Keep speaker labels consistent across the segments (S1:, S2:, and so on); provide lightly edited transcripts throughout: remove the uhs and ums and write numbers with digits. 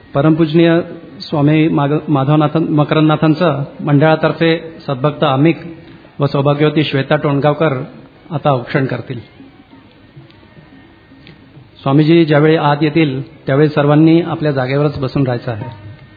S1: परमपूजनीय स्वामी माधवनाथ मकरंदनाथांचं मंडळातर्फे सद्भक्त अमिक व सौभाग्यवती श्वेता टोणगावकर आता औक्षण करतील. स्वामीजी ज्यावेळी आत येतील त्यावेळी सर्वांनी आपल्या जागेवरच बसून राहायचं आहे.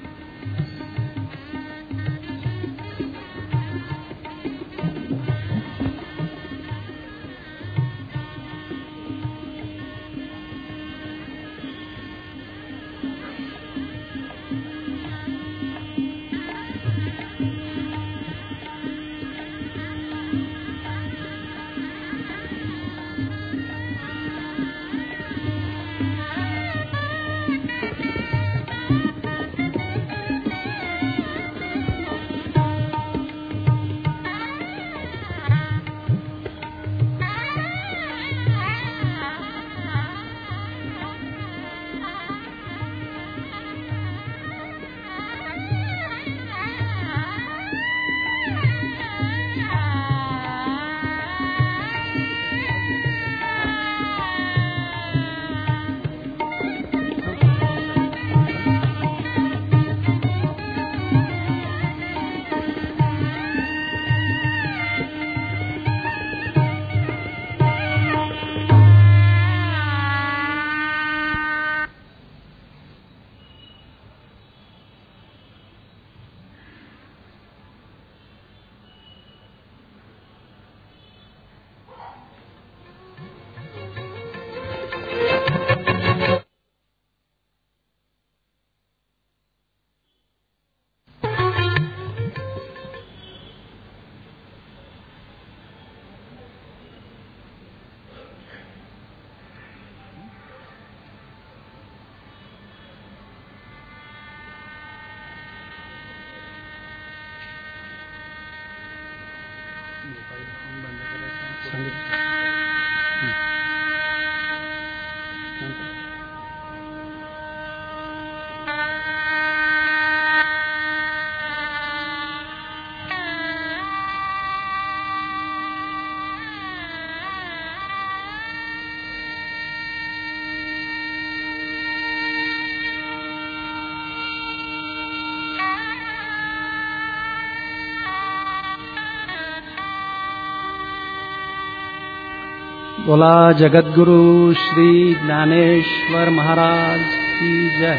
S1: बोला जगद्गुरु श्री ज्ञानेश्वर महाराज की जय.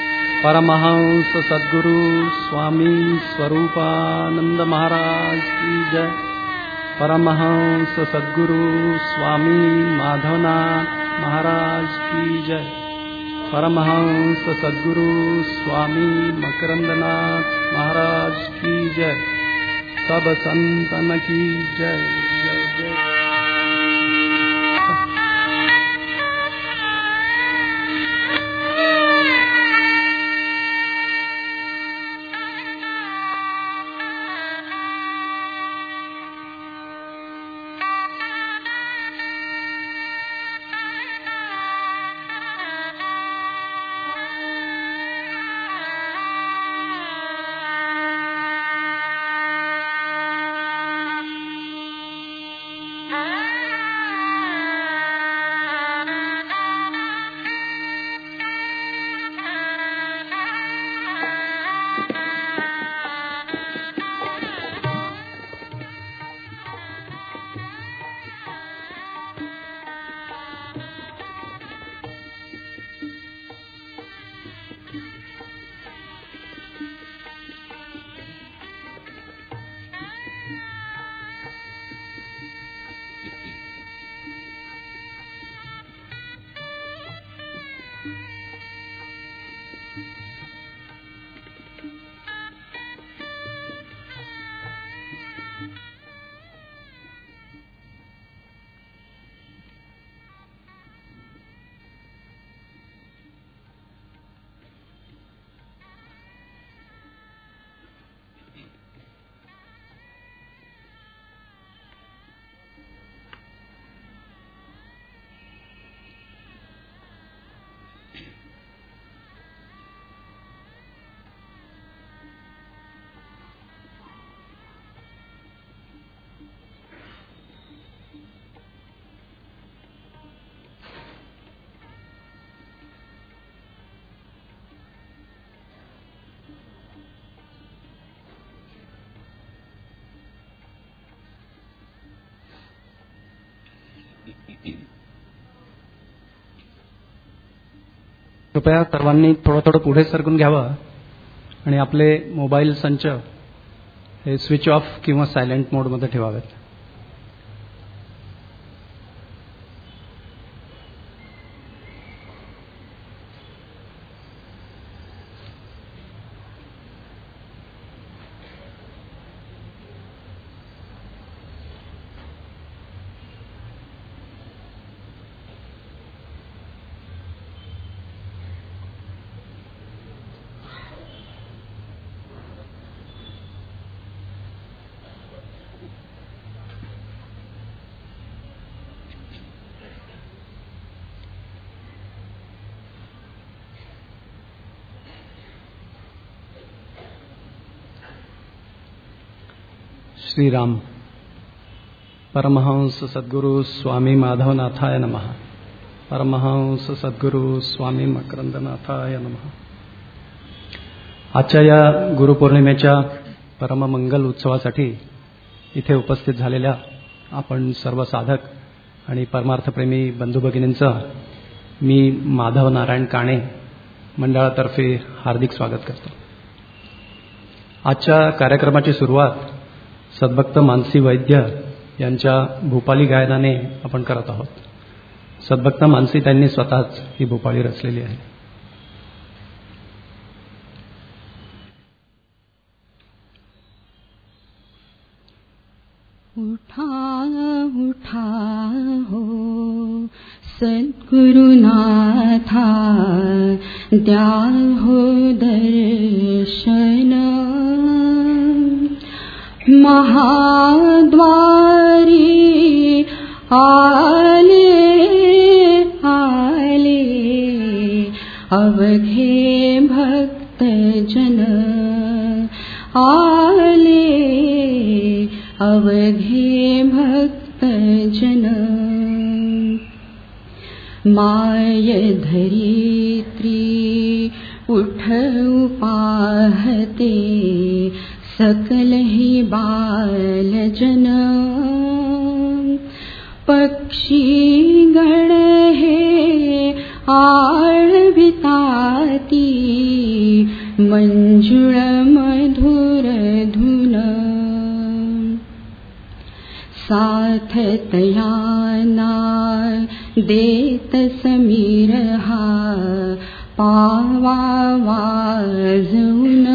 S1: परमहंस सद्गुरु स्वामी स्वरूपानंद महाराज की जय. परमहंस सद्गुरु स्वामी माधवनाथ महाराज की जय. परमहंस सद्गुरु स्वामी मकरंदनाथ महाराज की जय. सब संतन की जय. जय जय. कृपया सर्वांनी थोडं थोडं पुढे सरकून घ्यावं आणि आपले मोबाईल संच हे स्विच ऑफ किंवा सायलेंट मोडमध्ये ठेवावेत. श्रीराम. परमहंस सद्गुरु स्वामी माधवनाथाय नमः. परमहंस सद्गुरु स्वामी मकरंदनाथाय नमः. आजच्या या गुरुपौर्णिमेच्या परममंगल उत्सवासाठी इथे उपस्थित झालेल्या आपण सर्व साधक आणि परमार्थप्रेमी बंधू भगिनींचं मी माधव नारायण काणे मंडळातर्फे हार्दिक स्वागत करतो. आजच्या कार्यक्रमाची सुरुवात सद्भक्त मानसी वैद्य यांच्या भूपाली गायनाने आपण करत आहोत. सद्भक्त मानसी त्यांनी स्वतःच ही भूपाली रचलेली आहे.
S2: उठा उठा हो सद्गुरुनाथा, द्या हो दर्शन. महाद्वारी आले आले अवघे भक्तजन, आले अवघे भक्तजन. माय धरित्री उठ पाहते, सकल ही बालजन. पक्षी गण हे आळविताती, मंजुळ मधुर धुन. साथ तयाना देत समीर हा, पावा वाजवून.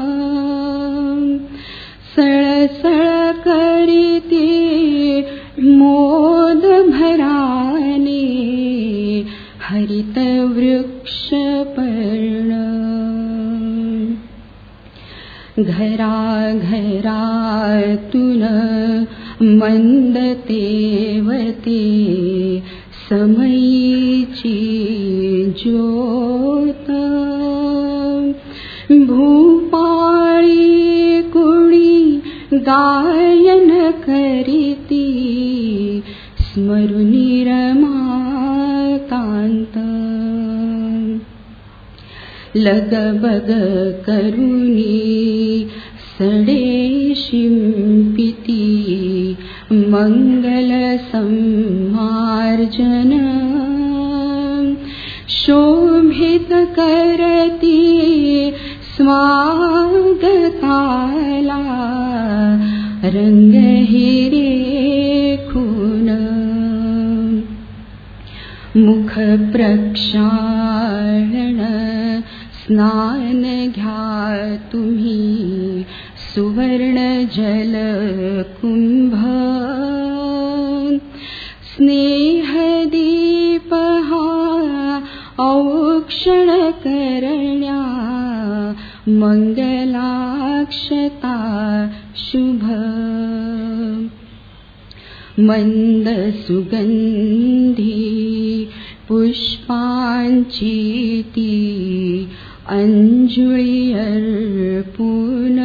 S2: सळसळ करीती मोद भराने, हरित वृक्ष पर्ण. घरा घरातून मंद तेवते, समयीची ज्योत. भूपाळी कुणी गायन करीती, स्मरुनी रमाकांत. लगबग करुणी सडे शिंपिती, मंगल सम्मार्जन. शोभित करती स्वागताला, रंग हिरे खून. मुख प्रक्षालन स्नान घ्या तुम्ही, सुवर्ण जल कुंभ. स्नेहदीप हा औक्षण करण्या, मंगलाक्षता शुभ. मंद सुगंधी पुष्पांची ती, अंजुळी अर्पून.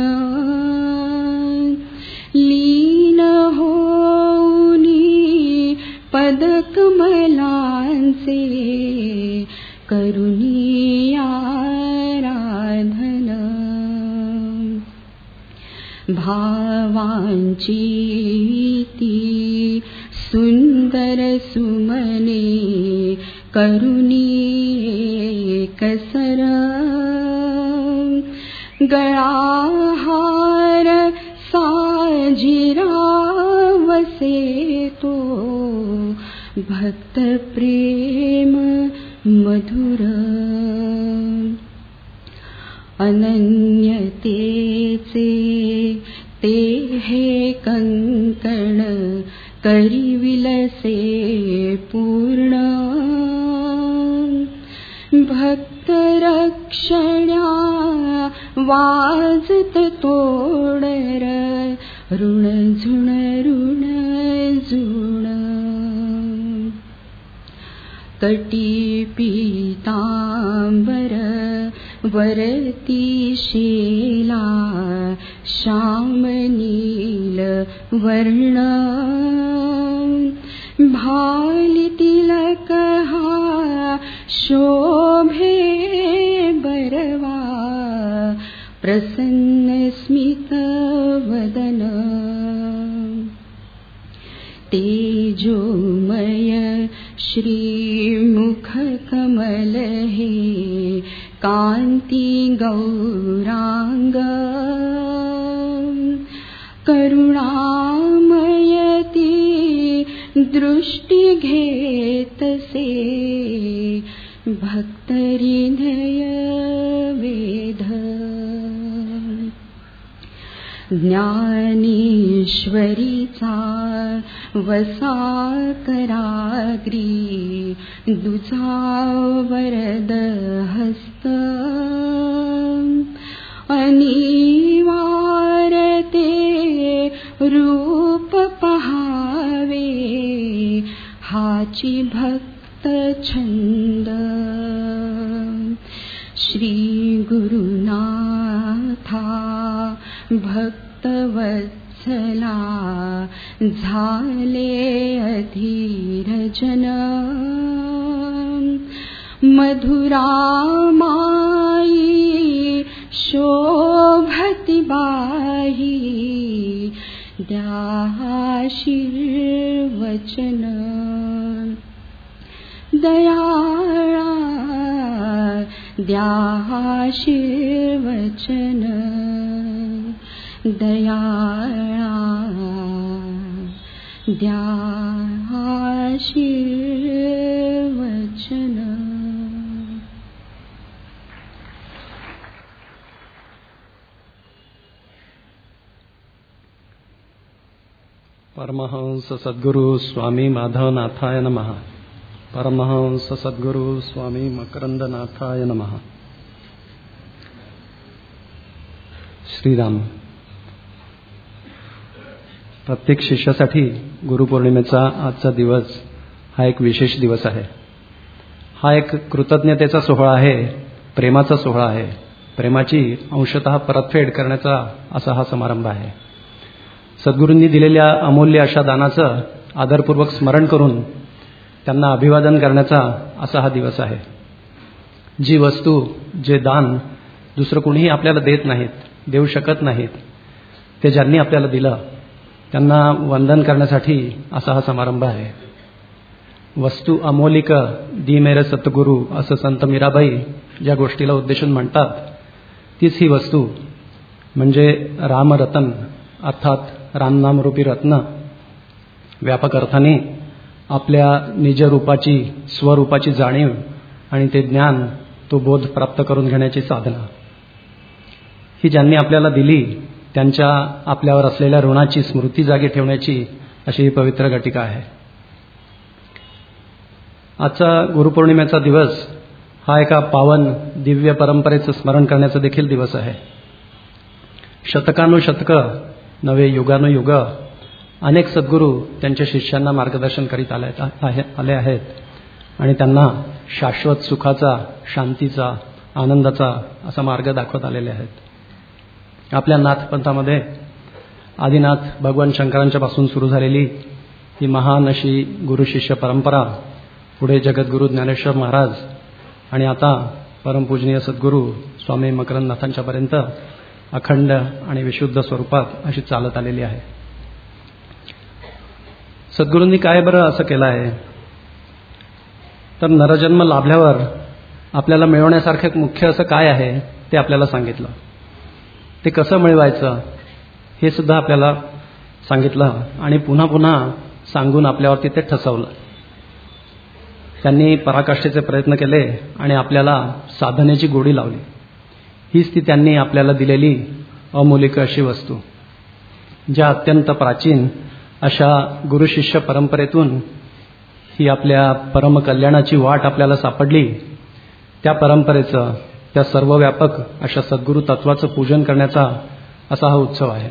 S2: लीन होऊनी पदकमलांचे, करुणी आराधन. भावांची ती सुंदर सुमधुर करुणी एकसर गळाहार साजिरावसे तो भक्त प्रेम मधुर अनन्यतेचे ते हे कंकण करिविलसे पूर्ण भक्त रक्षण्या वाजत तोडर ऋण झुण ऋण झुण कटी पीतांबर वरती शेला श्याम नील वर्ण भाली तिलक हा शोभे बरवा प्रसन्न स्मित वदन तेजोमय श्रीमुख कमल हे कांती गौरांग करुणामयती दृष्टी घेतसे भक्त हृदय वेध ज्ञानेश्वरीचा वसा कराग्री दुजा वरद हस्त अनिवारते रूप पहावे हाची भक्त छंद श्री गुरुनाथा भक्तवत्सला झाले अधीरजन मधुरामाई शोभती बाही द्याशीर्वचन दयाळा द्याशीर्वचन दयाळा द्याशीर्वचन.
S1: परमहंस सद्गुरु स्वामी माधवनाथाय नमः. परमहंस सद्गुरु स्वामी मकरंदनाथाय नमः. श्रीराम. प्रत्येक शिष्यासाठी गुरुपौर्णिमेचा आजचा दिवस हा एक विशेष दिवस आहे. हा एक कृतज्ञतेचा सोहळा आहे, प्रेमाचा सोहळा आहे. प्रेमाची अंशतः परतफेड करण्याचा असा हा समारंभ आहे. सद्गुरूंनी दिलेल्या अमूल्य अशा दानाचं आदरपूर्वक स्मरण करून त्यांना अभिवादन करण्याचा असा हा दिवस आहे. जी वस्तू, जे दान दुसरं कोणीही आपल्याला देत नाहीत, देऊ शकत नाहीत, ते ज्यांनी आपल्याला दिलं त्यांना वंदन करण्यासाठी असा हा समारंभ आहे. वस्तू अमोलिक दी मेरे सतगुरू असं संत मीराबाई ज्या गोष्टीला उद्देशून म्हणतात, तीच ही वस्तू म्हणजे रामरतन अर्थात रामनामरूपी रत्न. व्यापक अर्थाने आपल्या निजरूपाची, स्वरूपाची जाणीव आणि ते ज्ञान, तो बोध प्राप्त करून घेण्याची साधना. ही ज्यांनी आपल्याला दिली त्यांच्या आपल्यावर असलेल्या ऋणाची स्मृती जागी ठेवण्याची अशी ही पवित्र घटिका आहे. आजचा गुरुपौर्णिमेचा दिवस हा एका पावन दिव्य परंपरेचं स्मरण करण्याचा देखील दिवस आहे. शतकानुशतकं नवे युगानुयुग अनेक सद्गुरू त्यांच्या शिष्यांना मार्गदर्शन करीत आले आहेत आणि त्यांना शाश्वत सुखाचा, शांतीचा, आनंदाचा असा मार्ग दाखवत आलेले आहेत. आपल्या नाथपंथामध्ये आदिनाथ भगवान शंकरांच्या पासून सुरू झालेली ही महान अशी गुरुशिष्य परंपरा पुढे जगद्गुरू ज्ञानेश्वर महाराज आणि आता परमपूजनीय सद्गुरू स्वामी मकरंदनाथांच्यापर्यंत अखंड आणि विशुद्ध स्वरूपात अशी चालत आलेली आहे. सद्गुरूंनी काय बरं असं केलं आहे? तर नरजन्म लाभल्यावर आपल्याला मिळवण्यासारखं मुख्य असं काय आहे ते आपल्याला सांगितलं. ते कसं मिळवायचं हे सुद्धा आपल्याला सांगितलं आणि पुन्हा पुन्हा सांगून आपल्यावरती ते ठसवलं. त्यांनी पराकाष्ठेचे प्रयत्न केले आणि आपल्याला साधनेची गोडी लावली. हीच ती त्यांनी आपल्याला दिलेली अमूलिक अशी वस्तू. ज्या अत्यंत प्राचीन अशा गुरुशिष्य परंपरेतून ही आपल्या परमकल्याणाची वाट आपल्याला सापडली, त्या परंपरेचं, त्या सर्वव्यापक अशा सद्गुरू तत्वाचं पूजन करण्याचा असा हा उत्सव आहे.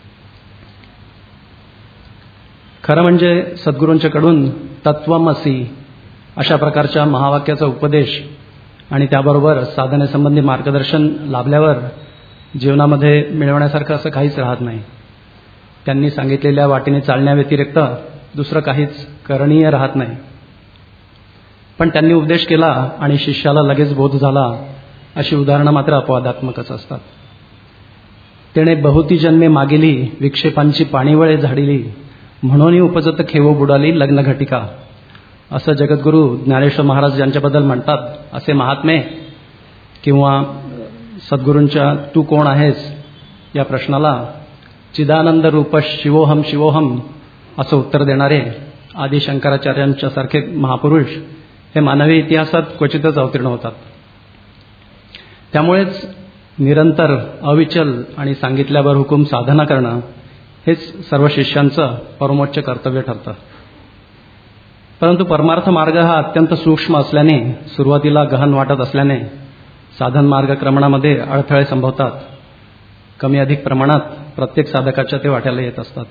S1: खरं म्हणजे सद्गुरूंच्याकडून तत्वमसी अशा प्रकारच्या महावाक्याचा उपदेश आणि त्याबरोबर साधनेसंबंधी मार्गदर्शन लाभल्यावर जीवनामध्ये मिळवण्यासारखं असं काहीच राहत नाही. त्यांनी सांगितलेल्या वाटेने चालण्याव्यतिरिक्त दुसरं काहीच करणीय राहत नाही. पण त्यांनी उपदेश केला आणि शिष्याला लगेच बोध झाला अशी उदाहरणं मात्र अपवादात्मकच असतात. तेणे बहुती जन्मे मागेली विक्षेपांची पाणीवळे झाडिली म्हणून उपजत खेवो बुडाली लग्न घटिका असं जगद्गुरू ज्ञानेश्वर महाराज यांच्याबद्दल म्हणतात. असे महात्मे किंवा सद्गुरूंच्या तू कोण आहेस या प्रश्नाला चिदानंद रूप शिवोहम शिवोहम असं उत्तर देणारे आदि शंकराचार्यांच्या सारखे महापुरुष हे मानवी इतिहासात क्वचितच अवतीर्ण होतात. त्यामुळेच निरंतर अविचल आणि सांगितल्यावर हुकूम साधना करणं हेच सर्व शिष्यांचं परमोच्च कर्तव्य ठरतं. परंतु परमार्थ मार्ग हा अत्यंत सूक्ष्म असल्याने, सुरुवातीला गहन वाटत असल्याने साधन मार्गक्रमणामध्ये अडथळे संभवतात. कमी अधिक प्रमाणात प्रत्येक साधकाच्या ते वाट्याला येत असतात.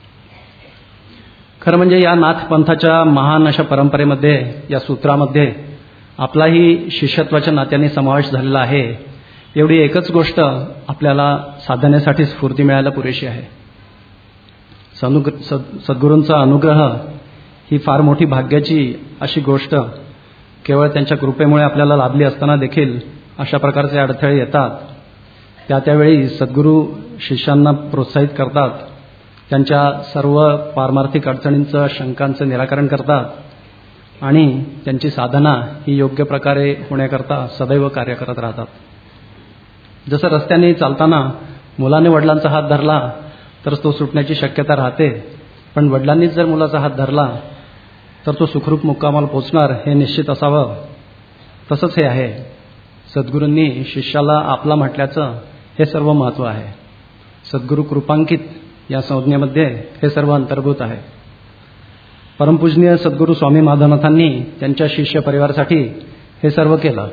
S1: खरं म्हणजे या नाथ पंथाच्या महान अशा परंपरेमध्ये, या सूत्रामध्ये आपलाही शिष्यत्वाच्या नात्याने समावेश झालेला आहे. एवढी एकच गोष्ट आपल्याला साधनेसाठी स्फूर्ती मिळायला पुरेशी आहे. सद्गुरूंचा अनुग्रह ही फार मोठी भाग्याची अशी गोष्ट केवळ त्यांच्या कृपेमुळे आपल्याला लाभली असताना देखील अशा प्रकारचे अडथळे येतात. त्यावेळी सद्गुरू शिष्यांना प्रोत्साहित करतात, त्यांच्या सर्व पारमार्थिक अडचणींचं, शंकांचं निराकरण करतात आणि त्यांची साधना ही योग्य प्रकारे होण्याकरता सदैव कार्य करत राहतात. जसं रस्त्याने चालताना मुलाने वडिलांचा हात धरला तर तो सुटण्याची शक्यता राहते, पण वडिलांनीच जर मुलाचा हात धरला तर तो सुखरूप मुक्कामाला पोचणार हे निश्चित असावं. तसंच हे आहे. सद्गुरूंनी शिष्याला आपला म्हटल्याचं हे सर्व महत्त्व आहे. सद्गुरू कृपांकित या संज्ञेमध्ये हे सर्व अंतर्भूत आहे. परमपूजनीय सद्गुरू स्वामी माधवनाथांनी त्यांच्या शिष्य परिवारासाठी हे सर्व केलं.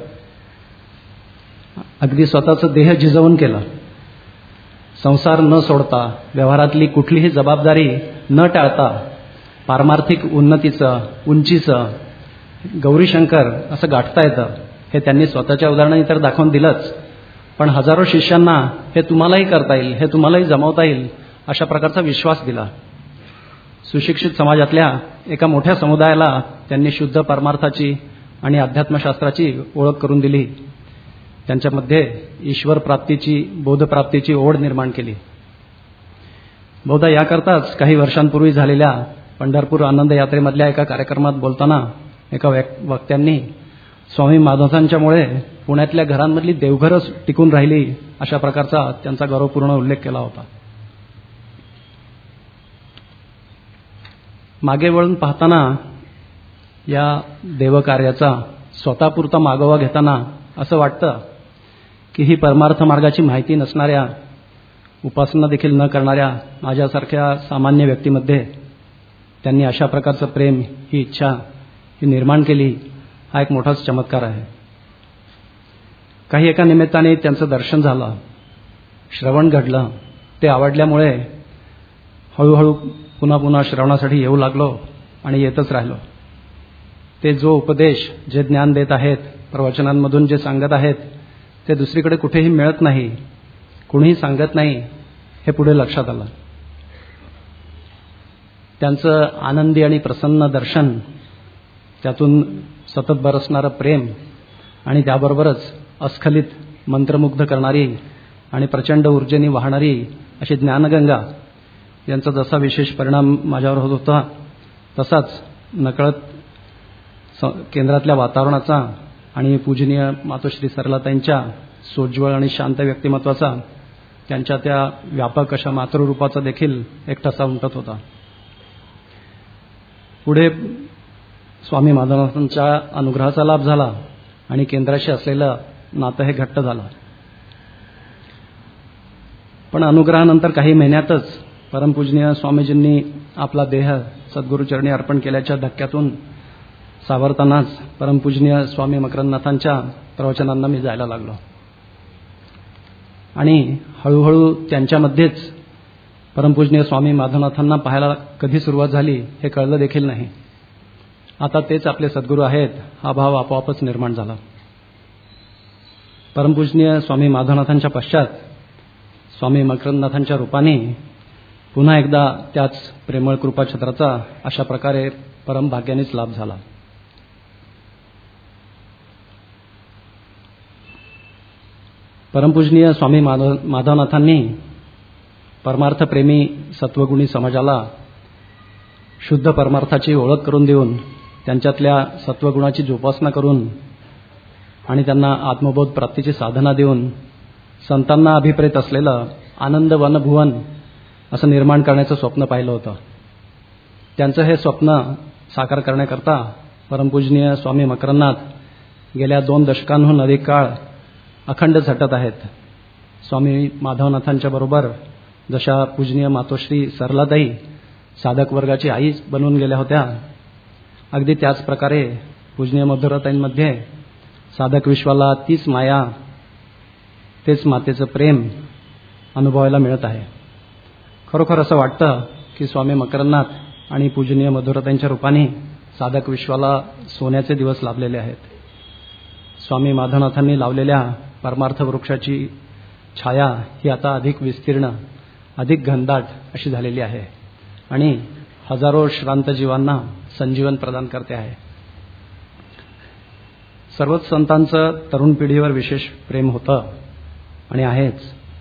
S1: अगदी स्वतःचं देह झिजवून केलं. संसार न सोडता, व्यवहारातली कुठलीही जबाबदारी न टाळता, पारमार्थिक उन्नतीचं, उंचीचं गौरीशंकर असं गाठता येतं हे त्यांनी स्वतःच्या उदाहरणाने तर दाखवून दिलंच, पण हजारो शिष्यांना हे तुम्हालाही करता येईल, हे तुम्हालाही जमवता येईल अशा प्रकारचा विश्वास दिला. सुशिक्षित समाजातल्या एका मोठ्या समुदायाला त्यांनी शुद्ध परमार्थाची आणि अध्यात्मशास्त्राची ओळख करून दिली. त्यांच्यामध्ये ईश्वर प्राप्तीची, बोधप्राप्तीची ओढ निर्माण केली. बहुधा याकरताच काही वर्षांपूर्वी झालेल्या पंढरपूर आनंद यात्रेमधल्या एका कार्यक्रमात बोलताना एका वक्त्यांनी स्वामी माधवनाथांच्यामुळे पुण्यातल्या घरांमधली देवघरच टिकून राहिली अशा प्रकारचा त्यांचा गौरवपूर्ण उल्लेख केला होता. मागे वळून पाहताना या देवकार्याचा स्वतःपुरता मागोवा घेताना असं वाटतं की ही परमार्थ मार्गाची माहिती नसणाऱ्या, उपासना देखील न करणाऱ्या माझ्यासारख्या सामान्य व्यक्तीमध्ये त्यांनी अशा प्रकारचं प्रेम, ही इच्छा ही निर्माण केली, हा एक मोठाच चमत्कार आहे. काही एका निमित्ताने त्यांचं दर्शन झालं, श्रवण घडलं. ते आवडल्यामुळे हळूहळू पुन्हा पुन्हा श्रवणासाठी येऊ लागलो आणि येतच राहिलो. ते जो उपदेश, जे ज्ञान देत आहेत, प्रवचनांमधून जे सांगत आहेत, ते दुसरीकडे कुठेही मिळत नाही, कुणीही सांगत नाही, हे पुढे लक्षात आलं. त्यांचं आनंदी आणि प्रसन्न दर्शन, त्यातून सतत बरसणारं प्रेम आणि त्याबरोबरच अस्खलित, मंत्रमुग्ध करणारी आणि प्रचंड ऊर्जेने वाहणारी अशी ज्ञानगंगा यांचा जसा विशेष परिणाम माझ्यावर होत होता, तसाच नकळत केंद्रातल्या वातावरणाचा आणि पूजनीय मातोश्री सरलाताईंच्या सोज्वळ आणि शांत व्यक्तिमत्वाचा, त्यांच्या त्या व्यापक अशा मातृरूपाचा देखील एक ठसा उमटत होता. पुढे स्वामी माधवनाथांच्या अनुग्रहाचा लाभ झाला आणि केंद्राशी असलेलं नातं हे घट्ट झालं. पण अनुग्रहानंतर काही महिन्यातच परमपूजनीय स्वामीजींनी आपला देह सद्गुरूचरणी अर्पण केल्याच्या धक्क्यातून सावरतानाच परमपूजनीय स्वामी मकरंदनाथांच्या प्रवचनांना मी जायला लागलो आणि हळूहळू त्यांच्यामध्येच परमपूजनीय स्वामी माधवनाथांना पाहायला कधी सुरुवात झाली हे कळलं देखील नाही. आता तेच आपले सद्गुरू आहेत हा भाव आपोआपच निर्माण झाला. परमपूजनीय स्वामी माधवनाथांच्या पश्चात स्वामी मकरंदनाथांच्या रूपाने पुन्हा एकदा त्याच प्रेमळ कृपाछत्राचा अशा प्रकारे परमभाग्यानेच लाभ झाला. परमपूजनीय स्वामी माधवनाथांनी परमार्थप्रेमी सत्वगुणी समाजाला शुद्ध परमार्थाची ओळख करून देऊन त्यांच्यातल्या सत्वगुणाची जोपासना करून आणि त्यांना आत्मबोध प्राप्तीची साधना देऊन संतांना अभिप्रेत असलेलं आनंद वनभुवन असं निर्माण करण्याचं स्वप्न पाहिलं होतं. त्यांचं हे स्वप्न साकार करण्याकरता परमपूजनीय स्वामी मकरंदनाथ गेल्या 2 दशकांहून अधिक काळ अखंड झटत आहेत. स्वामी माधवनाथांच्या बरोबर जशा पूजनीय मातोश्री सरलाताई साधक वर्गाची आई बनवून गेल्या होत्या, अगदी त्याच प्रकारे पूजनीय मधुराताईंमध्ये साधक विश्वाला तीच माया, तेच मातेचं प्रेम अनुभवायला मिळत आहे. खरोखर असं वाटतं की स्वामी मकरंदनाथ आणि पूजनीय मधुराताईंच्या रूपाने साधक विश्वाला सोन्याचे दिवस लाभलेले आहेत. स्वामी माधवनाथांनी लावलेल्या परमार्थ वृक्षाची छाया ही आता अधिक विस्तीर्ण, अधिक घनदाट अशी झालेली आहे आणि हजारो श्रांत जीवांना संजीवन प्रदान करते आहे. सर्वच संतांचं तरुण पिढीवर विशेष प्रेम होतं आणि आहेच.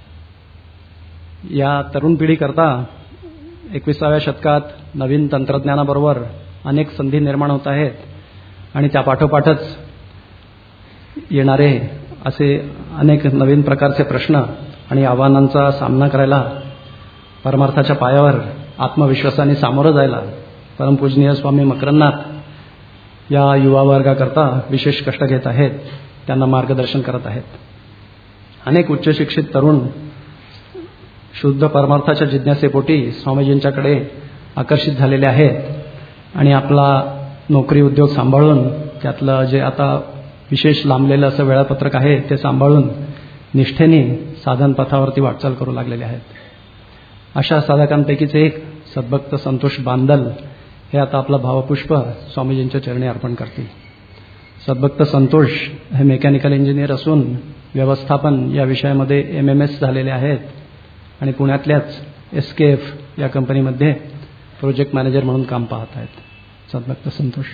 S1: या तरुण पिढीकरता 21व्या शतकात नवीन तंत्रज्ञानाबरोबर अनेक संधी निर्माण होत आहेत आणि त्या पाठोपाठच येणारे असे अनेक नवीन प्रकारचे प्रश्न आणि आव्हानांचा सामना करायला, परमार्थाच्या पायावर आत्मविश्वासाने सामोरं जायला परमपूजनीय स्वामी मकरंदनाथ या युवा वर्गाकरता विशेष कष्ट घेत आहेत, त्यांना मार्गदर्शन करत आहेत. अनेक उच्च शिक्षित तरुण शुद्ध परमार्थाच्या जिज्ञासेपोटी स्वामीजींच्याकडे आकर्षित झालेले आहेत आणि आपला नोकरी उद्योग सांभाळून त्यातलं जे आता विशेष लांबलेलं असं वेळापत्रक आहे ते सांभाळून निष्ठेने साधनपथावरती वाटचाल करू लागलेले आहेत. अशा साधकांपैकीच एक सद्भक्त संतोष बांदल हे आता आपलं भावपुष्प स्वामीजींच्या चरणी अर्पण करतील. सद्भक्त संतोष हे मेकॅनिकल इंजिनियर असून व्यवस्थापन या विषयामध्ये MMS झालेले आहेत आणि पुण्यातल्याच SKF या कंपनीमध्ये प्रोजेक्ट मॅनेजर म्हणून काम पाहत आहेत. सद्भक्त संतोष.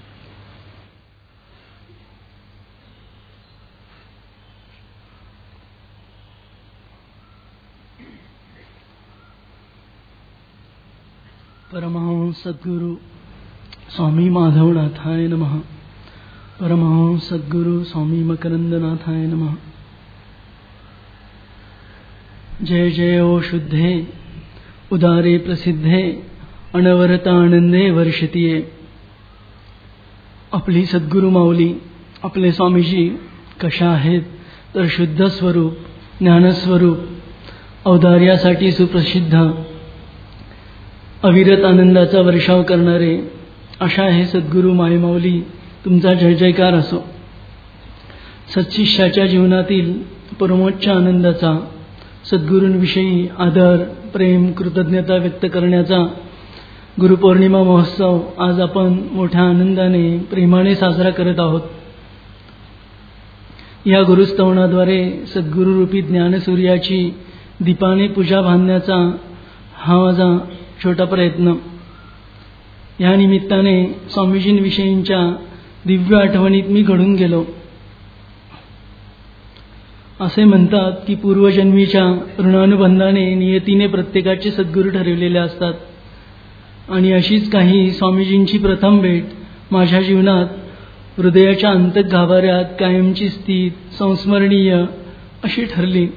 S3: परमहंस सद्गुरु स्वामी माधवनाथाय नमः. परमहंस सद्गुरु स्वामी मकरंदनाथाय नमः. जय जय ओ शुद्धे उदारे प्रसिद्धे अनवरत आनंदे वर्षतीये. आपली सद्गुरु माऊली आपले स्वामीजी कशा आहेत तर शुद्ध स्वरूप, ज्ञानस्वरूप, औदार्यासाठी सुप्रसिद्ध, अविरत आनंदाचा वर्षाव करणारे अशा हे सद्गुरू मायमाऊली तुमचा जय जयकार असो. सत्शिष्याच्या जीवनातील परमोच्च आनंदाचा, सद्गुरूंविषयी आदर, प्रेम, कृतज्ञता व्यक्त करण्याचा गुरुपौर्णिमा महोत्सव आज आपण मोठ्या आनंदाने, प्रेमाने साजरा करत आहोत. या गुरुस्तवनाद्वारे सद्गुरूरूपी ज्ञानसूर्याची दीपाने पूजा बांधण्याचा हा माझा छोटा प्रयत्न. या निमित्ताने स्वामीजींविषयींच्या दिव्य आठवणीत मी घडून गेलो. असे म्हणतात की पूर्वजन्मीच्या ऋणानुबंधाने नियतीने प्रत्येकाचे सद्गुरू ठरवलेले असतात आणि अशीच काही स्वामीजींची प्रथम भेट माझ्या जीवनात हृदयाच्या अंतक गाभाऱ्यात कायमची स्थित संस्मरणीय अशी ठरली.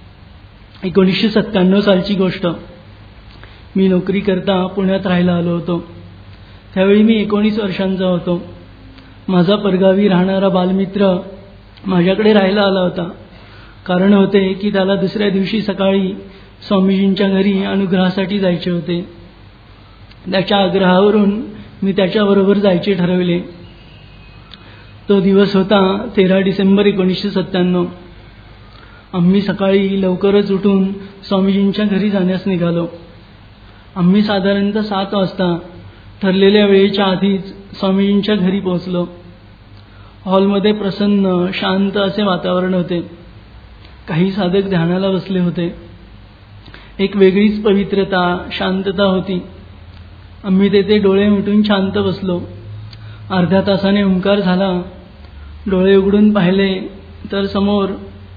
S3: 1997 सालची गोष्ट. मी नोकरी करता पुण्यात राहायला आलो होतो. त्यावेळी मी 19 वर्षांचा होतो. माझा परगावी राहणारा बालमित्र माझ्याकडे राहायला आला होता. कारण होते की त्याला दुसऱ्या दिवशी सकाळी स्वामीजींच्या घरी अनुग्रहासाठी जायचे होते. त्याच्या आग्रहावरून मी त्याच्याबरोबर जायचे ठरवले. तो दिवस होता 13 डिसेंबर 1997. आम्ही सकाळी लवकरच उठून स्वामीजींच्या घरी जाण्यास निघालो. आम्ही साधारणतः 7 वाजता ठरलेल्या वेळेच्या आधीच स्वामीजींच्या घरी पोहोचलो. हॉलमध्ये प्रसन्न शांत असे वातावरण होते. काही साधक ध्यानाला बसले होते. एक वेगळीच पवित्रता शांतता होती. आम्ही तेथे डोळे मिटून शांत बसलो. अर्ध्या तासाने ओंकार झाला. डोळे उघडून पाहिले तर समोर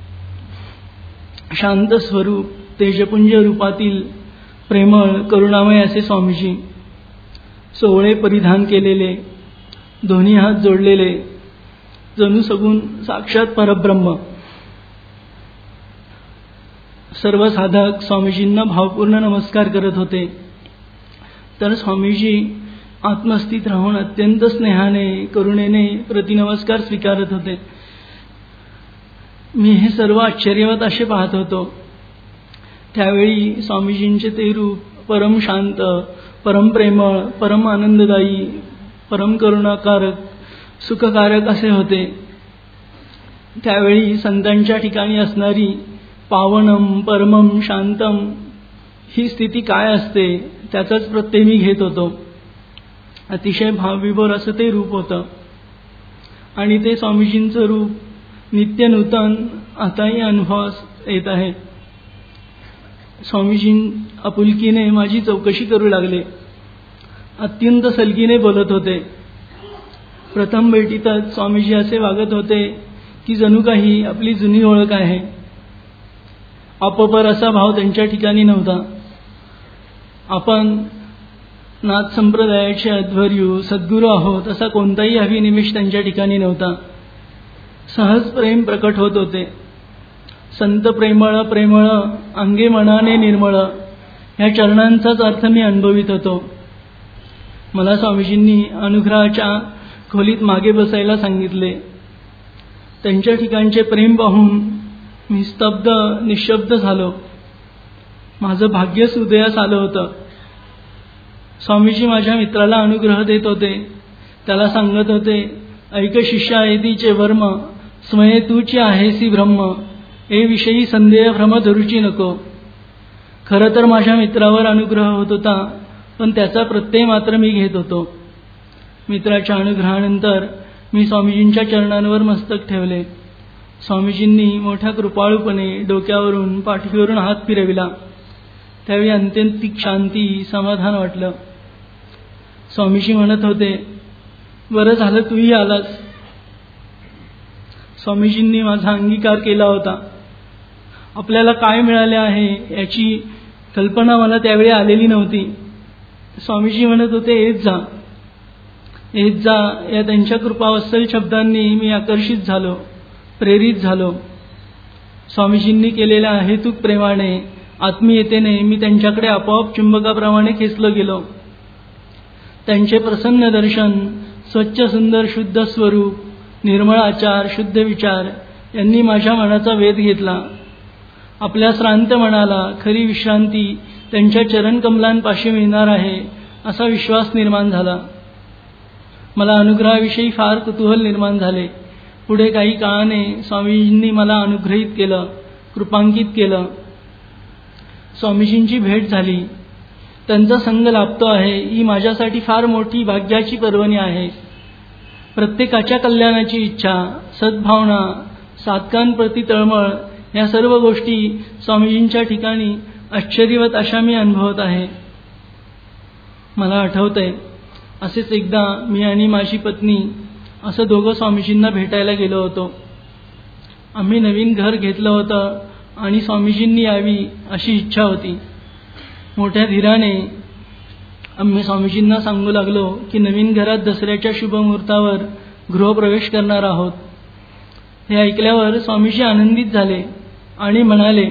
S3: शांत स्वरूप तेजपुंज रूपातील प्रेमळ करुणामय असे स्वामीजी, सोवळे परिधान केलेले, दोन्ही हात जोडलेले, जणू सगुण साक्षात परब्रह्म. सर्व साधक स्वामीजींना भावपूर्ण नमस्कार करत होते. तर स्वामीजी आत्मस्थित राहून अत्यंत स्नेहाने करुणेने प्रतिनमस्कार स्वीकारत होते. मी हे सर्व आश्चर्यवत असे पाहत होतो. त्यावेळी स्वामीजींचे ते रूप परम शांत, परम प्रेमळ, परम आनंददायी, परम करुणाकारक, सुखकारक असे होते. त्यावेळी संतांच्या ठिकाणी असणारी पावनम परमम शांतम ही स्थिती काय असते त्याचाच प्रत्यय मी घेत होतो. अतिशय भावविभोर असं ते रूप होतं. आणि ते स्वामीजींचं रूप नित्य नूतन आताही अनुभवास येत आहे. स्वामीजी आपुलकीने माझी चौकशी करू लागले. अत्यंत सलगीने बोलत होते. प्रथम भेटीतच स्वामीजी असे वागत होते की जणू काही आपली जुनी ओळख आहे. अपपर असा भाव त्यांच्या ठिकाणी नव्हता. आपण नाथ संप्रदायाचे अध्वर्यू सद्गुरू आहोत असा कोणताही अभिनिवेश त्यांच्या ठिकाणी नव्हता. सहज प्रेम प्रकट होत होते. संत प्रेमळ प्रेमळ अंगे मनाने निर्मळ ह्या चरणांचाच अर्थ मी अनुभवित होतो. मला स्वामीजींनी अनुग्रहाच्या खोलीत मागे बसायला सांगितले. त्यांच्या ठिकाणचे प्रेम पाहून मी स्तब्ध निशब्द झालो. माझं भाग्य सुदयास आलं होतं. स्वामीजी माझ्या मित्राला अनुग्रह देत होते. त्याला सांगत होते, ऐक शिष्या येतीचे वर्म, स्मये तूची आहेसी ब्रह्म, ए विषयी संदेह भ्रम धरूची नको. खरं तर माझ्या मित्रावर अनुग्रह होत होता, पण त्याचा प्रत्यय मात्र मी घेत होतो. मित्राच्या अनुग्रहानंतर मी स्वामीजींच्या चरणांवर मस्तक ठेवले. स्वामीजींनी मोठ्या कृपाळूपणे डोक्यावरून पाठीवरून हात फिरविला. त्यावेळी अत्यंतिक शांती समाधान वाटलं. स्वामीजी म्हणत होते, बरं झालं तूही आलास. स्वामीजींनी माझा अंगीकार केला होता. आपल्याला काय मिळाले आहे याची कल्पना मला त्यावेळी आलेली नव्हती. स्वामीजी म्हणत होते, येत जा येत जा. या त्यांच्या कृपावत्सल शब्दांनी मी आकर्षित झालो, प्रेरित झालो. स्वामीजींनी केलेल्या अहेतुक प्रेमाने आत्मीयतेने मी त्यांच्याकडे आपोआप चुंबकाप्रमाणे खेचलो गेलो. त्यांचे प्रसन्न दर्शन, स्वच्छ सुंदर शुद्ध स्वरूप, निर्मळ आचार, शुद्ध विचार यांनी माझ्या मनाचा वेध घेतला. आपल्या श्रांत मनाला खरी विश्रांती त्यांच्या चरणकमलांपाशी मिळणार आहे असा विश्वास निर्माण झाला. मला अनुग्रहाविषयी फार कुतूहल निर्माण झाले. पुढे काही काळाने स्वामीजींनी मला अनुग्रहित केलं, कृपांकित केलं. स्वामीजींची भेट झाली. त्यांचा संग लाभतो आहे ही माझ्यासाठी फार मोठी भाग्याची पर्वणी आहे. प्रत्येकाच्या कल्याणाची इच्छा, सद्भावना, साधकांप्रती तळमळ या सर्व गोष्टी स्वामीजींच्या ठिकाणी आश्चर्यवत अशा मी अनुभवत आहे. मला आठवतंय, असेच एकदा मी आणि माझी पत्नी असं दोघं स्वामीजींना भेटायला गेलो होतो. आम्ही नवीन घर घेतलं होतं आणि स्वामीजींनी यावी अशी इच्छा होती. मोठ्या धीराने आम्ही स्वामीजींना सांगू लागलो की नवीन घरात दसऱ्याच्या शुभमुहूर्तावर गृहप्रवेश करणार आहोत. हे ऐकल्यावर स्वामीजी आनंदित झाले आणि म्हणाले,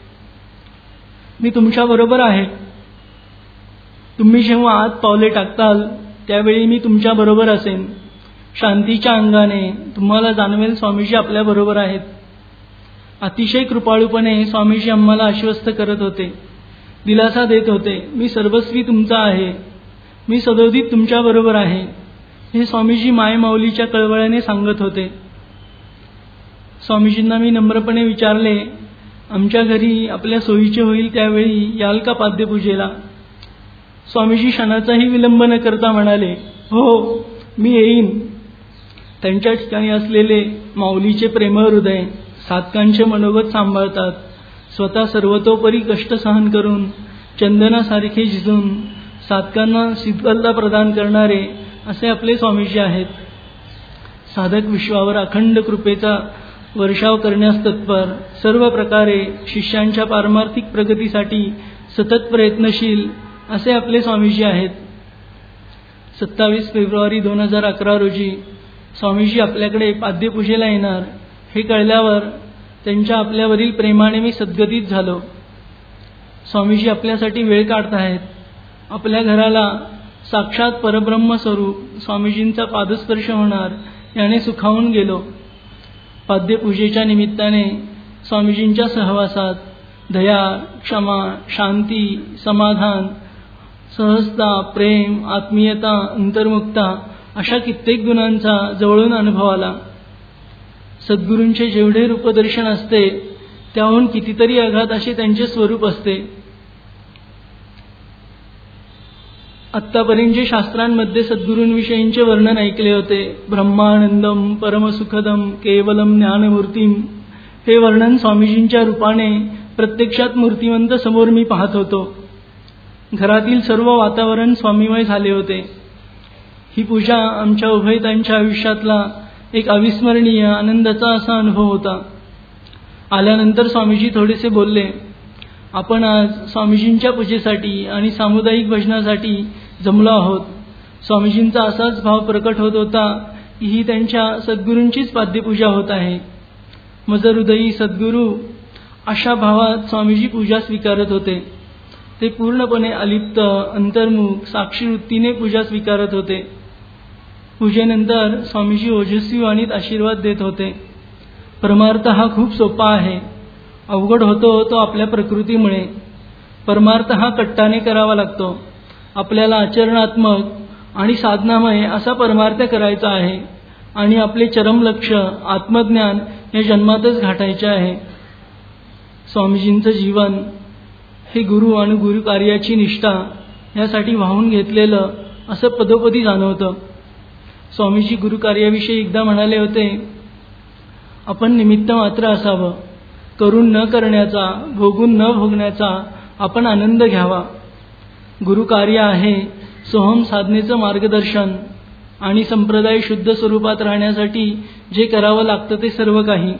S3: मी तुमच्याबरोबर आहे. तुम्ही जेव्हा आत पावले टाकताल त्यावेळी मी तुमच्याबरोबर असेन. शांतीच्या अंगाने तुम्हाला जाणवेल स्वामीजी आपल्याबरोबर आहेत. अतिशय कृपाळूपणे स्वामीजी आम्हाला आश्वस्त करत होते, दिलासा देत होते. मी सर्वस्वी तुमचा आहे, मी सदोदित तुमच्याबरोबर आहे, हे स्वामीजी मायमाऊलीच्या कळवळ्याने सांगत होते. स्वामीजींना मी नम्रपणे विचारले, आमच्या घरी आपल्या सोयीचे होईल त्यावेळी याल का पाद्यपूजेला? स्वामीजी क्षणाचाही विलंब न करता म्हणाले, हो, मी येईन. त्यांच्या ठिकाणी असलेले माऊलीचे प्रेमळ हृदय साधकांचे मनोगत सांभाळतात. स्वतः सर्वतोपरी कष्ट सहन करून चंदनासारखे झिजून साधकांना शीतलता प्रदान करणारे असे आपले स्वामीजी आहेत. साधक विश्वावर अखंड कृपेचा वर्षाव करण्यास तत्पर, सर्व प्रकारे शिष्यांच्या पारमार्थिक प्रगतीसाठी सतत प्रयत्नशील असे आपले स्वामीजी आहेत. 27 फेब्रुवारी 2011 रोजी स्वामीजी आपल्याकडे पाद्यपूजेला येणार हे कळल्यावर त्यांच्या आपल्यावरील प्रेमाने मी सद्गतीत झालो. स्वामीजी आपल्यासाठी वेळ काढत आहेत. आपल्या घराला साक्षात परब्रह्म स्वरूप स्वामीजींचा पादस्पर्श होणार याने सुखावून गेलो. पाद्यपूजेच्या निमित्ताने स्वामीजींच्या सहवासात दया, क्षमा, शांती, समाधान, सहजता, प्रेम, आत्मीयता, अंतर्मुक्ता अशा कित्येक गुणांचा जवळून अनुभव आला. सद्गुरूंचे जेवढे रूपदर्शन असते त्याहून कितीतरी अगाध असे त्यांचे स्वरूप असते. आत्तापर्यंत जे शास्त्रांमध्ये सद्गुरूंविषयींचे वर्णन ऐकले होते, ब्रह्मानंदम परमसुखदम केवलम ज्ञानमूर्तीम, हे वर्णन स्वामीजींच्या रूपाने प्रत्यक्षात मूर्तिमंत समोर मी पाहत होतो. घरातील सर्व वातावरण स्वामीमय झाले होते. ही पूजा आमच्या उभयतांच्या आयुष्यातला एक अविस्मरणीय आनंदाचा असा अनुभव होता. आल्यानंतर स्वामीजी थोडेसे बोलले, आपण आज स्वामीजींच्या पूजेसाठी आणि सामुदायिक भजनासाठी जमलो आहोत. स्वामीजींचा असाच भाव प्रकट होत होता की ही त्यांच्या सद्गुरूंचीच पाद्यपूजा होत आहे. मज हृदयी सद्गुरू अशा भावात स्वामीजी पूजा स्वीकारत होते. ते पूर्णपणे अलिप्त, अंतर्मुख, साक्षी वृत्तीने पूजा स्वीकारत होते. पूजेनंतर स्वामीजी ओजस्वी वाणीत आशीर्वाद देत होते. परमार्थ हा खूप सोपा आहे, अवघड होतो तो आपल्या प्रकृतीमुळे. परमार्थ हा कट्टाने करावा लागतो. आपल्याला आचरणात्मक आणि साधनामय असा परमार्थ करायचा आहे आणि आपले चरम लक्ष आत्मज्ञान या जन्मातच गाठायचे आहे. स्वामीजींचं जीवन हे गुरु आणि गुरु कार्याची निष्ठा यासाठी वाहून घेतलेलं असं पदोपदी जाणवतं. स्वामीजी गुरु कार्याविषयी एकदा म्हणाले होते, आपण निमित्त मात्र असावं, करून न करण्याचा, भोगून न भोगण्याचा आपण आनंद घ्यावा. गुरु कार्य आहे सोहम साधनेचं मार्गदर्शन आणि संप्रदाय शुद्ध स्वरूपात राहण्यासाठी जे करावं लागतं ते सर्व काही.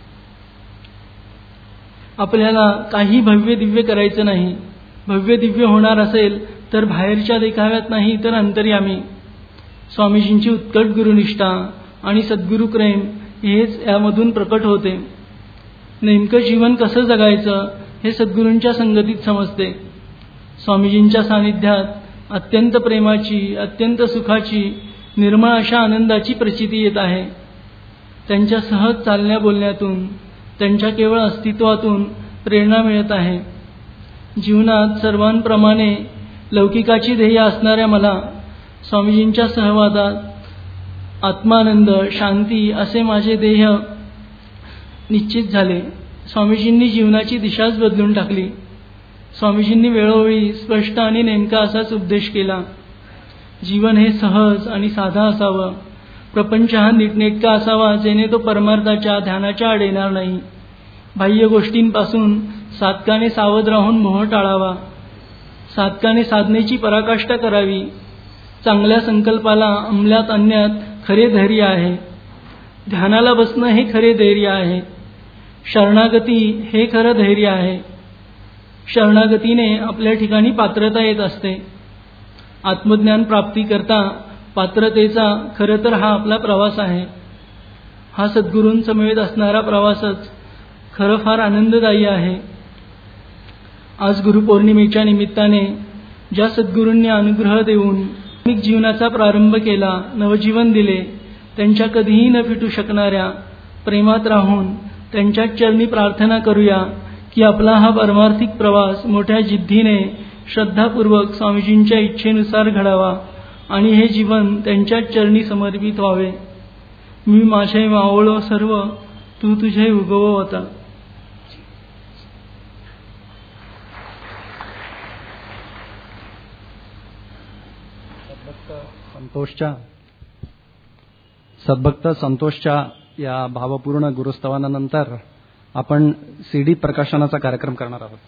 S3: आपल्याला काही भव्य दिव्य करायचं नाही. भव्य दिव्य होणार असेल तर बाहेरच्या देखाव्यात नाही तर अंतर्यामी. स्वामीजींची उत्कट गुरुनिष्ठा आणि सद्गुरु प्रेम हेच यामधून प्रकट होते. नेमकं जीवन कसं जगायचं हे सद्गुरूंच्या संगतीत समजते. स्वामीजींच्या सानिध्यात अत्यंत प्रेमाची, अत्यंत सुखाची, निर्मळ अशा आनंदाची प्रचिती येत आहे. त्यांच्या सहज चालण्या बोलण्यातून, त्यांच्या केवळ अस्तित्वातून प्रेरणा मिळत आहे. जीवनात सर्वांप्रमाणे लौकिकाची ध्येय असणाऱ्या मला स्वामीजींच्या सहवादात आत्मानंद, शांती असे माझे ध्येय निश्चित झाले. स्वामीजींनी जीवनाची दिशाच बदलून टाकली. स्वामीजींनी वेळोवेळी स्पष्ट आणि नेमका असाच उपदेश केला. जीवन हे सहज आणि साधा असावं. प्रपंच हा नीटनेटका असावा जेणे तो परमार्थाच्या ध्यानाच्या आड येणार नाही. बाह्य गोष्टींपासून साधकाने सावध राहून मोह टाळावा. साधकाने साधनेची पराकाष्ठा करावी. चांगल्या संकल्पाला अंमलात आणण्यात खरे धैर्य आहे. ध्यानाला बसणं हे खरे धैर्य आहे. शरणागती हे खरं धैर्य आहे. शरणागतीने आपल्या ठिकाणी पात्रता येत असते. आत्मज्ञान प्राप्ती करता पात्रतेचा खरं तर हा आपला प्रवास आहे. हा सद्गुरूंसमवेत असणारा प्रवासच खरं फार आनंददायी आहे. आज गुरुपौर्णिमेच्या निमित्ताने ज्या सद्गुरूंनी अनुग्रह देऊन धार्मिक जीवनाचा प्रारंभ केला, नवजीवन दिले, त्यांच्या कधीही न फिटू शकणाऱ्या प्रेमात राहून त्यांच्या चरणी प्रार्थना करूया की आपला हा परमार्थिक प्रवास मोठ्या जिद्दीने श्रद्धापूर्वक स्वामीजींच्या इच्छेनुसार घडावा आणि हे जीवन त्यांच्या चरणी समर्पित व्हावे. मी माझे मावळो सर्व, तू तुझे उगवता.
S1: सद्भक्त संतोषच्या या भावपूर्ण गुरुस्तवानानंतर आपण CD प्रकाशनाचा कार्यक्रम करणार आहोत.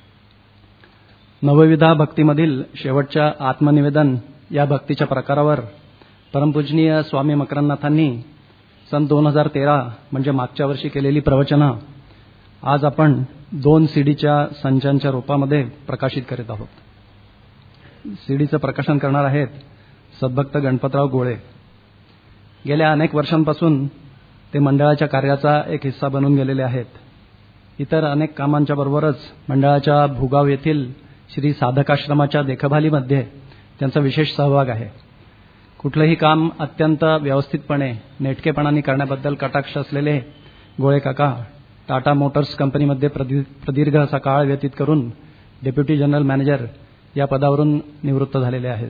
S1: नवविधा भक्तीमधील शेवटच्या आत्मनिवेदन या भक्तीच्या प्रकारावर परमपूजनीय स्वामी मकरंदनाथांनी सन 2013 म्हणजे मागच्या वर्षी केलेली प्रवचनं आज आपण 2 CDच्या संचांच्या रूपामध्ये प्रकाशित करीत आहोत. CDचं प्रकाशन करणार आहेत सद्भक्त गणपतराव गोळे. गेल्या अनेक वर्षांपासून ते मंडळाच्या कार्याचा एक हिस्सा बनून गेलेले आहेत. इतर अनेक कामांच्या बरोबरच मंडळाच्या भुगाव येथील श्री साधकाश्रमाच्या देखभालीमध्ये त्यांचा विशेष सहभाग आहे. कुठलंही काम अत्यंत व्यवस्थितपणे नेटकेपणाने करण्याबद्दल कटाक्ष असलेले गोळे काका टाटा मोटर्स कंपनीमध्ये प्रदीर्घ असा काळ व्यतीत करून डेप्युटी जनरल मॅनेजर या पदावरून निवृत्त झालेले आहेत.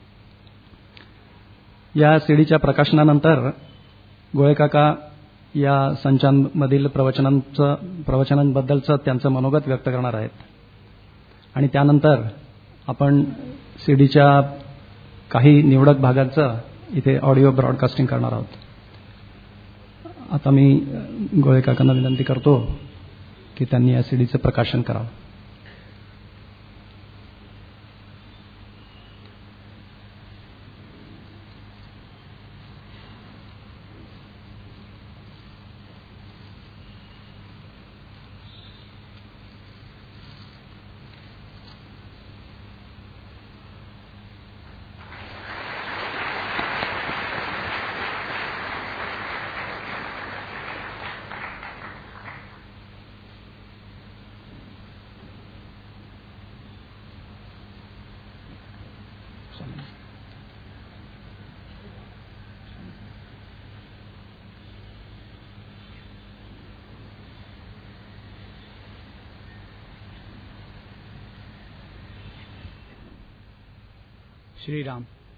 S1: या सीडीच्या प्रकाशनानंतर गोळे काका या संचांमधील प्रवचनांबद्दलचं त्यांचं मनोगत व्यक्त करणार आहेत आणि त्यानंतर आपण सीडीच्या काही निवडक भागांचं इथे ऑडिओ ब्रॉडकास्टिंग करणार आहोत. आता मी गोळे काकांना विनंती करतो की त्यांनी या सीडीचं प्रकाशन करावं.
S4: श्रीराम.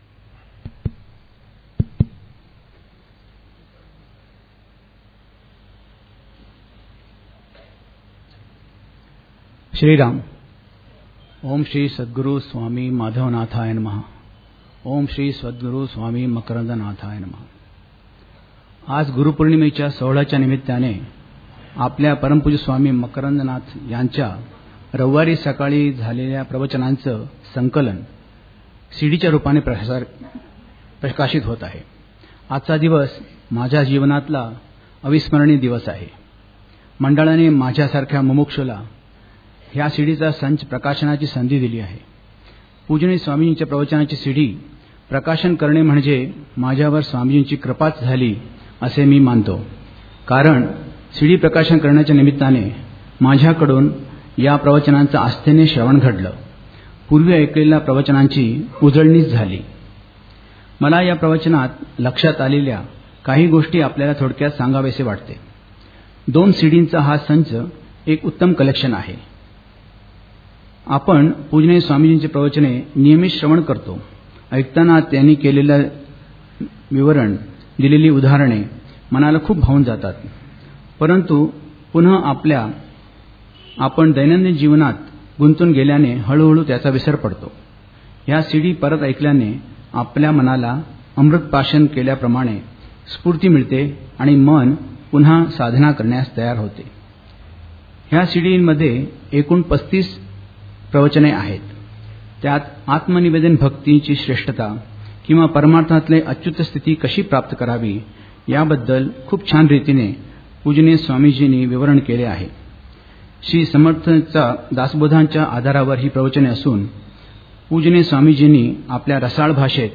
S4: श्रीराम. ओम श्री सद्गुरु स्वामी माधवनाथाय नमः. ओम श्री सद्गुरु स्वामी मकरंदनाथाय नमः. आज गुरुपौर्णिमेच्या सोहळ्याच्या निमित्ताने आपल्या परमपूज्य स्वामी मकरंदनाथ यांच्या रविवारी सकाळी झालेल्या प्रवचनांचं संकलन सीडीच्या रूपाने प्रकाशित होत आहे. आजचा दिवस माझ्या जीवनातला अविस्मरणीय दिवस आहे. मंडळाने माझ्यासारख्या मुमुक्षुला ह्या सीडीचा संच प्रकाशनाची संधी दिली आहे. पूजनीय स्वामीजींच्या प्रवचनाची सीडी प्रकाशन करणे म्हणजे माझ्यावर स्वामीजींची कृपाच झाली असे मी मानतो. कारण सीडी प्रकाशन करण्याच्या निमित्ताने माझ्याकडून या प्रवचनांचं आस्थेने श्रवण घडलं. पूर्वी ऐकलेल्या प्रवचनांची उजळणीच झाली. मला या प्रवचनात लक्षात आलेल्या काही गोष्टी आपल्याला थोडक्यात सांगावेसे वाटते. 2 सीडींचा हा संच एक उत्तम कलेक्शन आहे. आपण पूजनीय स्वामीजींची प्रवचने नियमित श्रवण करतो. ऐकताना त्यांनी केलेलं विवरण, दिलेली उदाहरणे मनाला खूप भावून जातात. परंतु पुन्हा आपण दैनंदिन जीवनात गुंतून गेल्याने हळूहळू त्याचा विसर पडतो. ह्या सीडी परत ऐकल्याने आपल्या मनाला अमृतपाशन केल्याप्रमाणे स्फूर्ती मिळते आणि मन पुन्हा साधना करण्यास तयार होते. ह्या सीडीमध्ये एकूण 35 प्रवचने आहेत. त्यात आत्मनिवेदन भक्तीची श्रेष्ठता किंवा परमार्थातले अच्युत स्थिती कशी प्राप्त करावी याबद्दल खूप छान रीतीने पूजनीय स्वामीजींनी विवरण केले आहे. श्री समर्थांच्या दासबोधांच्या आधारावर ही प्रवचने असून पूजनीय स्वामीजींनी आपल्या रसाळ भाषेत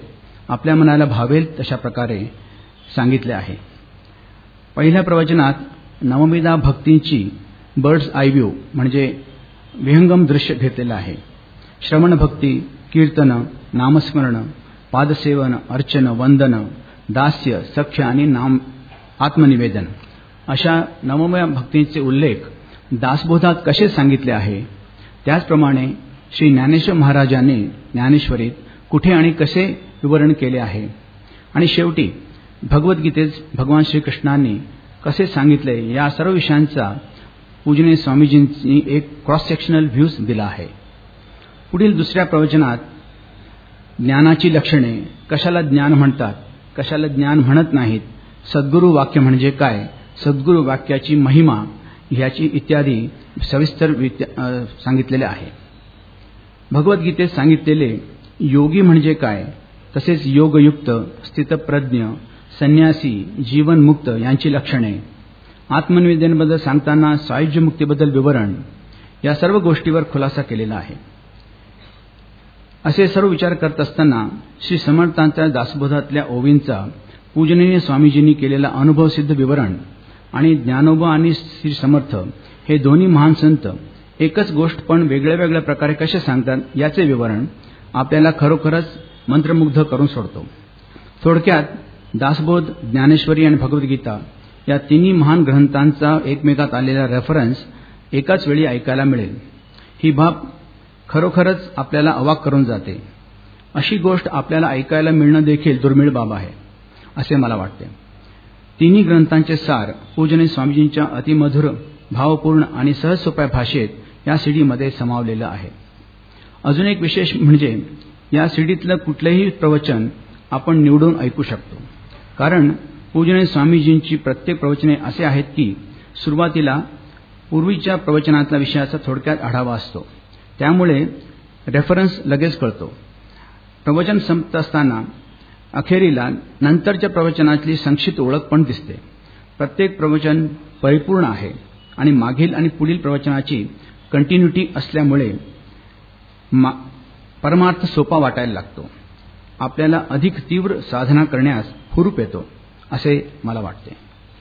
S4: आपल्या मनाला भावेल तशा प्रकारे सांगितले आहे. पहिल्या प्रवचनात नवविधा भक्तींची बर्ड्स आय व्ह्यू म्हणजे विहंगम दृश्य घेतलेलं आहे. श्रवण भक्ती, कीर्तन, नामस्मरण, पादसेवन, अर्चन, वंदन, दास्य, सख्य आणि आत्मनिवेदन अशा नवमया भक्तींचे उल्लेख दासबोधात कसे सांगितले आहे, त्याचप्रमाणे श्री ज्ञानेश्वर महाराजांनी ज्ञानेश्वरीत कुठे आणि कसे विवरण केले आहे आणि शेवटी भगवद्गीतेत भगवान श्रीकृष्णांनी कसे सांगितले, या सर्व विषयांचा पूजनीय स्वामीजींनी एक क्रॉस सेक्शनल व्ह्यूज दिला आहे. पुढील दुसऱ्या प्रवचनात ज्ञानाची लक्षणे, कशाला ज्ञान म्हणतात, कशाला ज्ञान म्हणत नाहीत, सद्गुरू वाक्य म्हणजे काय, सद्गुरू वाक्याची महिमा ह्याची इत्यादी सविस्तर सांगितलेले आहे. भगवद्गीतेत सांगितलेले योगी म्हणजे काय, तसेच योगयुक्त, स्थितप्रज्ञ, संन्यासी, जीवनमुक्त यांची लक्षणे, आत्मनिवेदनाबद्दल सांगताना सायुज्य मुक्तीबद्दल विवरण, या सर्व गोष्टीवर खुलासा केलेला आहे. असे सर्व विचार करत असताना श्री समर्थांच्या दासबोधातल्या ओवींचा पूजनीय स्वामीजींनी केलेला अनुभवसिद्ध विवरण आणि ज्ञानोबा आणि श्री समर्थ हे दोन्ही महान संत एकच गोष्ट पण वेगळ्या वेगळ्या प्रकारे कसे सांगतात याचे विवरण आपल्याला खरोखरच मंत्रमुग्ध करून सोडतो. थोडक्यात दासबोध, ज्ञानेश्वरी आणि भगवद्गीता या तिन्ही महान ग्रंथांचा एकमेकात आलेला रेफरन्स एकाच वेळी ऐकायला मिळेल, ही बाब खरोखरच आपल्याला अवाक करून जाते. अशी गोष्ट आपल्याला ऐकायला मिळणं देखील दुर्मिळ बाब आहे असे मला वाटते. तिन्ही ग्रंथांचे सार पूजनीय स्वामीजींच्या अतिमधुर, भावपूर्ण आणि सहज सोप्या भाषेत या सीडीमध्ये समावलेलं आहे. अजून एक विशेष म्हणजे या सीडीतलं कुठलंही प्रवचन आपण निवडून ऐकू शकतो, कारण पूजनीय स्वामीजींची प्रत्येक प्रवचने असे आहेत की सुरुवातीला पूर्वीच्या प्रवचनातल्या विषयाचा थोडक्यात आढावा असतो, त्यामुळे रेफरन्स लगेच कळतो. प्रवचन संपत असताना अखेरीला नंतरच्या प्रवचनातली संक्षिप्त ओळख पण दिसते. प्रत्येक प्रवचन परिपूर्ण आहे आणि मागील आणि पुढील प्रवचनाची कंटिन्युटी असल्यामुळे परमार्थ सोपा वाटायला लागतो. आपल्याला अधिक तीव्र साधना करण्यास हुरूप येतो असे मला वाटते.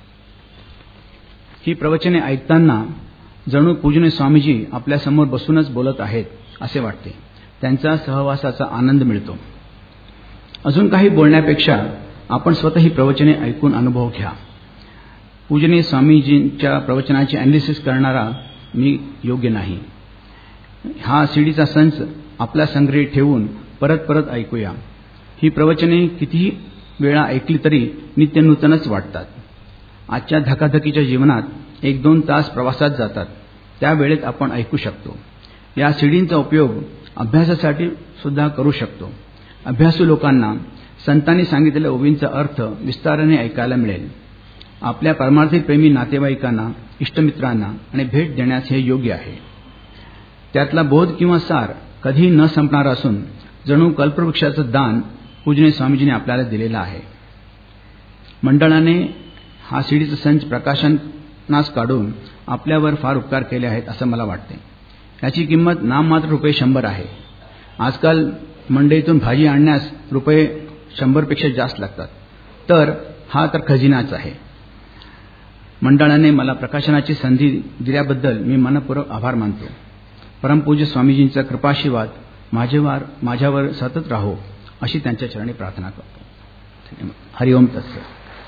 S4: ही प्रवचने ऐकताना जणू पूजनीय स्वामीजी आपल्यासमोर बसूनच बोलत आहेत असे वाटते. त्यांचा सहवासाचा आनंद मिळतो. अजून काही बोलण्यापेक्षा आपण स्वतः ही प्रवचने ऐकून अनुभव घ्या. पूजनीय स्वामीजींच्या प्रवचनाची अॅनालिसिस करणारा मी योग्य नाही. हा सीडीचा संच आपल्या संग्रही ठेवून परत परत ऐकूया. ही प्रवचने कितीही वेळा ऐकली तरी नित्यनूतनच वाटतात. आजच्या धकाधकीच्या जीवनात 1-2 तास प्रवासात जातात, त्या वेळेत आपण ऐकू शकतो. या सीडींचा उपयोग अभ्यासासाठी सुद्धा करू शकतो. अभ्यासू लोकांना संतांनी सांगितलेल्या ओवींचा अर्थ विस्ताराने ऐकायला मिळेल. आपल्या परमार्थिक प्रेमी नातेवाईकांना, इष्टमित्रांना आणि भेट देण्यास हे योग्य आहे. त्यातला बोध किंवा सार कधीही न संपणार असून जणू कल्पवृक्षाचं दान पूजनीय स्वामीजींनी आपल्याला दिलेलं आहे. मंडळाने हा सीडीचा संच प्रकाशनास काढून आपल्यावर फार उपकार केले आहेत असं मला वाटते. याची किंमत नाममात्र ₹100 आहे. आजकाल मंडईतून भाजी आणण्यास ₹100पेक्षा जास्त लागतात, तर हा तर खजिनाच आहे. मंडळाने मला प्रकाशनाची संधी दिल्याबद्दल मी मनपूर्वक आभार मानतो. परमपूज्य स्वामीजींचा कृपाशीर्वाद माझ्यावर सतत राहो अशी त्यांच्या चरणी प्रार्थना करतो. हरिओम तत्सत.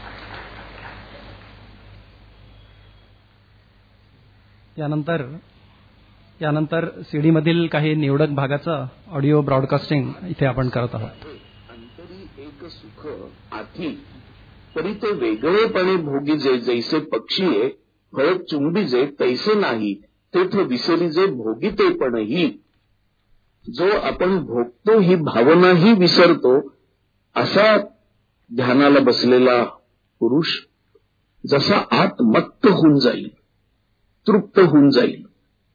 S1: यानंतर सीडीमधील काही निवडक भागाचं ऑडिओ ब्रॉडकास्टिंग इथे आपण करत आहोत.
S5: अंतरी एक सुख आधी तरी ते वेगळेपणे भोगी जे जैसे पक्षी फळ चुंबीजे तैसे नाही तेथ विसरी जे भोगितेपणही. जो आपण भोगतो ही भावनाही विसरतो असा ध्यानाला बसलेला पुरुष जसा आत मत्त होऊन जाईल, तृप्त होऊन जाईल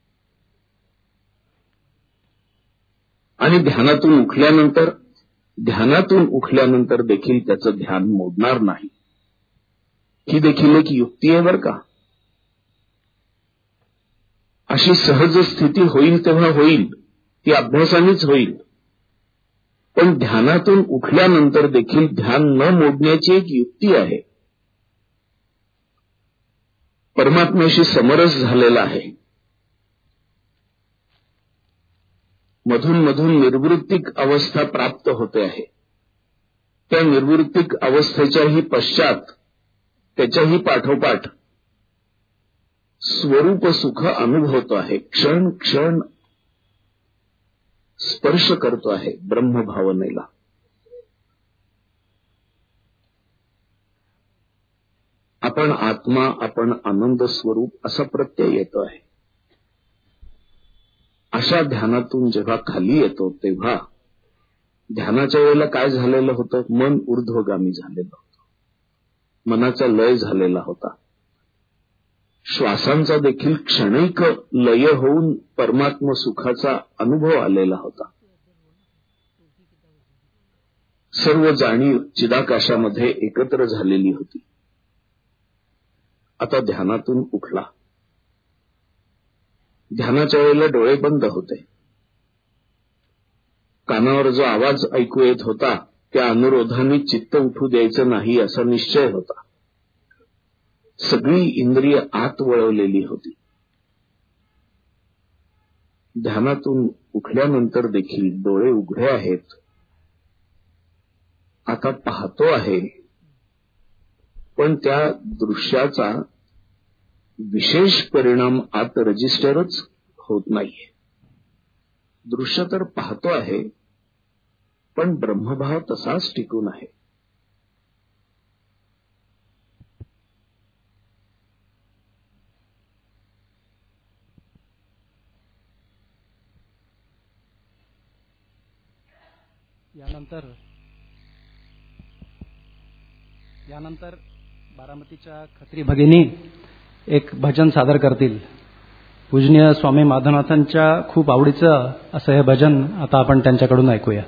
S5: आणि ध्यानातून उठल्यानंतर देखील त्याचं ध्यान मोडणार नाही. ही देखील एक युक्ती आहे बरं का. अशी सहज स्थिती होईल तेव्हा होईल, ती अभ्यासानेच होईल. पण ध्यानातून उठल्यानंतर देखील ध्यान न मोडण्याची एक युक्ती आहे. परमात्म्याशी समरस झालेला आहे. मधून मधून निर्वृत्तिक अवस्था प्राप्त होते आहे. त्या निर्वृत्तिक अवस्थेच्याही पश्चात, त्याच्याही पाठोपाठ स्वरूप सुख अनुभवतो आहे. क्षण क्षण स्पर्श करतो आहे ब्रह्मभावनेला. आपण आत्मा, आपण आनंद स्वरूप असा प्रत्यय येतो आहे. अशा ध्यानातून जेव्हा खाली येतो तेव्हा ध्यानाच्या वेळेला काय झालेलं होतं? मन ऊर्ध्वगामी झालेलं होतं. मनाचा लय झालेला होता. श्वासांचा देखील क्षणिक लय होऊन परमात्म सुखाचा अनुभव आलेला होता. सर्व जाणीव चिदाकाशामध्ये एकत्र झालेली होती. आता ध्यानातून उठला. ध्यानाच्या वेळेला डोळे बंद होते. कानावर जो आवाज ऐकू येत होता त्या अनुरोधाने चित्त उठू द्यायचं नाही असा निश्चय होता. सगळी इंद्रिय आत वळवलेली होती. ध्यानातून उठल्यानंतर देखील डोळे उघडे आहेत. आता पाहतो आहे, पण त्या दृश्याचा विशेष परिणाम आत रजिस्टरच होत नाहीये. दृश्य तर पाहतो आहे, पण ब्रह्मभाव तसाच टिकून आहे.
S1: यानंतर बारामतीच्या खत्री भगिनी एक भजन सादर करतील. पूजनीय स्वामी माधवनाथांच्या खूप आवडीचं असं हे भजन आता आपण त्यांच्याकडून ऐकूया.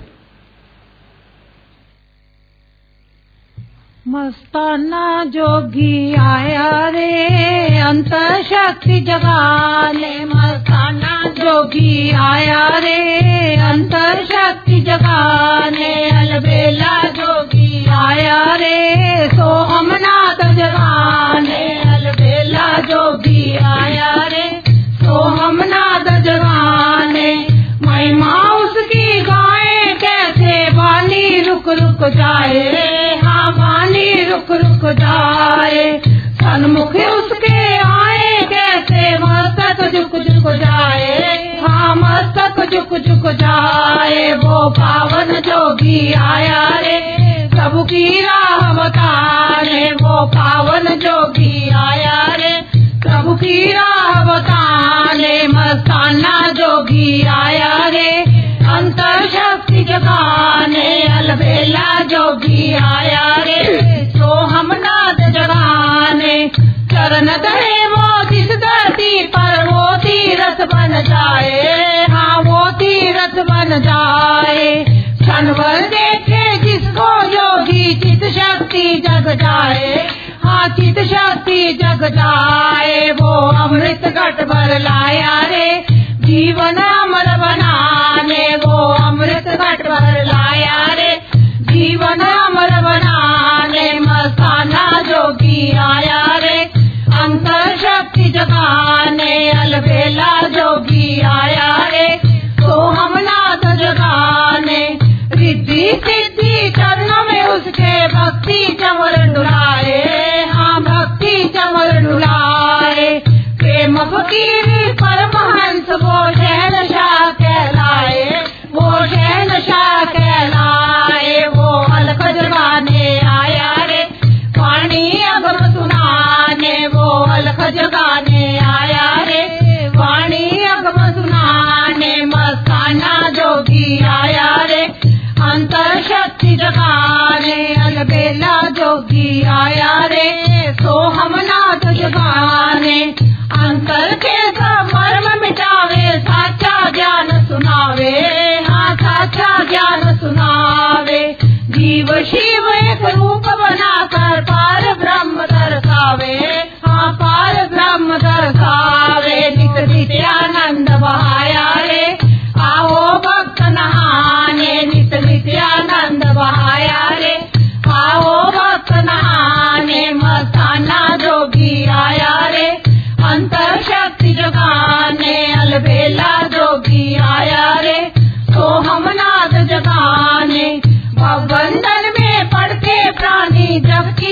S2: मस्ताना जोगी आया रे अंतरशक्ति जगाने. मस्ताना जोगी आया रे अंतरशक्ति जगाने. अलबेला जोगी आया रे सोहमनाथ जगाने. अलबेला जोगी आया रे सोहमनाथ जगाने. महिमा उसकी गाए कैसे वाणी रुक रुक जाए. हाँ वाणी रुक रुक जाए. सन्मुख उसके आए कैसे मस्तक झुक झुक जाए. हाँ मस्तक झुक झुक जाए. वो पावन जोगी आया रे सबकी राह बताने. वो पावन जोगी आया रे सबकी राह बताने. मस्ताना जोगी आया रे अंतर शक्ति जगाने. अलबेला जोगी आया रे सोहमनाथ जगाने. चरण धरे वो जिस धरती पर वो तीरथ बन जाए. हाँ वो तीरथ बन जाए. क्षणभर देखे जिसको योगी चित शक्ति जग जाए. हाँ चित शक्ति जग जाए. वो अमृत घट भर लाया रे जीवन अमर बनाने. वो अमृत घट भर लाया रे जीवन अमर बनाने. मस्ताना जोगी आया रे अंतर शक्ति जगाने. अलबेला जोगी आया रे सोहमनाथ जगाने. रिद्धि सिद्धि चरण में उसके भक्ति चमर डुलाए. हाँ भक्ति चमर डुलाए. प्रेम फकीर परमहंस वो शहनशाह कहलाए. वो शहनशाह कहलाए. वो अलख जगाने आया रे वाणी अगम सुनाने. वो अलख जगाने आया रे वाणी अगम सुनाने. मस्ताना जोगी आया रे अंतर शक्ति जगाने. अलबेला जोगी आया रे सोहमनाथ जगाने. अंतर के सब मर्म मिटावे साचा ज्ञान सुनावे. हाँ साचा ज्ञान सुनावे. जीव शिव एक रूप बनाकर पार ब्रह्म दर्शावे. हाँ पार ब्रह्म दर्शावे. नित नित्यानंद बहाया रे आओ भक्त नहाने. नित नित्या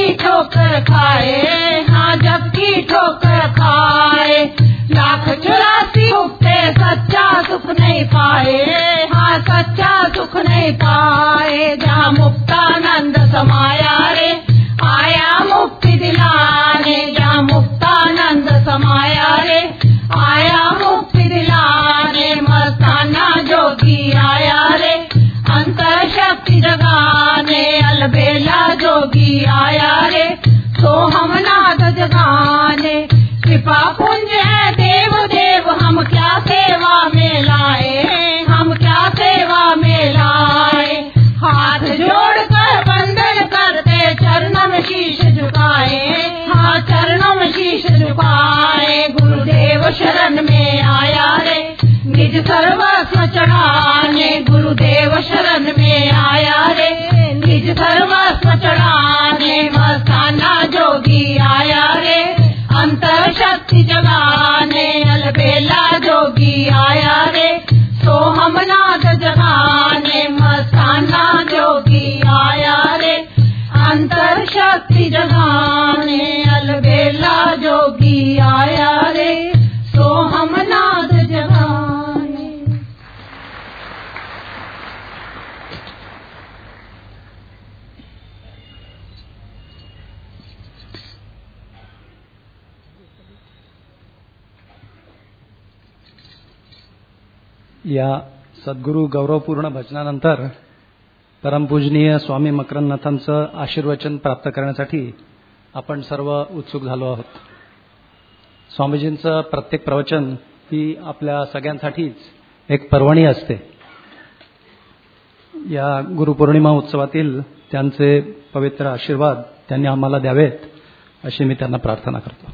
S2: की ठोकर खाए, हाँ जब की ठोकर खाए। लाख 84 मुक्ते सच्चा सुख नहीं पाए, हाँ सच्चा सुख नहीं पाए। जहाँ मुक्तानंद समाया रे, आया मुक्ति दिलाने। जहाँ मुक्तानंद समाया रे, आया मुक्ति दिलाने। मस्ताना जोगी आया रे, अंतर शक्ति जगाने। अलबेला जोगी आया रे, सोहमनाद जगाने। कृपा पुंज है देव देव, हम क्या सेवा में लाए, हम क्या सेवा में लाए। हाथ जोड़कर वंदन करते चरणों में शीश झुकाए, हाँ चरणों में शीश झुकाए। गुरुदेव शरण में आया रे, निज सर्वस्व चढ़ाने। गुरुदेव शरण में आया रे, निज सर्वस्व चढ़ाने। मस्ताना जोगी आया रे, अंतर शक्ति जगाने। अलबेला जोगी आया रे, सोहमनाद जगाने। मस्ताना जोगी आया रे, अंतर शक्ति जगाने। अलबेला जोगी आया रे, सोहमनाद जगाने।
S1: या सद्गुरू गौरवपूर्ण भजनानंतर परमपूजनीय स्वामी मकरंदनाथांचं आशीर्वचन प्राप्त करण्यासाठी आपण सर्व उत्सुक झालो आहोत. स्वामीजींचं प्रत्येक प्रवचन ही आपल्या सगळ्यांसाठीच एक पर्वणी असते. या गुरुपौर्णिमा उत्सवातील त्यांचे पवित्र आशीर्वाद त्यांनी आम्हाला द्यावेत अशी मी त्यांना प्रार्थना करतो.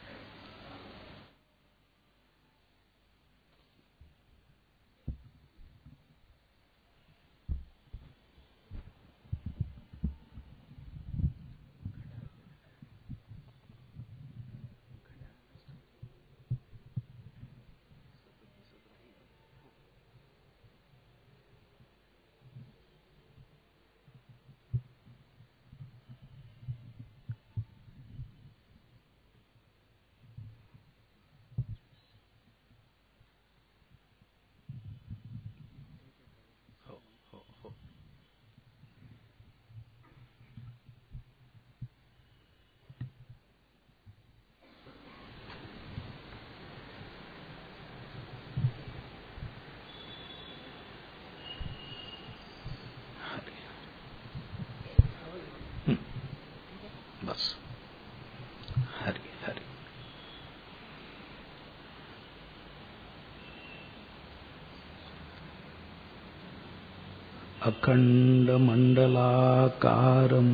S5: अखण्डमण्डलाकारं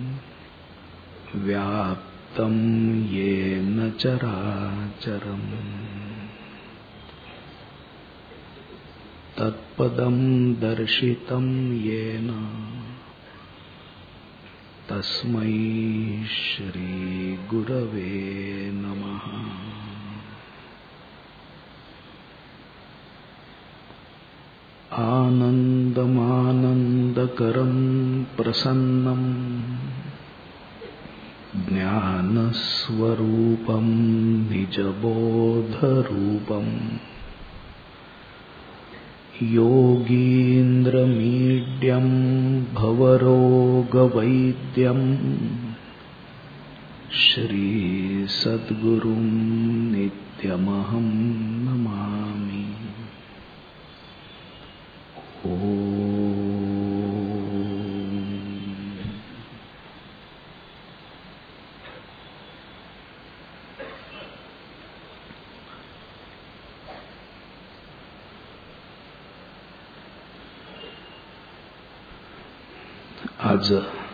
S5: व्याप्तं येन चराचरम् तत्पदं दर्शितं येन तस्मै श्रीगुरवे नमः. आनन्दमानन्दकरं प्रसन्नं ज्ञानस्वरूपं निजबोधरूपं योगीन्द्रमीड्यं भवरोगवैद्यं श्रीसद्गुरुं नित्यमहं नमामि. आज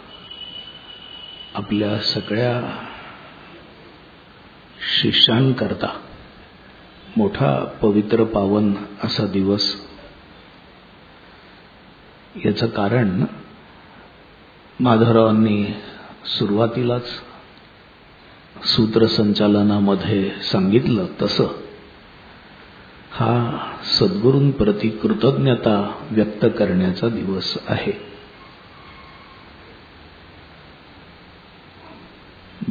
S5: आपल्या सगळ्या शिष्यांकरता मोठा पवित्र पावन असा दिवस. याचं कारण माधवरावांनी सुरुवातीलाच सूत्रसंचालनामध्ये सांगितलं तसं हा सद्गुरूंप्रती कृतज्ञता व्यक्त करण्याचा दिवस आहे.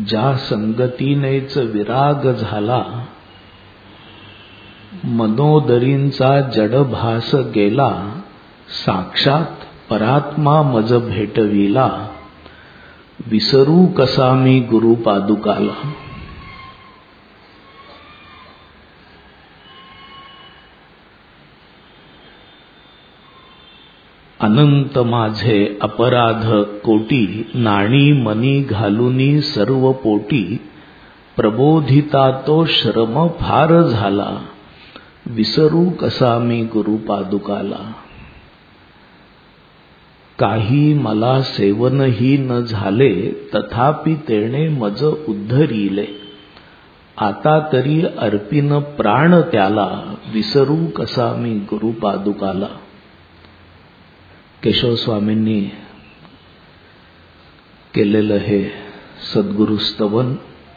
S5: ज्या संगतीनेच विराग झाला, मनोदरींचा जडभास गेला, साक्षात परात्मा मज भेटविला, विसरू कसा मी गुरुपादुकाला. अनंत माझे अपराध कोटी, नाणी मनी घालुनी सर्व पोटी, प्रबोधिता तो श्रम फार झाला, विसरू कसा मी गुरुपादुकाला. काही मला सेवनही न झाले, तथापि तेणे मज उद्धरिले, आता तरी अर्पिन प्राण त्याला, विसरू कसा मी गुरुपादुकाला. केशव स्वामींनी केलेलं हे सद्गुरु स्तवन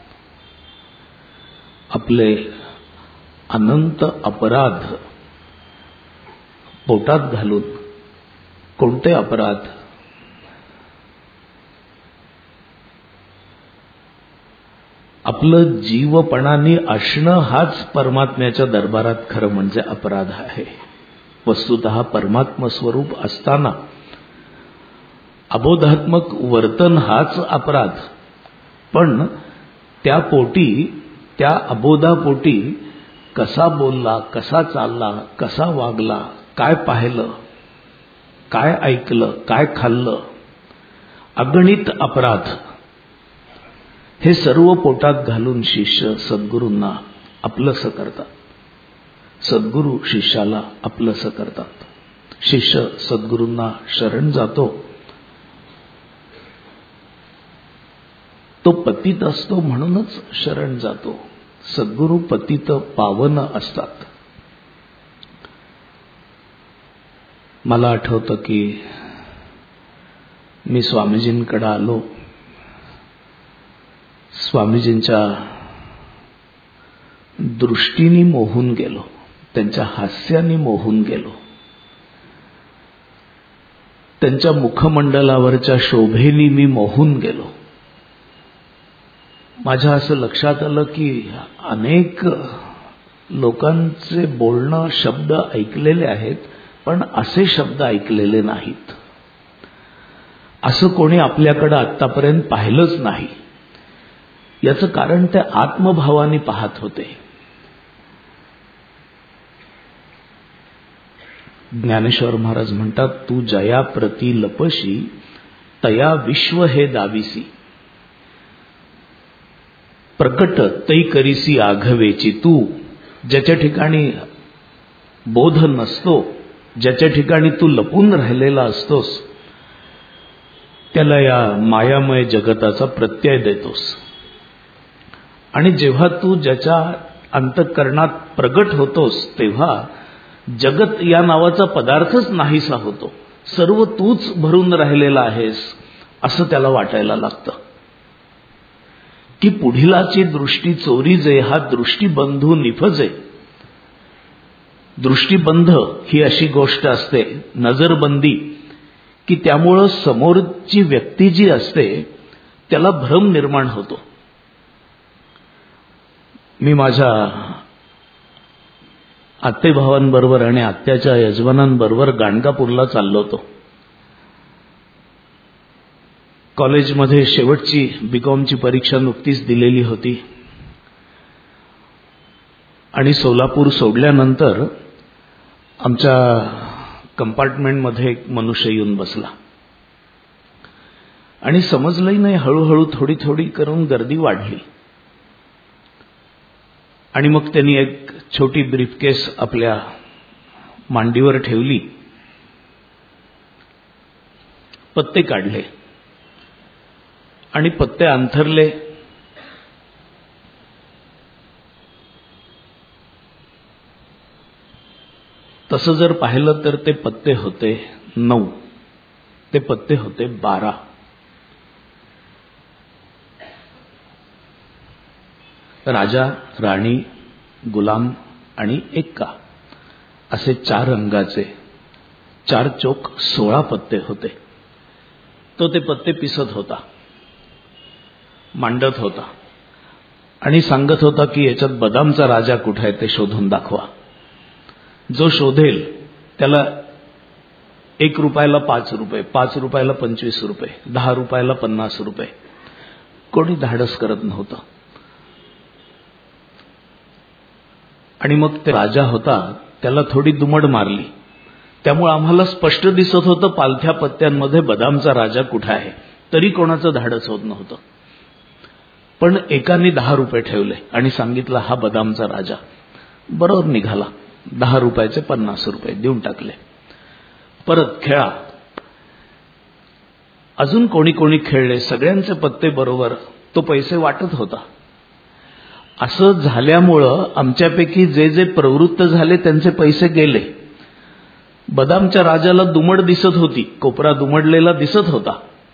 S5: आपले अनंत अपराध पोटात घालून, कोणते अपराध? आपलं जीवपणाने असणं हाच परमात्म्याच्या दरबारात खरं म्हणजे अपराध आहे. वस्तुतः परमात्म स्वरूप असताना अबोधात्मक वर्तन हाच अपराध. पण त्या पोटी, त्या अबोधापोटी कसा बोलला, कसा चालला, कसा वागला, काय पाहिलं, काय ऐकलं, काय खाल्लं, अगणित अपराध हे सर्व पोटात घालून शिष्य सद्गुरूंना आपलंसं करतात. सद्गुरू शिष्याला आपलंसं करतात. शिष्य सद्गुरूंना शरण जातो. तो पतित असतो म्हणूनच शरण जातो. सद्गुरू पतित पावन असतात. मला आठवतं की मी स्वामीजींकडे आलो. स्वामीजींच्या दृष्टीने मोहून गेलो, त्यांच्या हास्याने मोहून गेलो, त्यांच्या मुखमंडलावरच्या शोभेने मी मोहून गेलो. माझ्या असं लक्षात आलं की अनेक लोकांचे बोलणं, शब्द ऐकलेले आहेत, पण असे शब्द ऐकलेले नाहीत. असं कोणी आपल्याकडे आत्तापर्यंत पाहिलंच नाही. याचं कारण ते आत्मभावाने पाहत होते. ज्ञानेश्वर महाराज म्हणतात, तू जया प्रती लपशी, तया विश्व हे दाविसी, प्रकट तै करीसी आघवेची. तू ज्याच्या ठिकाणी बोध नसतो, ज्याच्या ठिकाणी तू लपून राहिलेला असतोस, त्याला या मायामय जगताचा प्रत्यय देतोस. आणि जेव्हा तू ज्याच्या अंतःकरणात प्रगट होतोस, तेव्हा जगत या नावाचा पदार्थच नाहीसा होतो. सर्व तूच भरून राहिलेला आहेस असं त्याला वाटायला लागतं. की पुढिलाची दृष्टी चोरी जे, हा दृष्टीबंधू निफजे. दृष्टीबंध ही अशी गोष्ट असते, नजरबंदी, की त्यामुळं समोरची व्यक्ती जी असते त्याला भ्रम निर्माण होतो. मी माझ्या आत्तेभावांबरोबर आणि आत्याच्या यजमानांबरोबर गाणगापूरला चाललो होतो. कॉलेजमध्ये शेवटची बीकॉमची परीक्षा नुकतीच दिलेली होती आणि सोलापूर सोडल्यानंतर आमच्या कंपार्टमेंटमध्ये एक मनुष्य येऊन बसला आणि समजलंही नाही, हळूहळू थोडी थोडी करून गर्दी वाढली. आणि मग त्यांनी एक छोटी ब्रीफकेस आपल्या मांडीवर ठेवली, पत्ते काढले आणि पत्ते अंथरले. तसं जर पाहिलं तर ते पत्ते होते 9, ते पत्ते होते 12. राजा, राणी, गुलाम आणि एक्का असे 4 रंगाचे 4 चोक 16 पत्ते होते. तो ते पत्ते पिसत होता. मांडत होता आणि सांगत होता की याच्यात बदामचा राजा कुठे आहे ते शोधून दाखवा. जो शोधेल त्याला 1 रुपयाला 5 रुपये, 5 रुपयाला 25 रुपये, 10 रुपयाला 50 रुपये. कोणी धाडस करत नव्हतं. आणि मग ते राजा होता त्याला थोडी दुमड मारली. त्यामुळे आम्हाला स्पष्ट दिसत होतं पालथ्या पत्त्यांमध्ये बदामचा राजा कुठे आहे. तरी कोणाचं धाडस होत नव्हतं. पण एकाने 10 रुपये ठेवले आणि सांगितलं हा बदामचा राजा. बरोबर निघाला. 10 रुपयाचे 50 रुपये देऊन टाकले. परत खेळा. अजून कोणी कोणी खेळले. सगळ्यांचे पत्ते बरोबर. तो पैसे वाटत होता. असं झाल्यामुळं आमच्यापैकी जे जे प्रवृत्त झाले त्यांचे पैसे गेले. बदामच्या राजाला दुमड दिसत होती. कोपरा दुमडलेला दिसत होता.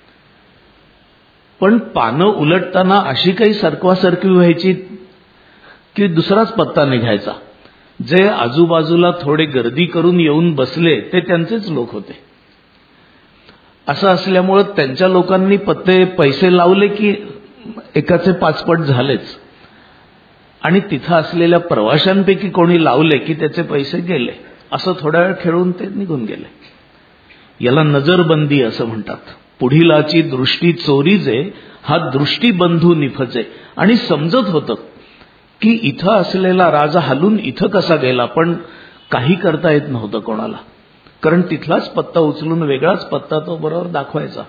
S5: पण पानं उलटताना अशी काही सरकवासरकी व्हायची की दुसराच पत्ता निघायचा. जे आजूबाजूला थोडे गर्दी करून येऊन बसले ते त्यांचेच लोक होते. असं असल्यामुळं त्यांच्या लोकांनी पैसे लावले की एकाचे 5 पट झालेच. आणि तिथं असलेल्या प्रवाशांपैकी कोणी लावले की त्याचे पैसे गेले. असं थोडा वेळ खेळून ते निघून गेले. याला नजरबंदी असं म्हणतात. पुढीलाची दृष्टी चोरीजे हा दृष्टीबंधू निफजे. आणि समजत होतं की इथं असलेला राजा हलून इथं कसा गेला, पण काही करता येत नव्हतं कोणाला. कारण तिथलाच पत्ता उचलून वेगळाच पत्ता तो बरोबर दाखवायचा.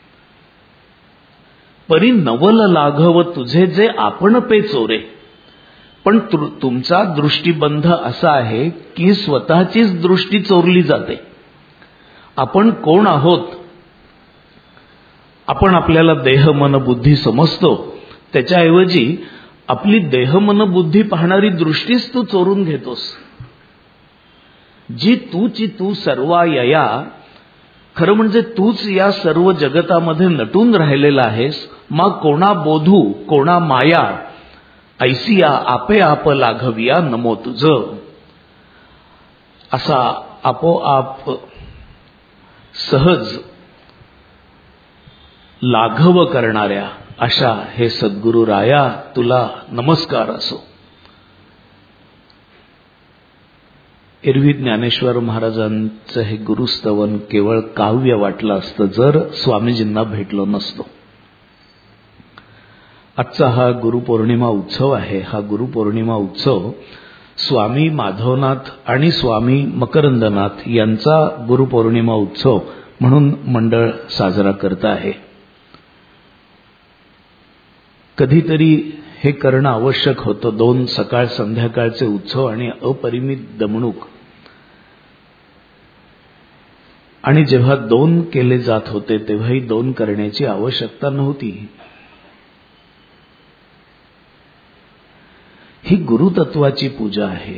S5: परी नवल लाघव तुझे जे आपण पे चोरे. पण तुमचा दृष्टीबंध असा आहे की स्वतःचीच दृष्टी चोरली जाते. आपण कोण आहोत. आपण आपल्याला देह मन बुद्धी समजतो. त्याच्याऐवजी आपली देह मन बुद्धी पाहणारी दृष्टीच तू चोरून घेतोस. जी तूची तू सर्वा यया. खरं म्हणजे तूच या सर्व जगतामध्ये नटून राहिलेला आहेस. मग कोणा बोधू कोणा माया ऐसिया आपे आप लाघविया नमो तुझ. असा आपोआप सहज लाघव करणाऱ्या अशा हे सद्गुरु राया तुला नमस्कार असो. एरवी ज्ञानेश्वर महाराजांचं हे गुरुस्तवन केवळ काव्य वाटलं असतं जर स्वामीजींना भेटलो नसतो. आजचा हा गुरुपौर्णिमा उत्सव आहे. हा गुरुपौर्णिमा उत्सव स्वामी माधवनाथ आणि स्वामी मकरंदनाथ यांचा गुरुपौर्णिमा उत्सव म्हणून मंडळ साजरा करत आहे. कधीतरी हे करणं आवश्यक होतं. 2 सकाळ संध्याकाळचे उत्सव आणि अपरिमित दमणूक. आणि जेव्हा 2 केले जात होते तेव्हाही 2 करण्याची आवश्यकता नव्हती. ही गुरुतत्वाची पूजा आहे.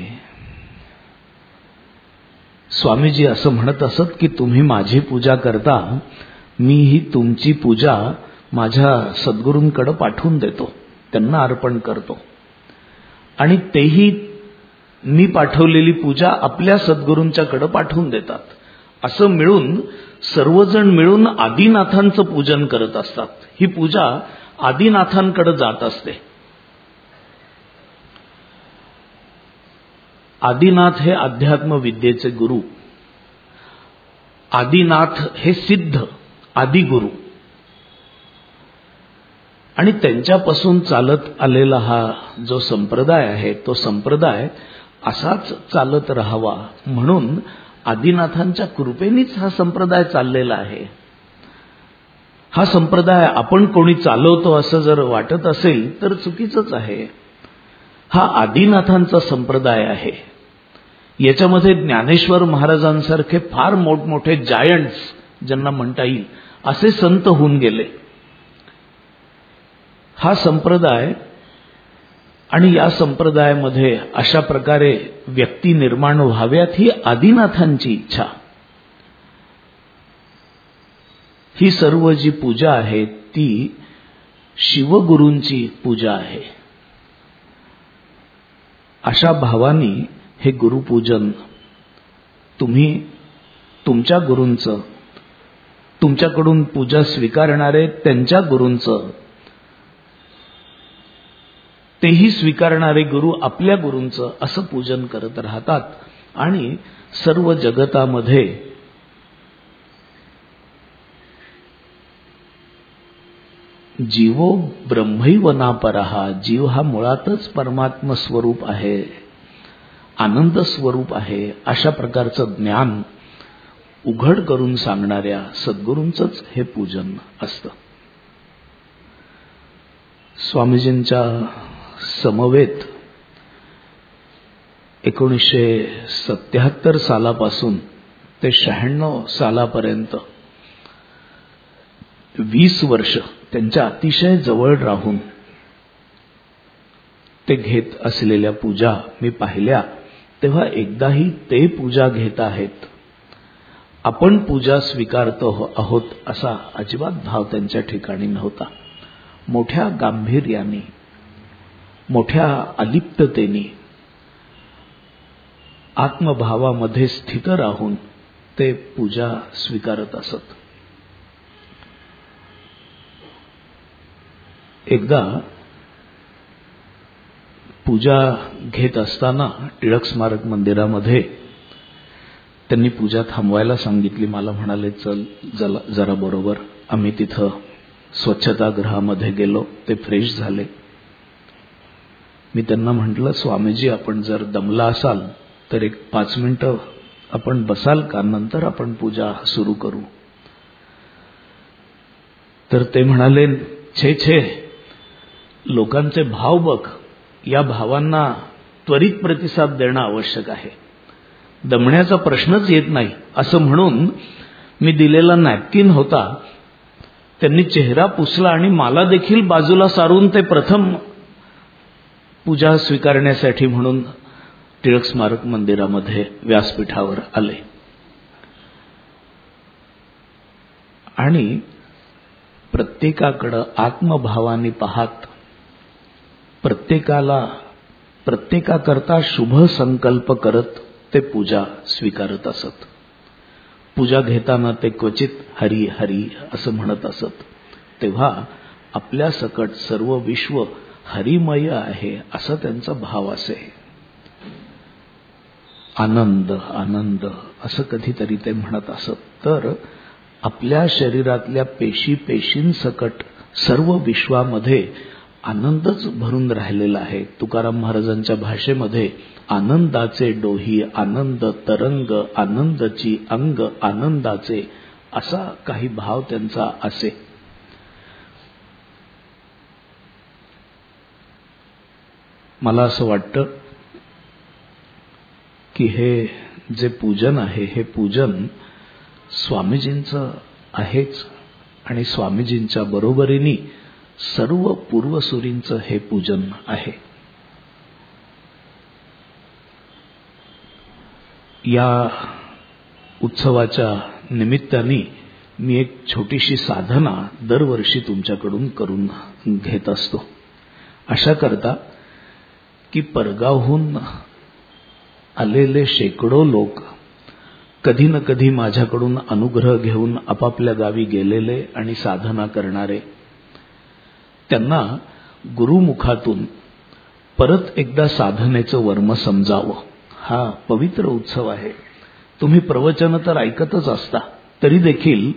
S5: स्वामीजी असं म्हणत असत की तुम्ही माझी पूजा करता, मी ही तुमची पूजा माझ्या सद्गुरूंकडे पाठवून देतो, त्यांना अर्पण करतो. आणि तेही मी पाठवलेली पूजा आपल्या सद्गुरूंच्याकडे पाठवून देतात. असं मिळून सर्वजण मिळून आदिनाथांचं पूजन करत असतात. ही पूजा आदिनाथांकडे जात असते. आदिनाथ हे अध्यात्म विद्येचे गुरु. आदिनाथ हे सिद्ध आदिगुरु. आणि त्यांच्यापासून चालत आलेला हा जो संप्रदाय आहे तो संप्रदाय असाच चालत राहावा म्हणून आदिनाथांच्या कृपेनेच हा संप्रदाय चाललेला आहे. हा संप्रदाय आपण कोणी चालवतो असं जर वाटत असेल तर चुकीचंच आहे. हा आदिनाथांचा संप्रदाय आहे. याच्यामध्ये ज्ञानेश्वर महाराजांसारखे फार मोठमोठे जायंट्स ज्यांना म्हणता येईल असे संत होऊन गेले. हा संप्रदाय आणि या संप्रदायामध्ये अशा प्रकारे व्यक्ती निर्माण व्हाव्यात ही आदिनाथांची इच्छा. ही सर्व जी पूजा आहे ती शिवगुरूंची पूजा आहे. अशा भावानी हे गुरुपूजन तुम्ही तुमच्या गुरूंचं, तुमच्याकडून पूजा स्वीकारणारे त्यांच्या गुरूंचं तेही स्वीकारणारे गुरु आपल्या गुरूंचं असं पूजन करत राहतात आणि सर्व जगतामध्ये जीवो ब्रह्मैव नापरहा, जीव हा मुळातच परमात्म स्वरूप आहे, आनंद स्वरूप आहे, अशा प्रकारचं ज्ञान उघड करून सांगणाऱ्या सद्गुरूंचंच हे पूजन असतं. स्वामीजींच्या समवेत 1977 सालापासून ते 96 सालापर्यंत 20 वर्ष त्यांच्या अतिशय जवळ राहून ते घेत असलेल्या पूजा मी पाहिल्या, तेव्हा एकदाही ते पूजा घेत आहेत, आपण पूजा स्वीकारतो आहोत असा अजिबात भाव त्यांच्या ठिकाणी नव्हता. मोठ्या गांभीर्याने, मोठ्या अलिप्ततेने, आत्मभावामध्ये स्थित राहून ते पूजा स्वीकारत असत. एकदा पूजा घेत असताना टिळक स्मारक मंदिरामध्ये त्यांनी पूजा थांबवायला सांगितली. मला म्हणाले, चल जरा बरोबर. आम्ही तिथं स्वच्छतागृहामध्ये गेलो, ते फ्रेश झाले. मी त्यांना म्हटलं, स्वामीजी आपण जर दमला असाल तर एक 5 मिनिटं आपण बसाल का, नंतर आपण पूजा सुरू करू. तर ते म्हणाले, छे लोकांचे भाव बघ, या भावांना त्वरित प्रतिसाद देणं आवश्यक आहे, दमण्याचा प्रश्नच येत नाही. असं म्हणून मी दिलेला नॅपकिन होता, त्यांनी चेहरा पुसला आणि मला देखील बाजूला सारून ते प्रथम पूजा स्वीकारण्यासाठी म्हणून टिळक स्मारक मंदिरामध्ये व्यासपीठावर आले. आणि प्रत्येकाकडं आत्मभावाने पाहत प्रत्येकाकरता शुभ संकल्प करत ते पूजा स्वीकारत असत. पूजा घेताना ते क्वचित हरी हरी असं म्हणत असत. तेव्हा आपल्या सकट सर्व विश्व हरिमय आहे असा त्यांचा भाव असे. आनंद आनंद असं कधीतरी ते म्हणत असत. तर आपल्या शरीरातल्या पेशींसकट सर्व विश्वामध्ये आनंदच भरून राहिलेला आहे. तुकाराम महाराजांच्या भाषेमध्ये आनंदाचे डोही आनंद तरंग, आनंदची अंग आनंदाचे, असा काही भाव त्यांचा असे. मला असं वाटतं की हे जे पूजन आहे, हे पूजन स्वामीजींचं आहेच आणि स्वामीजींच्या बरोबरीने सर्व पूर्वसुरींचं हे पूजन आहे. या उत्सवाच्या निमित्ताने मी एक छोटीशी साधना दरवर्षी तुमच्याकडून करून घेत असतो. अशा करता की परगावहून आलेले शेकडो लोक कधी न कधी माझ्याकडून अनुग्रह घेऊन आपापल्या गावी गेलेले आणि साधना करणारे, त्यांना गुरुमुखातून परत एकदा साधनेचं वर्म समजावं. हा पवित्र उत्सव आहे. तुम्ही प्रवचन तर ऐकतच असता, तरी देखील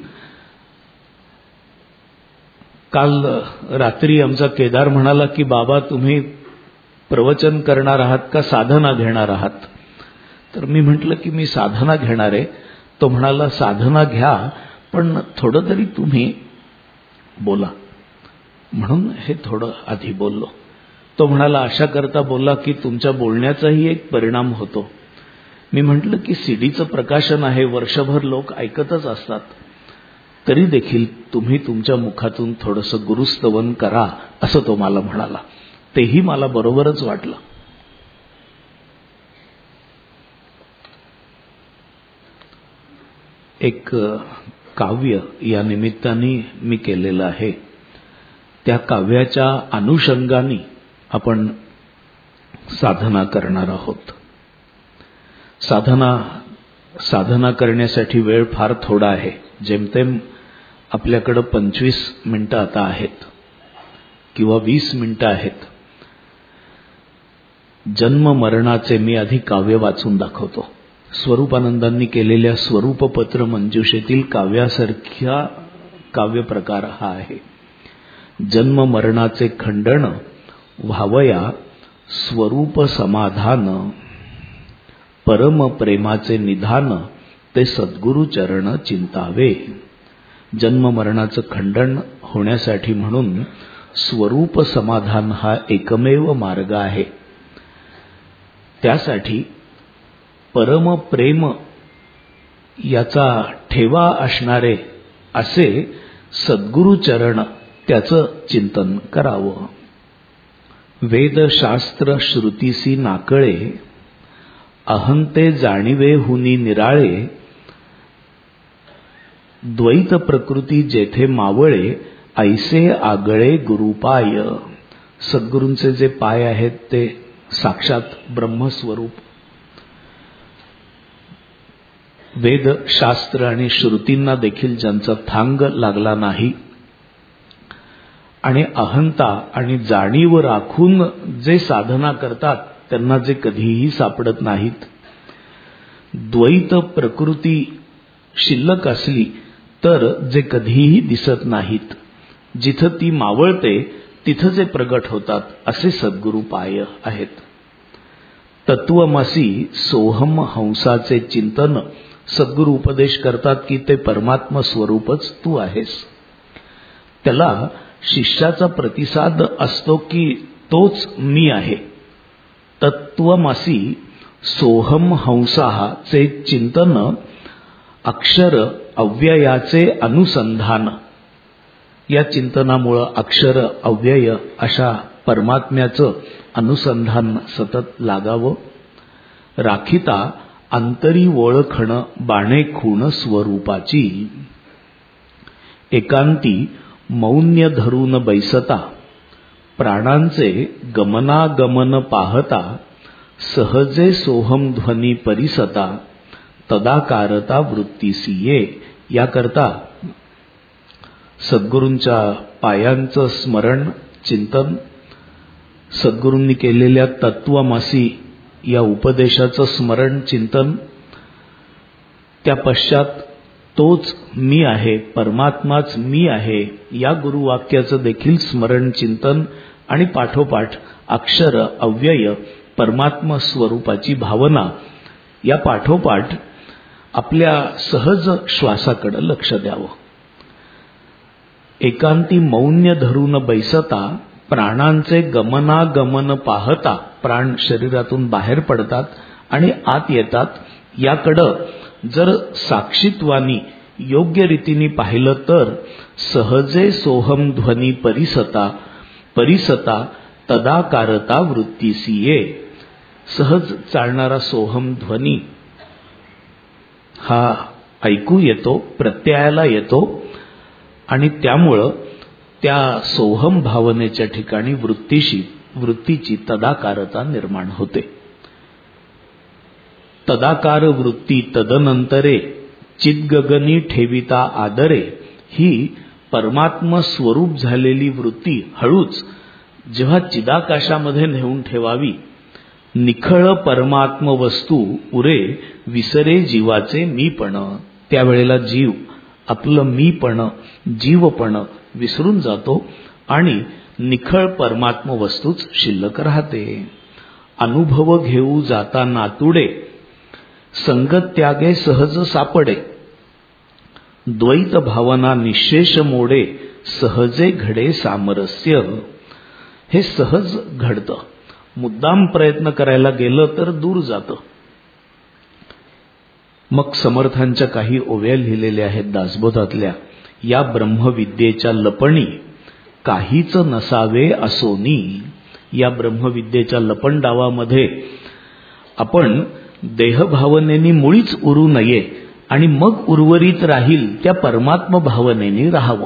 S5: काल रात्री आमचा केदार म्हणाला की बाबा तुम्ही प्रवचन करणार आहात का साधना घेणार आहात. तर मी म्हटलं की मी साधना घेणार आहे. तो म्हणाला साधना घ्या, पण थोडं तरी तुम्ही बोला. म्हणून हे थोडं आधी बोललो. तो म्हणाला अशा करता बोला की तुमच्या बोलण्याचाही एक परिणाम होतो. मी म्हटलं की सीडीचं प्रकाशन आहे, वर्षभर लोक ऐकतच असतात, तरी देखील तुम्ही तुमच्या मुखातून थोडंसं गुरुस्तवन करा, असं तो मला म्हणाला. तेही मला बरोबरच वाटलं. एक काव्य या निमित्ताने मी केलेलं आहे. त्या काव्याच्या अनुषंगाने आपण साधना करणार आहोत. साधना करण्यासाठी वेळ फार थोडा आहे. जेमतेम आपल्याकडं 25 मिनिटं आता आहेत किंवा 20 मिनिटं आहेत. जन्म मरणाचे मी आधी काव्य वाचून दाखवतो. स्वरूपानंदांनी केलेल्या स्वरूपपत्र मंजुषेतील काव्यासारख्या काव्यप्रकार हा आहे. जन्म मरणाचे खंडन व्हावया स्वरूप समाधान, परम प्रेमाचे निधान ते सद्गुरु चरण चिंतावे. जन्म मरणाचं खंडन होण्यासाठी म्हणून स्वरूप समाधान हा एकमेव मार्ग आहे. त्यासाठी परम प्रेम याचा ठेवा असणारे असे सद्गुरु चरण त्याचं चिंतन करावं. वेदशास्त्र श्रुतीसी नाकळे, अहंते जाणीवे हुनी निराळे, द्वैत प्रकृती जेथे मावळे, ऐसे आगळे गुरुपाय. सद्गुरूंचे जे पाय आहेत ते साक्षात ब्रह्मस्वरूप. वेद शास्त्र आणि श्रुतींना देखील ज्यांचा थांग लागला नाही आणि अहंता आणि जाणीव राखून जे साधना करतात त्यांना जे कधीही सापडत नाहीत. द्वैत प्रकृती शिल्लक असली तर जे कधीही दिसत नाहीत, जिथं ती मावळते तिथं जे प्रगट होतात असे सद्गुरु पाय आहेत. तत्वमसी सोहम हंसाचे चिंतन सद्गुरु उपदेश करतात की ते परमात्मा स्वरूपच तू आहेस. त्याला शिष्याचा प्रतिसाद असतो की तोच मी आहे. तत्वमसी सोहम हंसाचे चिंतन अक्षर अव्ययाचे अनुसंधान. या चिंतनामुळं अक्षर अव्यय अशा परमात्म्याचं अनुसंधान सतत लागावं. राखिता अंतरी ओळखण बाणे खूण स्वरूपाची, एकांती मौन्य धरून बैसता, प्राणांचे गमनागमन पाहता, सहजे सोहम ध्वनी परिसता, तदाकारता वृत्तीसी ये. याकरता सद्गुरूंच्या पायांचं स्मरण चिंतन, सद्गुरूंनी केलेल्या तत्वमसी या उपदेशाचं स्मरण चिंतन, त्या पश्चात तोच मी आहे, परमात्माच मी आहे या गुरुवाक्याचं देखील स्मरण चिंतन आणि पाठोपाठ अक्षर अव्यय परमात्मा स्वरूपाची भावना. या पाठोपाठ आपल्या सहज श्वासाकडे लक्ष द्यावं. एकांती मौन्य धरून बैसता, प्राणांचे गमनागमन पाहता. प्राण शरीरातून बाहेर पडतात आणि आत येतात. याकडं जर साक्षीत्वानी योग्य रीतीने पाहिलं तर सहजे सोहम ध्वनी परिसता, परिसता तदाकारता वृत्तीसी ये. सहज चालणारा सोहम ध्वनी हा ऐकू येतो, प्रत्ययाला येतो आणि त्यामुळं त्या सोहम भावनेच्या ठिकाणी वृत्तीची तदाकारता निर्माण होते. तदाकार वृत्ती तदनंतरे चिद्गगनी ठेविता आदरे. ही परमात्म स्वरूप झालेली वृत्ती हळूच जेव्हा चिदाकाशामध्ये नेऊन ठेवावी. निखळ परमात्म वस्तू उरे विसरे जीवाचे मीपण. त्यावेळेला जीव आपलं मीपण जीवपण विसरून जातो आणि निखळ परमात्म वस्तूच शिल्लक राहते. अनुभव घेऊ जाता नातुडे, संगत त्यागे सहज सापडे. द्वैत भावना निशेष मोडे, सहजे घडे सामरस्य. हे सहज घडतं, मुद्दाम प्रयत्न करायला गेलं तर दूर जातं. मग समर्थांच्या काही ओव्या लिहिलेल्या आहेत दासबोधातल्या. या ब्रह्मविद्येच्या लपणी काहीच नसावे असोनी. या ब्रह्मविद्येच्या लपंडावामध्ये आपण देहभावनेनी मुळीच उरू नये आणि मग उर्वरित राहील त्या परमात्म भावनेनी राहावं.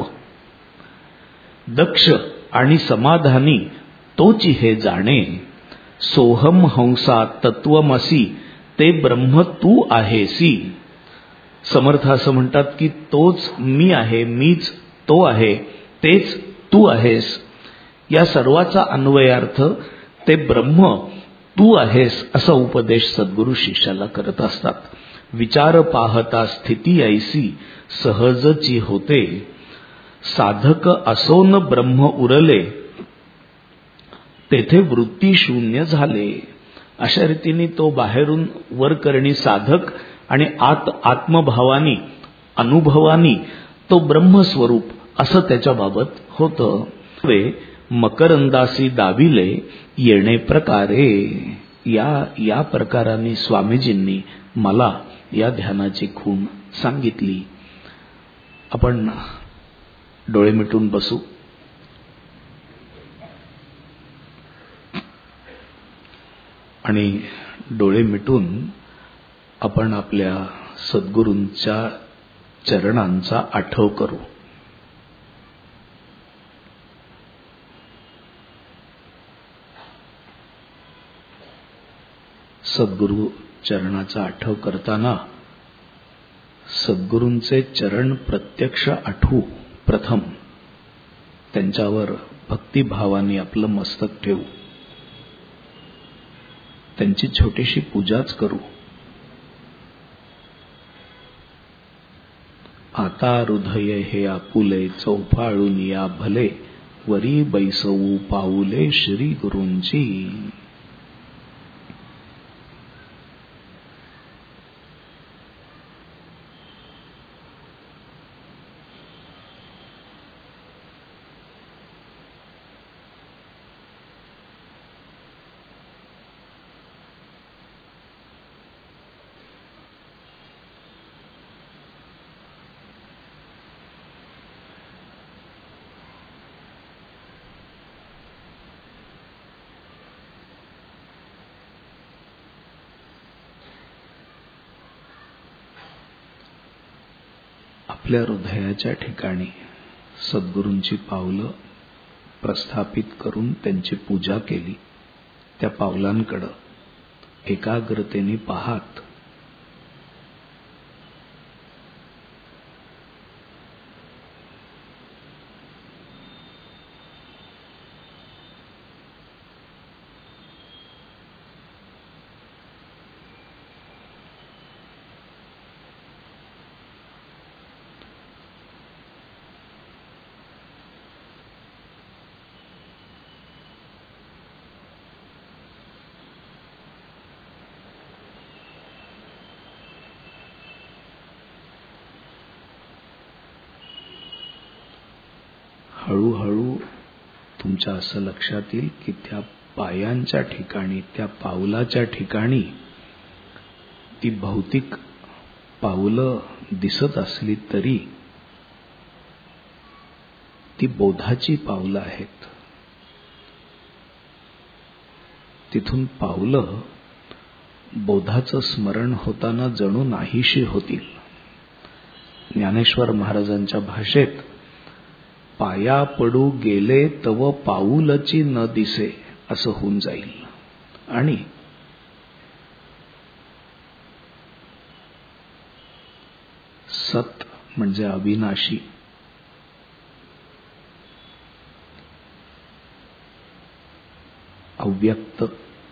S5: दक्ष आणि समाधानी तोची हे जाणे. सोहम हंसा तत्वमसी, ते ब्रह्म तू आहेसी. समर्थ असं म्हणतात की तोच मी आहे, मीच तो आहे, तेच तू आहेस. या सर्वाचा अन्वयार्थ ते ब्रह्म तू आहेस असा उपदेश सद्गुरू शिष्याला करत असतात. विचार पाहता स्थिती ऐसी सहजची होते, साधक असोन ब्रह्म उरले तेथे वृत्ती शून्य झाले. अशा रीतीने तो बाहेरून वरकरणी साधक आणि आत्मभावानी अनुभवानी तो ब्रह्मस्वरूप असं त्याच्याबाबत होतं. मकरंदासी दाविले येणे प्रकारे. या प्रकाराने स्वामीजींनी मला या ध्यानाची खूण सांगितली. आपण डोळे मिटून बसू. आणि डोळे मिटून आपण आपल्या सद्गुरूंच्या चरणांचा आठव करू. सद्गुरू चरणाचा आठव करताना सद्गुरूंचे चरण प्रत्यक्ष आठवू. प्रथम त्यांच्यावर भक्तिभावाने आपलं मस्तक ठेवू, त्यांची छोटीशी पूजाच करू. आता हृदय हे आपुले चौफाळून या भले, वरी बैसवू पाऊले श्री गुरूंची. आपल्या हृदयाच्या ठिकाणी सद्गुरूंची पावलं प्रस्थापित करून त्यांची पूजा केली. त्या पावलांकडे एकाग्रतेने पाहत हळूहळू तुमच्या असं लक्षात येईल की त्या पायांच्या ठिकाणी, त्या पावलाच्या ठिकाणी ती भौतिक पावलं दिसत असली तरी ती बोधाची पावलं आहेत. तिथून पावलं बोधाचं स्मरण होताना जणू नाहीशी होतील. ज्ञानेश्वर महाराजांच्या भाषेत पाया पडू गेले तव पाऊलची न दिसे असं होऊन जाईल. आणि सत म्हणजे अविनाशी, अव्यक्त,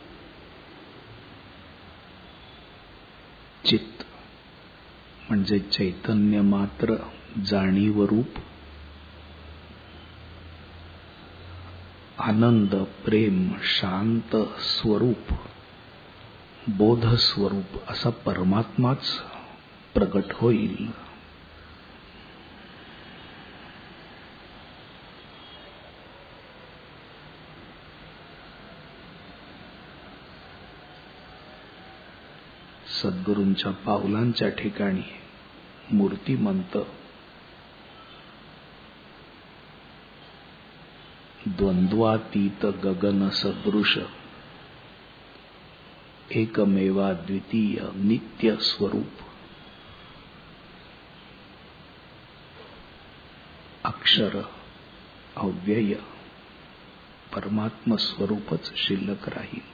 S5: चित्त म्हणजे चैतन्य मात्र, जाणीव रूप, आनंद, प्रेम, शांत स्वरूप, बोध स्वरूप असा परमात्माच प्रगट होईल. सद्गुरूंच्या पावलांच्या ठिकाणी मूर्तिमंत, द्वंद्वातीत गगन सदृश, एकमेवा द्वितीय नित्य स्वरूप, अक्षर अव्यय परमात्म स्वरूपच शिल्लक राहील.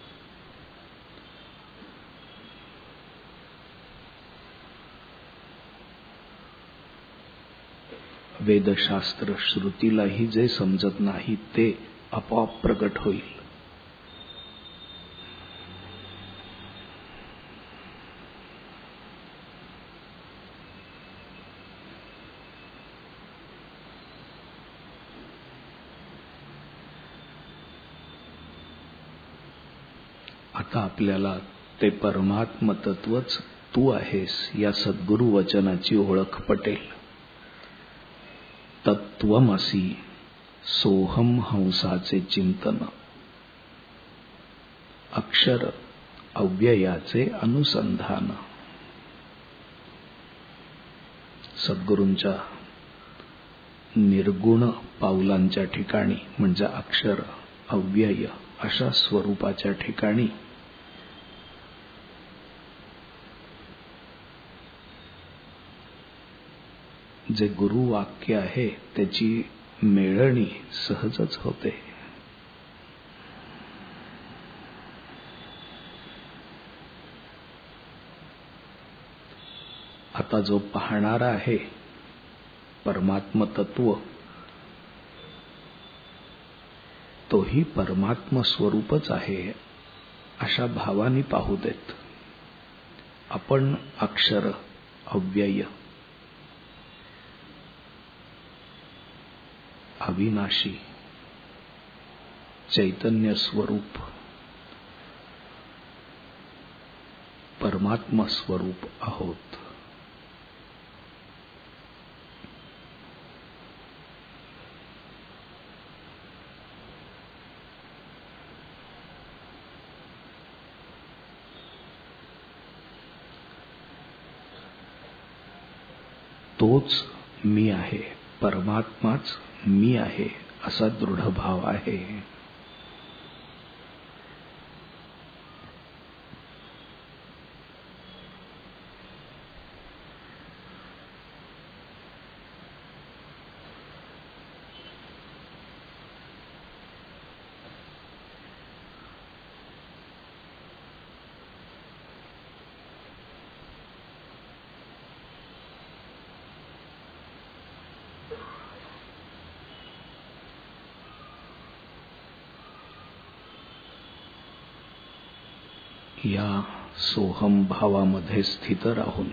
S5: वेदशास्त्र श्रुतीलाही जे समजत नाही ते आपोआप प्रगट होईल. आता आपल्याला ते परमात्म तत्वच तू आहेस या सद्गुरु वचनाची ओळख पटेल. तत्वमसी सोहम हंसाचे चिंतन, अक्षर अव्ययाचे अनुसंधान. सद्गुरूंच्या निर्गुण पावलांच्या ठिकाणी म्हणजे अक्षर अव्यय अशा स्वरूपाच्या ठिकाणी जे गुरुवाक्य आहे त्याची मेळणी सहजच होते. आता जो पाहणारा आहे परमात्म तत्व तोही परमात्म स्वरूपच आहे अशा भावाने पाहू देत. आपण अक्षर अव्यय अविनाशी चैतन्य स्वरूप परमात्म स्वरूप आहोत. तोच मी आहे, परमात्माच मी आहे असा दृढ भाव आहे. या सोहम भावामध्ये स्थित राहून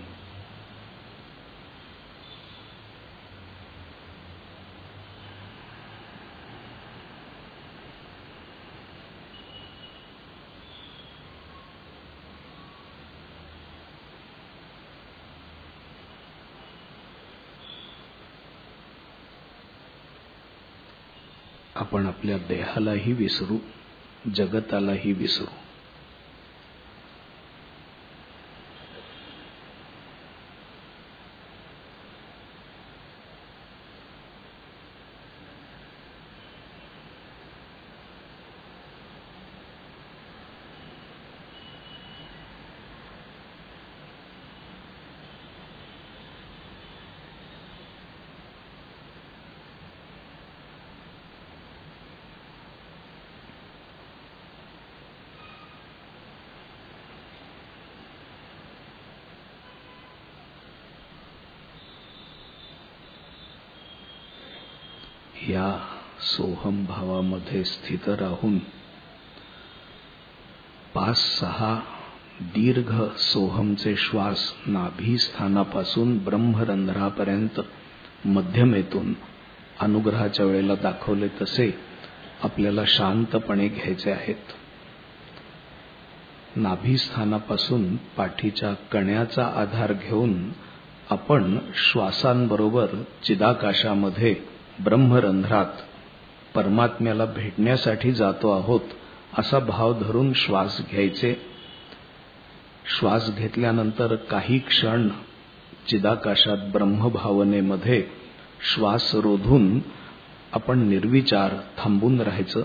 S5: आपण आपल्या देहालाही विसरू, जगतालाही विसरू. या सोहम भावामध्ये स्थित राहून 5-6 दीर्घ सोहमचे श्वास नाभीस्थानापासून ब्रह्मरंध्रापर्यंत मध्यमेतून अनुग्रहाच्या वेळेला दाखवले तसे आपल्याला शांतपणे घ्यायचे आहेत. नाभीस्थानापासून पाठीच्या कण्याचा आधार घेऊन आपण श्वासांबरोबर चिदाकाशामध्ये ब्रह्मरंध्रात परमात्म्याला भेटण्यासाठी जातो आहोत असा भाव धरून श्वास घ्यायचे. श्वास घेतल्यानंतर काही क्षण चिदाकाशात ब्रह्मभावनेमध्ये श्वास रोधून आपण निर्विचार थांबून राहायचं.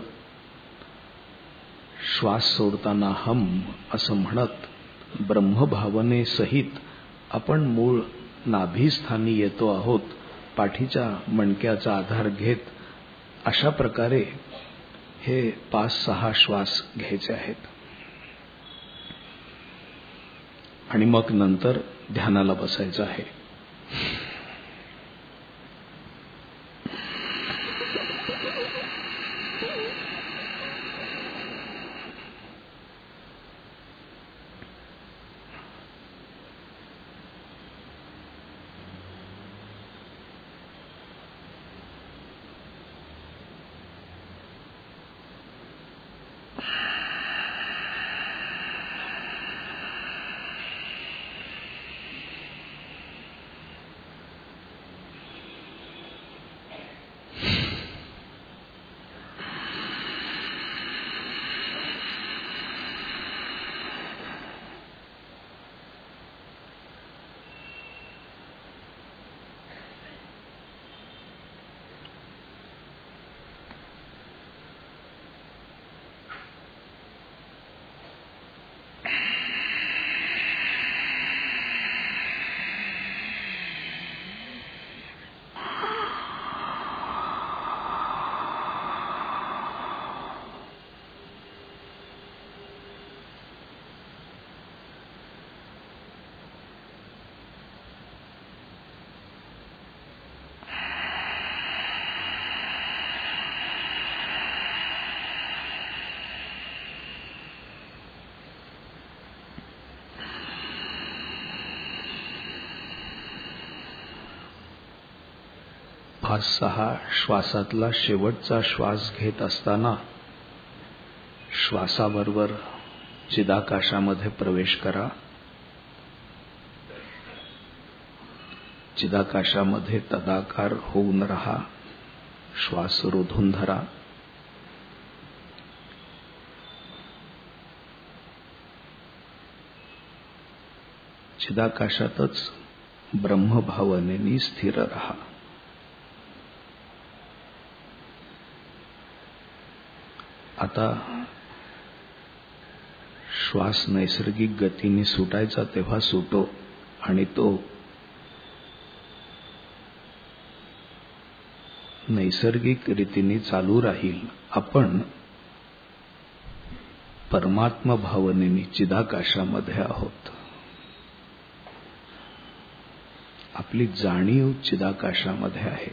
S5: श्वास सोडताना हम असं म्हणत ब्रह्मभावनेसहित आपण मूळ नाभीस्थानी येतो आहोत. पाठीच्या मणक्याचा आधार घेत अशा प्रकारे हे 5-6 श्वास घ्यायचे आहेत आणि मग नंतर ध्यानाला बसायचं आहे. आज 6 श्वासातला शेवटचा श्वास घेत असताना श्वासाबरोबर चिदाकाशामध्ये प्रवेश करा. चिदाकाशामध्ये तदाकार होऊन रहा. श्वास रोधून धरा. चिदाकाशातच ब्रह्मभावनेने स्थिर रहा. आता श्वास नैसर्गिक गतीने सुटायचा तेव्हा सुटो आणि तो नैसर्गिक रीतीने चालू राहील. आपण परमात्मा भावनेने चिदाकाशामध्ये आहोत. आपली जाणीव चिदाकाशामध्ये आहे.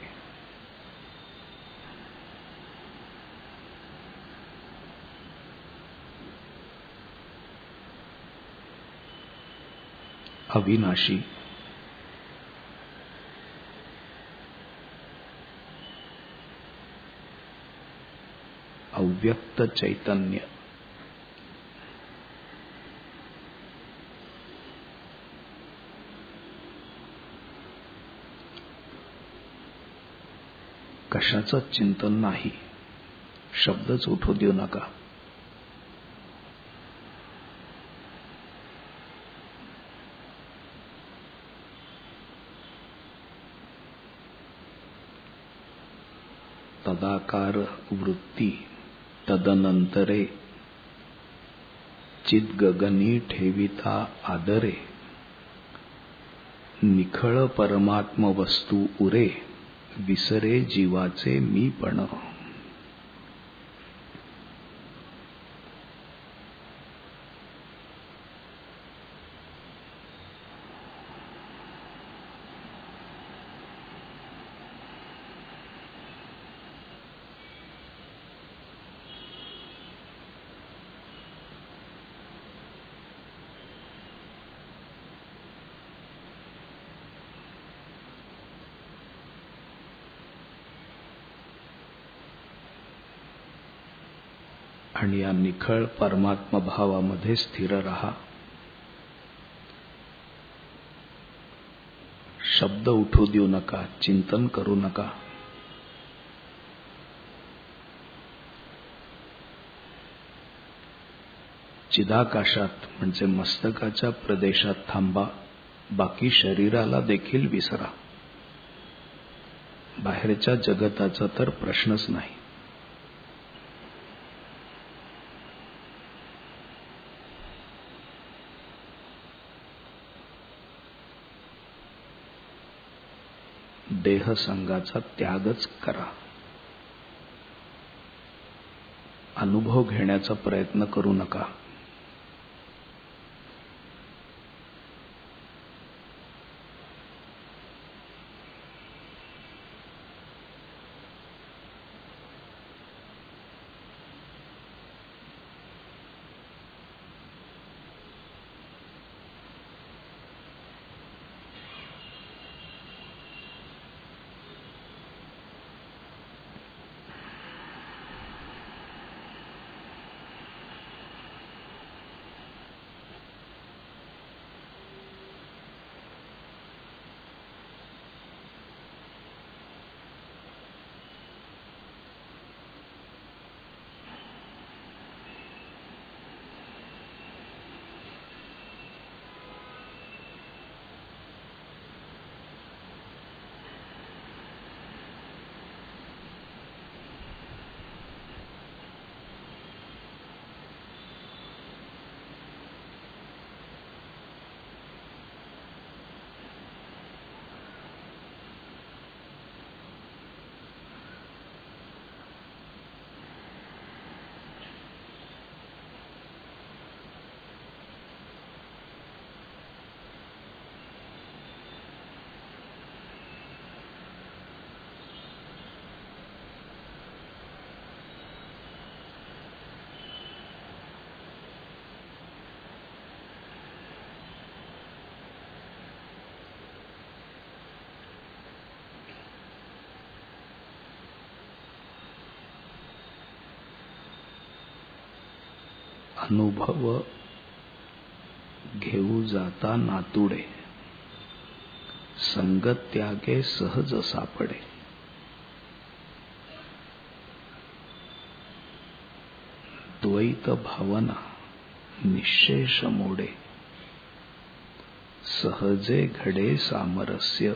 S5: अविनाशी, अव्यक्त चैतन्य, कशाचं चिंतन नाही. शब्दच उठू देऊ नका. तदाकार वृत्ती तदनंतरे चिद्गगनी ठेविता आदरे. निखळ परमात्म वस्तू उरे विसरे जीवाचे मीपण. आणि या निखळ परमात्मा भावामध्ये स्थिर रहा. शब्द उठू देऊ नका. चिंतन करू नका. चिदाकाशात म्हणजे मस्तकाच्या प्रदेशात थांबा. बाकी शरीराला देखील विसरा. बाहेरच्या जगताचा तर प्रश्नच नाही. देहसंगाचा त्यागच करा. अनुभव घेण्याचा प्रयत्न करू नका. अनुभव घेऊ जाता नातुडे, संगत त्यागे सहज सापडे. द्वैत भावना निशेष मोडे, सहजे घडे सामरस्य.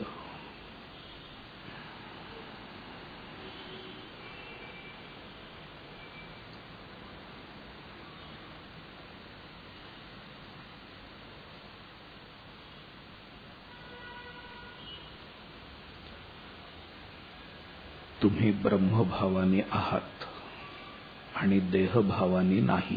S5: तुम्ही ब्रह्मभावाने आहात आणि देहभावाने नाही.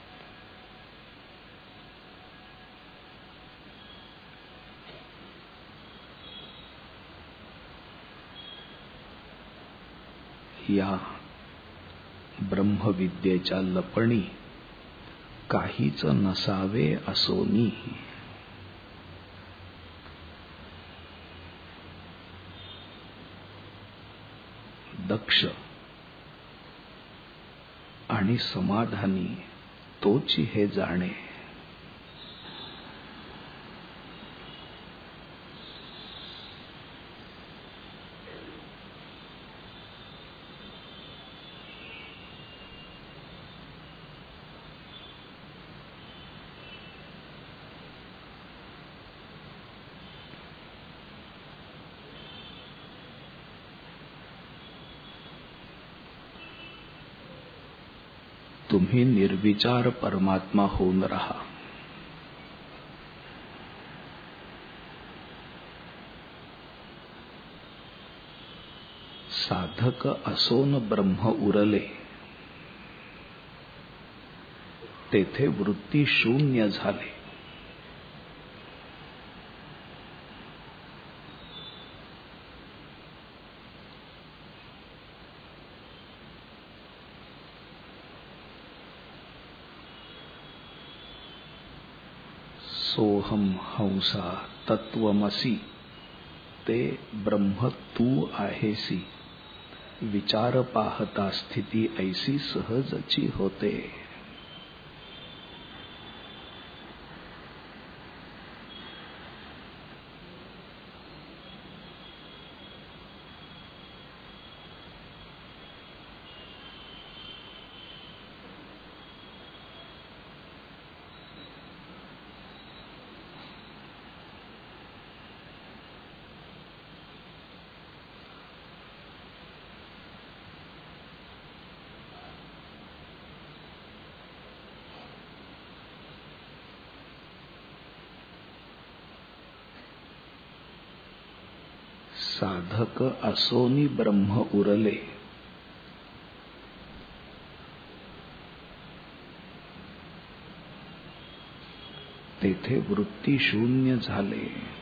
S5: या ब्रह्मविद्येच्या लपणी काहीच नसावे असोनी. दक्ष आणि समाधानी तोची हे जाणे. तुम्ही निर्विचार परमात्मा होऊन राहा. साधक असोन ब्रह्म उरले, तेथे वृत्ती शून्य झाले. सोहम हंसा तत्वमसी, ते ब्रह्म तू आहेसी. विचार पाहता स्थिती ऐसी सहजची होते. साधक असोनी ब्रह्म उरले, तेथे वृत्ती शून्य झाले.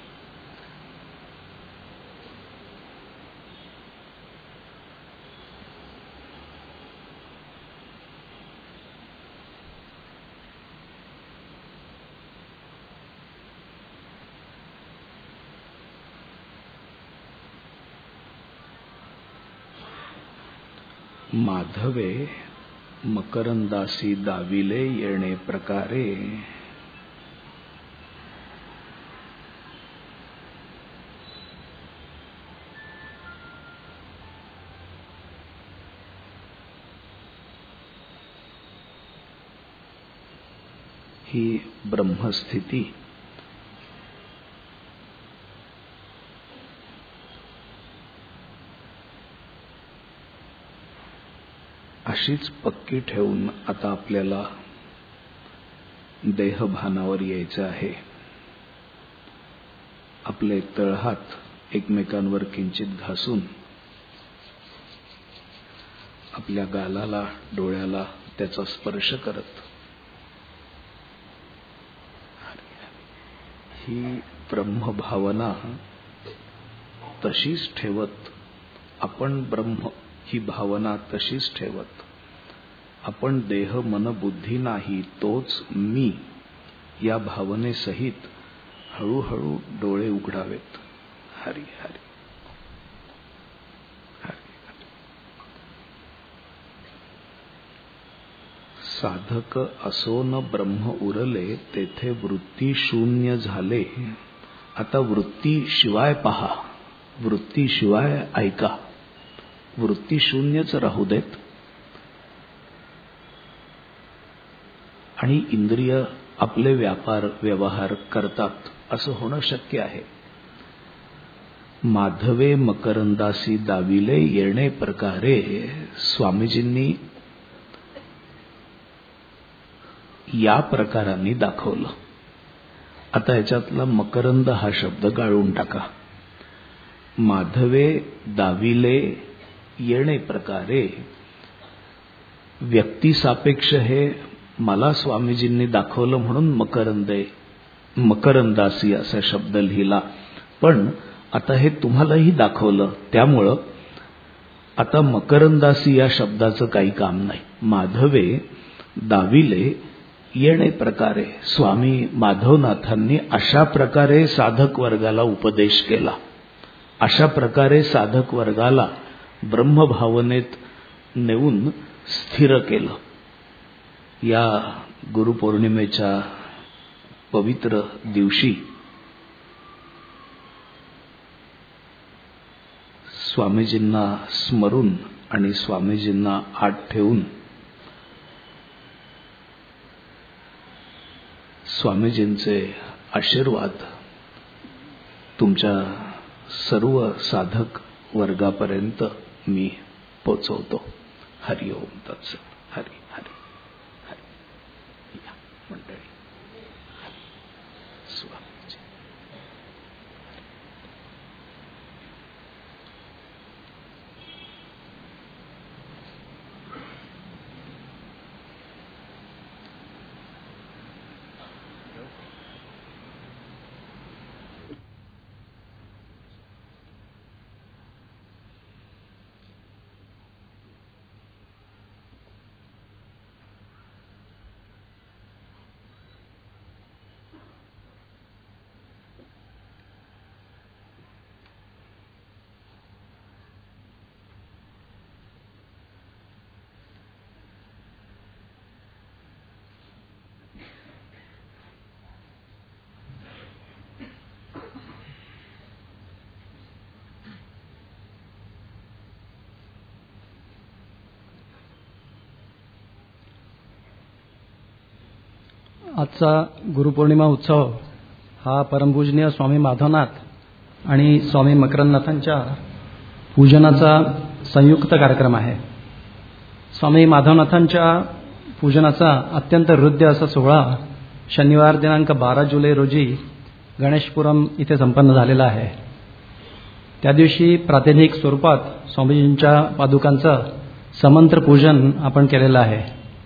S5: माधवे मकरंदासी दाविले येणे प्रकारे, ही ब्रह्मस्थिती अशीच पक्की ठेवून आता आपल्याला देहभानावर यायचं आहे. आपले तळहात एकमेकांवर किंचित घासून आपल्या गालाला डोळ्याला त्याचा स्पर्श करत ही ब्रह्मभावना तशीच ठेवत, आपण ब्रह्म ही भावना तशीच ठेवत, आपण देह मन बुद्धी नाही तोच मी या भावनेसहित हळूहळू डोळे उघडावेत. हरी हरी हरी. साधक असो न ब्रह्म उरले, तेथे वृत्ती शून्य झाले. आता वृत्ती शिवाय पहा, वृत्ती शिवाय ऐका, वृत्ती शून्यच राहू देत आणि इंद्रिय आपले व्यापार व्यवहार करतात असं होणं शक्य आहे. माधवे मकरंदासी दाविले येणे प्रकारे स्वामीजींनी या प्रकारांनी दाखवलं. आता याच्यातला मकरंद हा शब्द गाळून टाका. माधवे दाविले येणे प्रकारे व्यक्तिसापेक्ष हे मला स्वामीजींनी दाखवलं म्हणून मकरंदासी असा शब्द लिहिला, पण आता हे तुम्हालाही दाखवलं त्यामुळं आता मकरंदासी या शब्दाचं काही काम नाही. माधवे दाविले येणे प्रकारे स्वामी माधवनाथांनी अशा प्रकारे साधक वर्गाला उपदेश केला, अशा प्रकारे साधक वर्गाला ब्रह्मभावनेत नेऊन स्थिर केलं. या गुरुपौर्णिमेच्या पवित्र दिवशी स्वामीजींना स्मरून आणि स्वामीजींना आत ठेवून स्वामीजींचे आशीर्वाद तुमच्या सर्व साधक वर्गापर्यंत मी पोचवतो. हरि ओम तत्सत. हरि हरि हरि. या मंडळी स्वामीजी.
S1: आजचा गुरुपौर्णिमा उत्सव हा परमपूजनीय स्वामी माधवनाथ आणि स्वामी मकरंदनाथांच्या पूजनाचा संयुक्त कार्यक्रम आहे. स्वामी माधवनाथांच्या पूजनाचा अत्यंत हृद्य असा सोहळा शनिवार दिनांक 12 जुलै रोजी गणेशपुरम इथे संपन्न झालेला आहे. त्या दिवशी प्रातिनिधिक स्वरूपात स्वामीजींच्या पादुकांचं समंत्र पूजन आपण केलेलं आहे.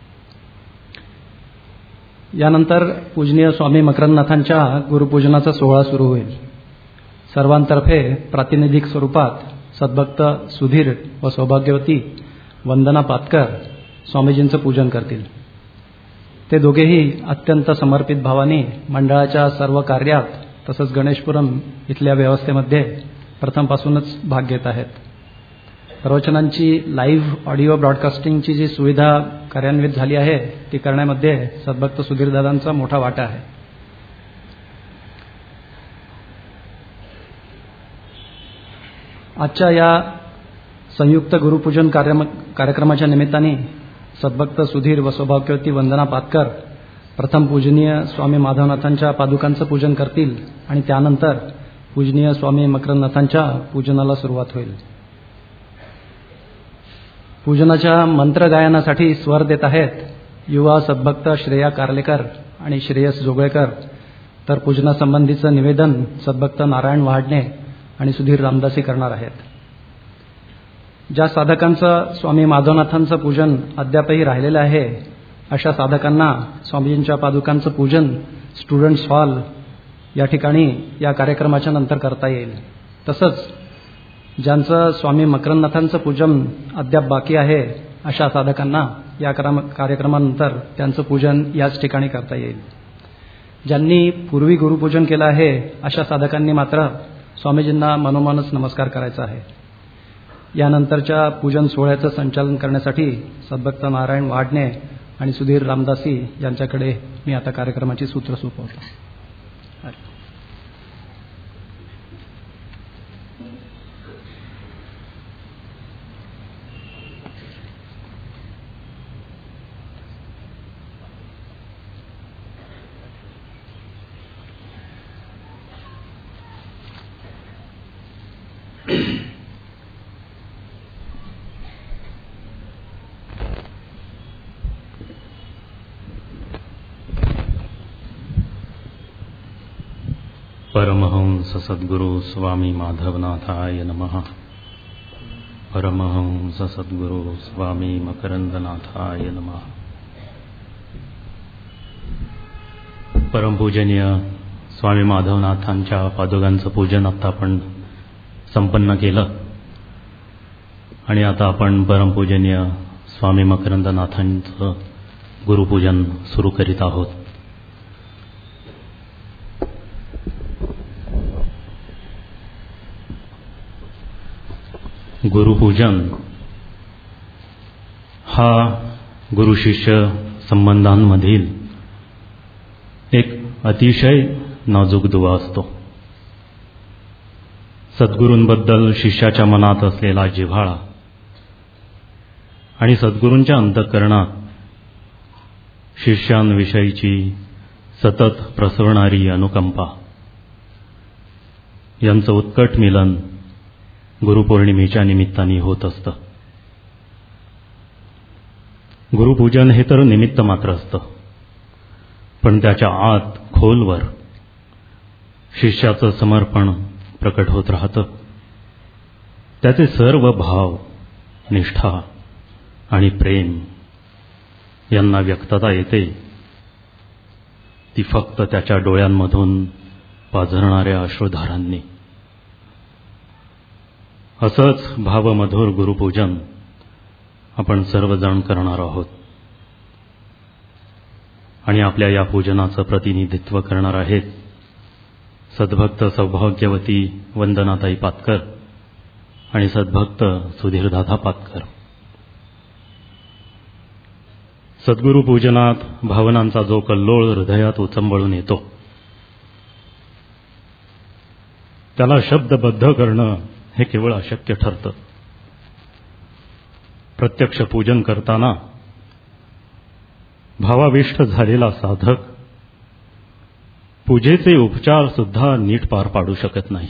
S1: यानंतर पूजनीय स्वामी मकरंदनाथांच्या गुरुपूजनाचा सोहळा सुरू होईल. सर्वांतर्फे प्रातिनिधिक स्वरूपात सद्भक्त सुधीर व सौभाग्यवती वंदना पातकर स्वामीजींचं पूजन करतील. ते दोघेही अत्यंत समर्पित भावाने मंडळाच्या सर्व कार्यात तसंच गणेशपुरम इथल्या व्यवस्थेमध्ये प्रथमपासूनच भाग घेत आहेत. प्रवचनांची लाईव्ह ऑडिओ ब्रॉडकास्टिंगची जी सुविधा कार्यान्वित झाली आहे ती करण्यामध्ये सद्भक्त सुधीरदादांचा मोठा वाटा आहे. आजच्या या संयुक्त गुरुपूजन कार्यक्रमाच्या निमित्ताने सद्भक्त सुधीर व सौभाग्यवती वंदना पातकर प्रथम पूजनीय स्वामी माधवनाथांच्या पादुकांचं पूजन करतील आणि त्यानंतर पूजनीय स्वामी मकरंदनाथांच्या पूजनाला सुरुवात होईल. पूजनाच्या मंत्र गायनासाठी स्वर देत आहेत युवा सद्भक्त श्रेया कार्लेकर आणि श्रेयस जोगळेकर, तर पूजनासंबंधीचं निवेदन सद्भक्त नारायण वहाडणे आणि सुधीर रामदासी करणार आहेत. ज्या साधकांचं स्वामी माधवनाथांचं पूजन अद्यापही राहिलेलं आहे अशा साधकांना स्वामीजींच्या पादुकांचं पूजन स्टुडंट्स हॉल या ठिकाणी या कार्यक्रमाच्या नंतर करता येईल. तसंच ज्यांचं स्वामी मकरंदनाथांचं पूजन अद्याप बाकी आहे अशा साधकांना या कार्यक्रमानंतर त्यांचं पूजन याच ठिकाणी करता येईल. ज्यांनी पूर्वी गुरुपूजन केलं आहे अशा साधकांनी मात्र स्वामीजींना मनोमनच नमस्कार करायचा आहे. यानंतरच्या पूजन सोहळ्याचं संचालन करण्यासाठी सद्भक्त नारायण वाडणे आणि सुधीर रामदासी यांच्याकडे मी आता कार्यक्रमाची सूत्र सोपवतो.
S6: परमहंस सद्गुरु स्वामी माधवनाथाय नमः. परमहंस सद्गुरु स्वामी मकरंदनाथाय नमः. परमपूजनीय स्वामी माधवनाथांच्या पादुकांचं पूजन आता आपण संपन्न केलं आणि आता आपण परमपूजनीय स्वामी मकरंदनाथांचं गुरुपूजन सुरू करीत आहोत. गुरुपूजन हा गुरु शिष्य संबंधांमधील एक अतिशय नाजूक दुवा असतो. सद्गुरूंबद्दल शिष्याच्या मनात असलेला जिव्हाळा आणि सद्गुरूंच्या अंतःकरणात शिष्यांविषयीची सतत प्रसरणारी अनुकंपा यांचं उत्कट मिलन गुरुपौर्णिमेच्या निमित्ताने होत असतं. गुरुपूजन हे तर निमित्त मात्र असतं, पण त्याच्या आत खोलवर शिष्याचं समर्पण प्रकट होत राहतं. त्याचे सर्व भाव, निष्ठा आणि प्रेम यांना व्यक्तता येते ती फक्त त्याच्या डोळ्यांमधून पाझरणाऱ्या अश्रुधारांनी. असंच भावमधुर गुरुपूजन आपण सर्वजण करणार आहोत आणि आपल्या या पूजनाचं प्रतिनिधित्व करणार आहेत सद्भक्त सौभाग्यवती वंदनाताई पातकर आणि सद्भक्त सुधीरदादा पातकर. सद्गुरुपूजनात भावनांचा जो कल्लोळ हृदयात उचंबळून येतो त्याला शब्दबद्ध करणं हे केवळ अशक्य ठरतं. प्रत्यक्ष पूजन करताना भावाविष्ट झालेला साधक पूजेचे उपचार सुद्धा नीट पार पाडू शकत नाही.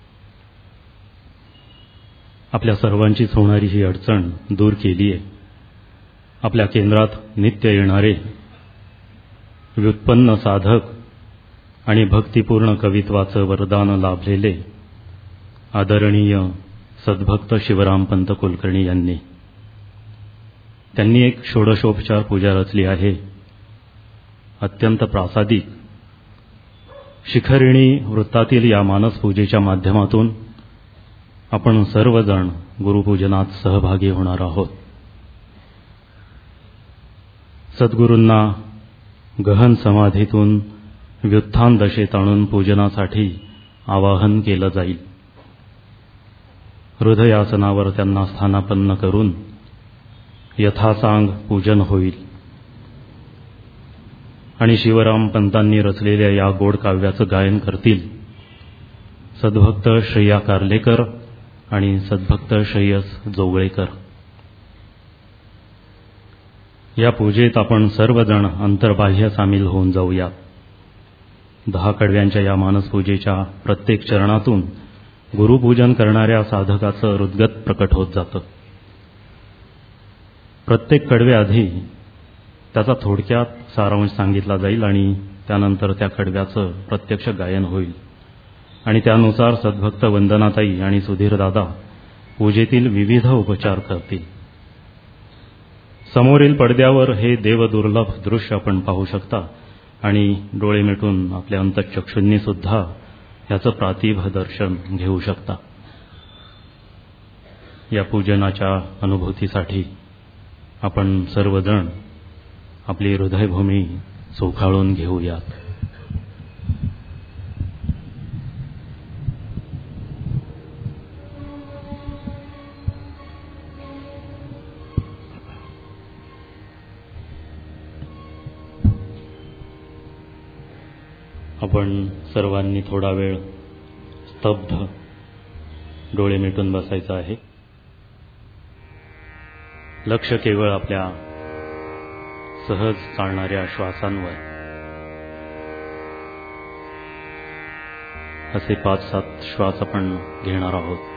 S6: आपल्या सर्वांचीच होणारी ही अडचण दूर केली आहे. आपल्या केंद्रात नित्य येणारे व्युत्पन्न साधक आणि भक्तिपूर्ण कवित्वाचं वरदान लाभलेले आदरणीय सद्भक्त शिवरामपंत कुलकर्णी यांनी एक षोडशोपचार पूजा रचली आहे. अत्यंत प्रासादिक शिखरिणी वृत्तातील या मानस पूजेच्या माध्यमातून आपण सर्वजण गुरुपूजनात सहभागी होणार आहोत. सद्गुरूंना गहन समाधीतून व्युत्थान दशेत आणून पूजनासाठी आवाहन केलं जाईल. हृदयासनावर त्यांना स्थानापन्न करून यथासांग पूजन होईल आणि शिवरामपंतांनी रचलेल्या या गोड काव्याचं गायन करतील सद्भक्त श्रेया कार्लेकर आणि सद्भक्त श्रेयस जोगळेकर. या पूजेत आपण सर्वजण अंतर्बाह्य सामील होऊन जाऊया. 10 कडव्यांच्या या मानसपूजेच्या प्रत्येक चरणातून गुरुपूजन करणाऱ्या साधकाचं हृदगत प्रकट होत जातं. प्रत्येक कडव्याआधी त्याचा थोडक्यात सारांश सांगितला जाईल आणि त्यानंतर त्या कडव्याचं प्रत्यक्ष गायन होईल आणि त्यानुसार सद्भक्त वंदनाताई आणि सुधीरदादा पूजेतील विविध उपचार करतील. समोरील पडद्यावर हे देवदुर्लभ दृश्य आपण पाहू शकता आणि डोळे मिटून आपल्या अंतःचक्षूंनी सुद्धा याचं प्रातिभ दर्शन घेऊ शकता. या पूजनाच्या अनुभूतीसाठी आपण सर्वजण आपली हृदयभूमी चोखाळून घेऊयात. आपण सर्वांनी थोडा वेळ स्तब्ध डोळे मिटून बसायचं आहे. लक्ष केवळ आपल्या सहज चालणाऱ्या श्वासांवर. असे 5-7 श्वास आपण घेणार आहोत.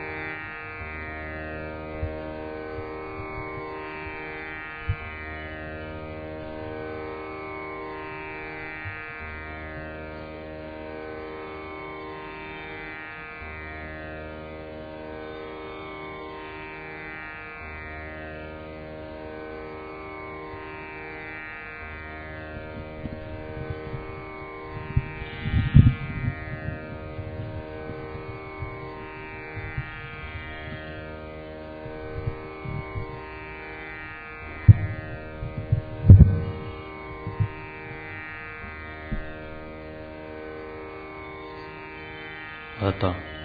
S6: आता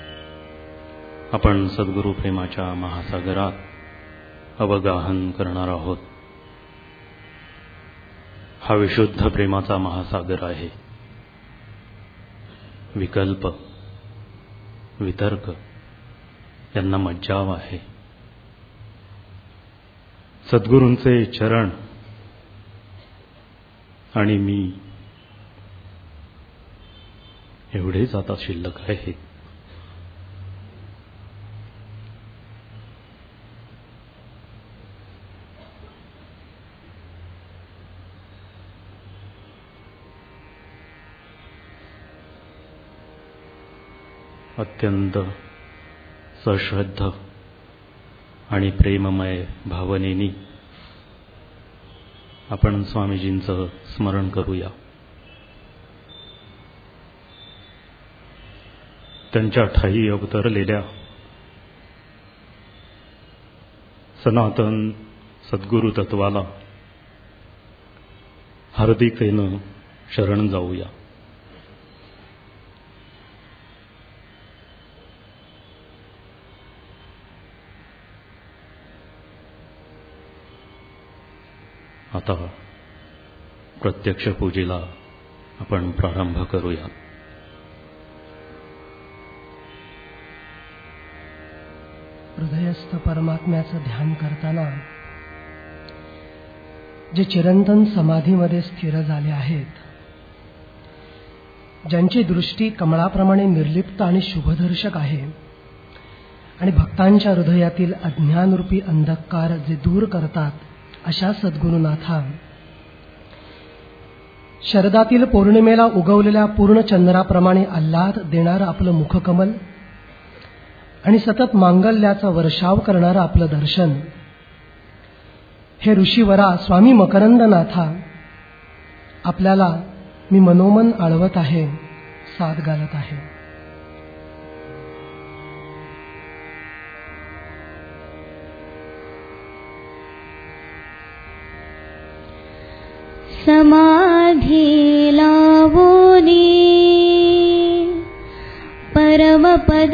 S6: आपण सद्गुरू प्रेमाच्या महासागरात अवगाहन करणार आहोत. हा विशुद्ध प्रेमाचा महासागर आहे. विकल्प, वितर्क यांना मज्जाव आहे. सद्गुरूंचे चरण आणि मी एवढेच आता शिल्लक आहेत. अत्यंत सश्रद्ध आणि प्रेममय भावनेनी आपण स्वामीजींचं स्मरण करूया. त्यांच्या ठायी अवतरलेल्या सनातन सद्गुरु तत्वाला हार्दिकतेनं शरण जाऊया. आता प्रत्यक्ष पूजेला आपण प्रारंभ करूया.
S7: हृदयस्थ परमात्म्याचं ध्यान करताना जे चिरंतन समाधीमध्ये स्थिर झाले आहेत, ज्यांची दृष्टी कमळाप्रमाणे निर्लिप्त आणि शुभदर्शक आहे आणि भक्तांच्या हृदयातील अज्ञानरूपी अंधकार जे दूर करतात, अशा सद्गुरुनाथा, शरदातील पौर्णिमेला उगवलेल्या पूर्ण चंद्राप्रमाणे आल्हाद देणारं आपलं मुखकमल आणि सतत मांगल्याचा वर्षाव करणारं आपलं दर्शन, हे ऋषीवरा स्वामी मकरंदनाथा, आपल्याला मी मनोमन आळवत आहे, साद घालत आहे.
S8: समाधी लावोनी परमपद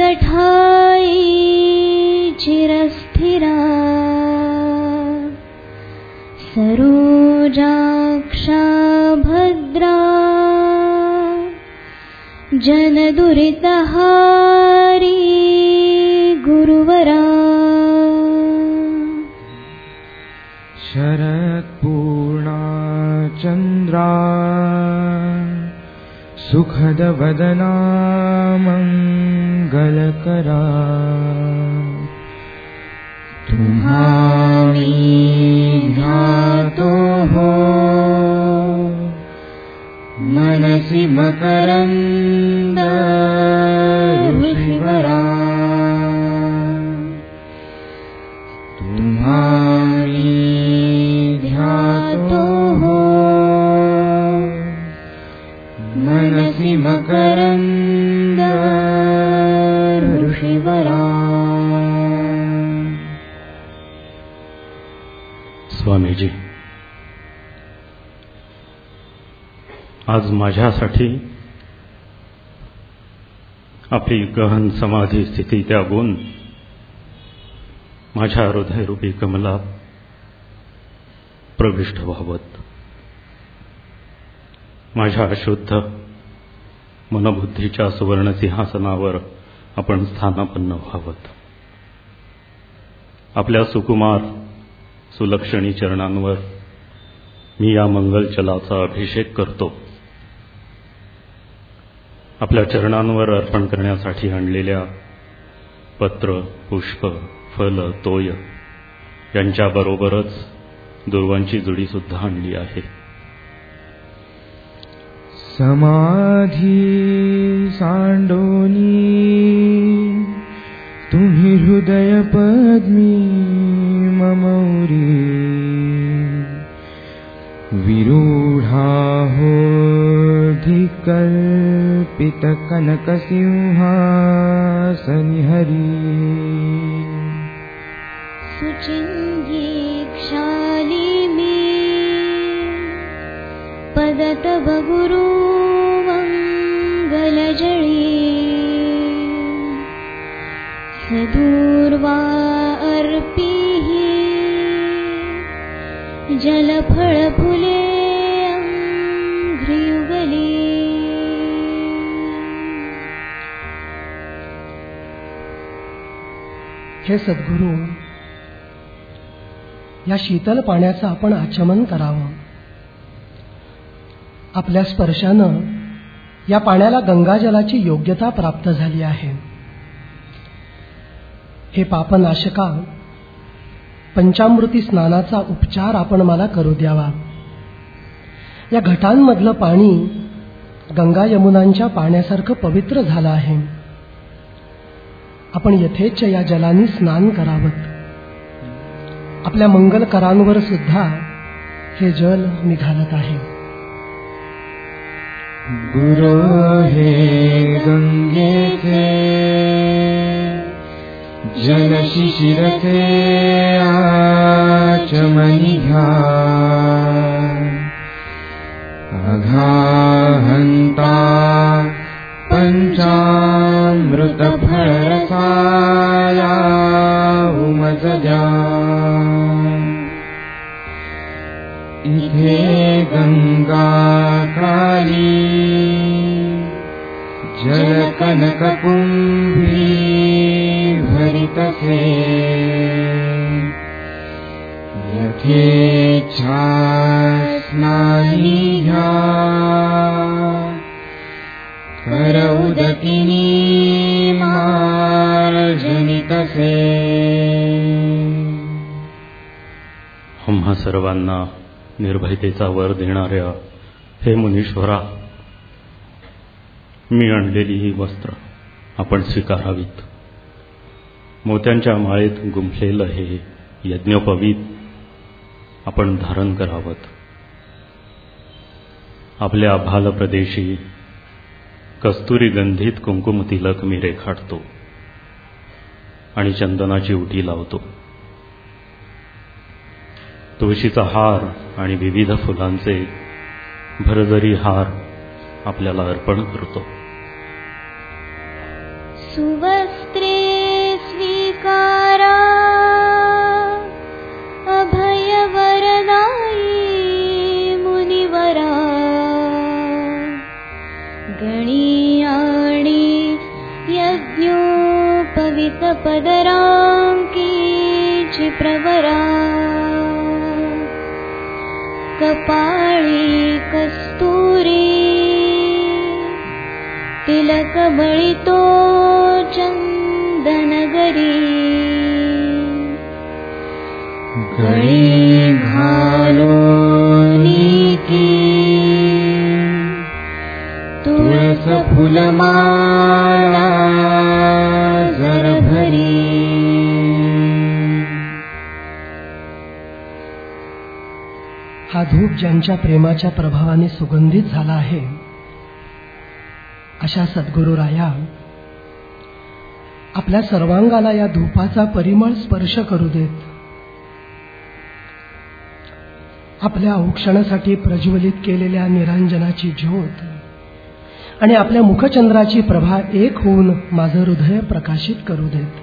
S8: ठाई चिरस्थिरा, सरोजाक्षा भद्रा जनदुरितहारी गुरुवरा,
S9: शरत्पूर्णा चंद्रा सुखदवदना मंगलकरा, तुम्हारी ध्यातो हो मनसि मकरंद ऋषिवरा, तुम्हारी ध्यातो हो मनसि मकरंद ऋषिवरा.
S6: स्वामीजी, आज माझ्यासाठी आपली गहन समाधी स्थिती त्यागून माझ्या हृदयरूपी कमलात प्रविष्ट व्हावत. माझ्या शुद्ध मनबुद्धीच्या सुवर्ण सिंहासनावर आपण स्थानापन्न व्हावत. आपल्या सुकुमार सुलक्षणी चरणांवर मी या मंगलचलाचा अभिषेक करतो. आपल्या चरणांवर अर्पण करण्यासाठी आणलेल्या पत्र, पुष्प, फल, तोय यांच्याबरोबरच दुर्वांची जुडी सुद्धा आणली आहे.
S9: समाधी सांडोनी तुम्ही हृदय पद्मी ममौरी विरूढा होधिकल्पित कनक सिंहासनि हरी
S8: सुचिन्धी क्षालिनी पदतव गुरु मंगलजळी सदूर्वा अर्पिः जलफळ फुले अंघ्रियुगली.
S7: हे सद्गुरू, या शीतल पाण्याचं आपण आचमन करावं. आपल्या स्पर्शानं या पाण्याला गंगाजलाची योग्यता प्राप्त झाली आहे. हे पापनाशका, पंचामृती स्नानाचा उपचार आपण मला करू द्यावा. या घटांमधलं पाणी गंगा यमुनांच्या पाण्यासारखं पवित्र झालं आहे. आपण यथेच्छ या जलानी स्नान करावं. आपल्या मंगल करांवर सुद्धा हे जल निघालत आहे.
S9: गुरु हे गंगेचे जल शिशिरते आचमनी घ्या. अघाहंता पंचामृत फळरसाया उमज द्या. इथे गंगा काली जल कनक कुंभी भरितसे. यथेच्छा स्नानी घ्या कर उदकिनी मार्जनितसे.
S6: आम्हा सर्वांना निर्भयतेचा वर देणाऱ्या हे मुनीश्वरा, मी आणलेली ही वस्त्र आपण स्वीकारावीत. मोत्यांच्या माळेत गुंफलेलं हे यज्ञोपवीत आपण धारण करावत. आपल्या भाल प्रदेशी कस्तुरी गंधित कुंकुम तिलक मी रेखाटतो आणि चंदनाची उटी लावतो. तुळशीचा हार आणि विविध फुलांचे भरजरी हार आपल्याला अर्पण करतो.
S8: सुवस्त्रे स्वीकारा अभयवरदायी मुनिवरा. गणियाणी यज्ञोपवित पदरांकीची प्रवरा. कपाळी कस्तुरी तिलक बळितो चंदनगरी.
S9: गळी घालो नीती तुळस फुलमाळा जरभरी.
S7: हा धूप ज्यांच्या प्रेमाच्या प्रभावाने सुगंधित झाला आहे, अशा सद्गुरुराया, आपल्या सर्वांगाला या धूपाचा परिमळ स्पर्श करू देत. आपल्या औक्षणासाठी प्रज्वलित केलेल्या निरांजनाची ज्योत आणि आपल्या मुखचंद्राची प्रभा एक होऊन माझं हृदय प्रकाशित करू देत.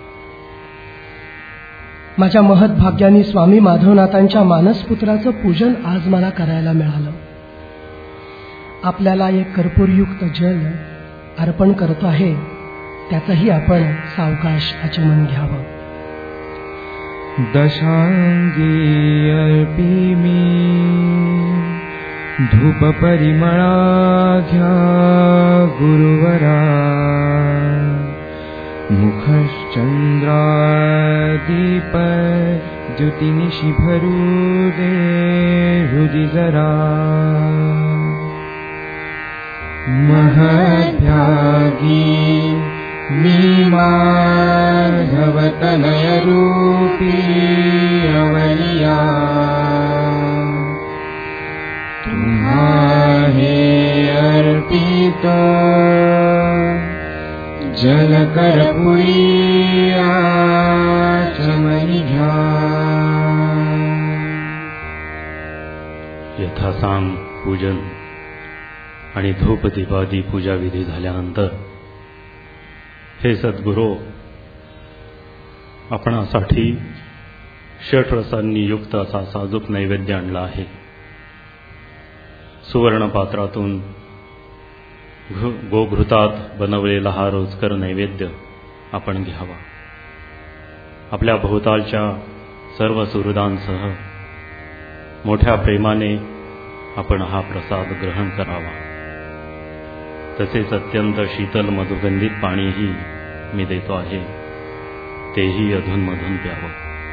S7: माझ्या महत्भाग्याने स्वामी माधवनाथांच्या मानसपुत्राचं पूजन आज मला करायला मिळालं. आपल्याला एक कर्पूरयुक्त जल अर्पण करतो आहे, त्याचंही आपण सावकाश आचमन घ्यावं.
S9: दशांगी अर्पिमी धूप परिमळा घ्या गुरुवरा, मुखश्चंद्रादीप द्युतिनिशी भरू दे हृदि जरा. महद्भागी मी माधवतनय रूपी अवलिया, तुम्हा हे अर्पितो जल कर्पूरी आचमनी घ्या.
S6: यथासांग पूजन आणि धूप दीपादी पूजा विधी झाल्यानंतर हे सद्गुरो, आपणासाठी षट्रसांनी युक्त असा साजूक नैवेद्य आणला आहे. सुवर्ण पात्रातून गोघृतात बनवलेला हा रोजकर नैवेद्य आपण घ्यावा. आपल्या भोवतालच्या सर्व सुहृदांसह मोठ्या प्रेमाने आपण हा प्रसाद ग्रहण करावा. तसेच अत्यंत शीतल मधुगंधित पाणीही मी देतो आहे, तेही अधूनमधून प्यावं.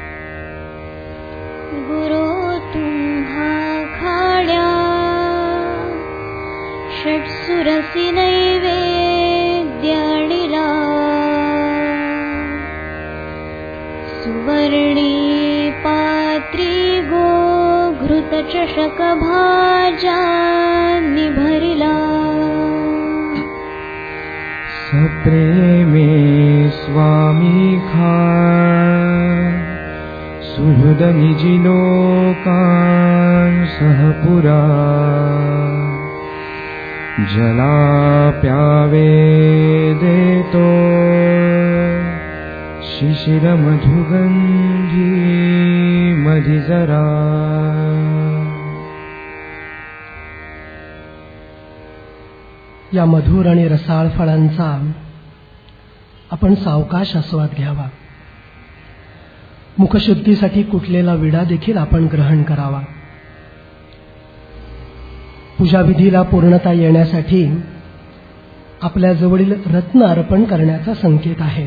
S8: गुरु तुम्हा खाड्या षट्सुरसी नैवेद्याणिला, सुवर्णी पात्री गो घृत चषक भाजांनी भरिला.
S9: सप्रेमे स्वामी खा सुहृद निजी लोकां सहपुरा, जला प्यावे देतो शिशिर मधुगंधी मधी जरा.
S7: या मधुर आणि रसाळ फळांचा आपण सावकाश आस्वाद घ्यावा. मुखशुद्धीसाठी कुटलेला विडा देखील आपण ग्रहण करावा. पूजाविधीला पूर्णता येण्यासाठी आपल्या जवळील रत्न अर्पण करण्याचा संकेत आहे.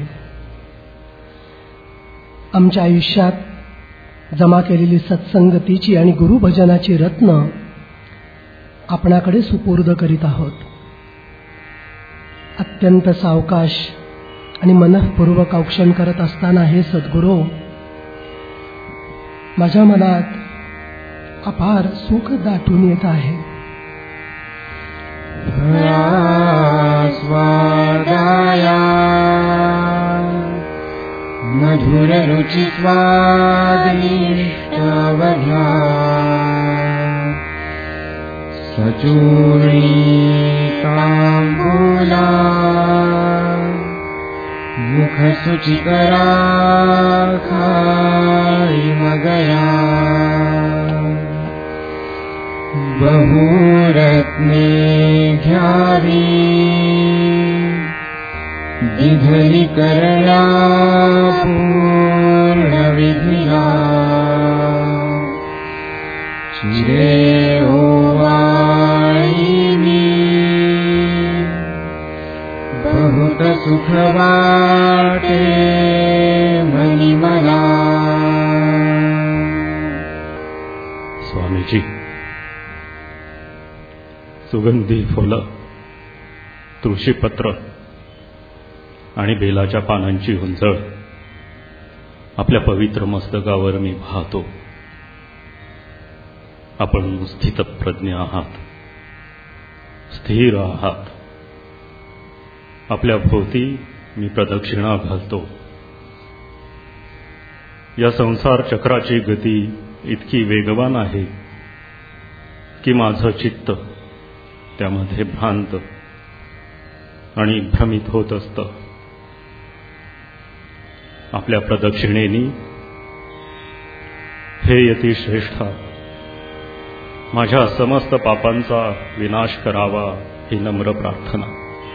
S7: आमच्या आयुष्यात जमा केलेली सत्संगतीची आणि गुरुभजनाची रत्न आपणाकडे सुपूर्द करीत आहोत. अत्यंत सावकाश आणि मनःपूर्वक औक्षण करत असताना हे सद्गुरू, माझ्या मनात अपार सुख दाटून येत आहे.
S9: स्वादाया मधुर रुचि स्वादिष्टवघ्या, सचूर्णी तांबूला मुख सुचिकरा खाई मगया. बहुरत्ने घ्यावी विधली करण्या पूर्ण विधिला, चिरे ओवाळी बहुत सुख वाटे मनी मला.
S6: स्वामीजी, सुगंधी फुलं, तुळशीपत्र आणि बेलाच्या पानांची हुंजळ आपल्या पवित्र मस्तकावर मी पाहतो. आपण स्थितप्रज्ञ आहात, स्थिर आहात. आपल्या भोवती मी प्रदक्षिणा घालतो. या संसार चक्राची गती इतकी वेगवान आहे की माझं चित्त त्यामध्ये भ्रांत आणि भ्रमित होत असतं. आपल्या प्रदक्षिणेनी हे यतिश्रेष्ठा माझ्या समस्त पापांचा विनाश करावा ही नम्र प्रार्थना.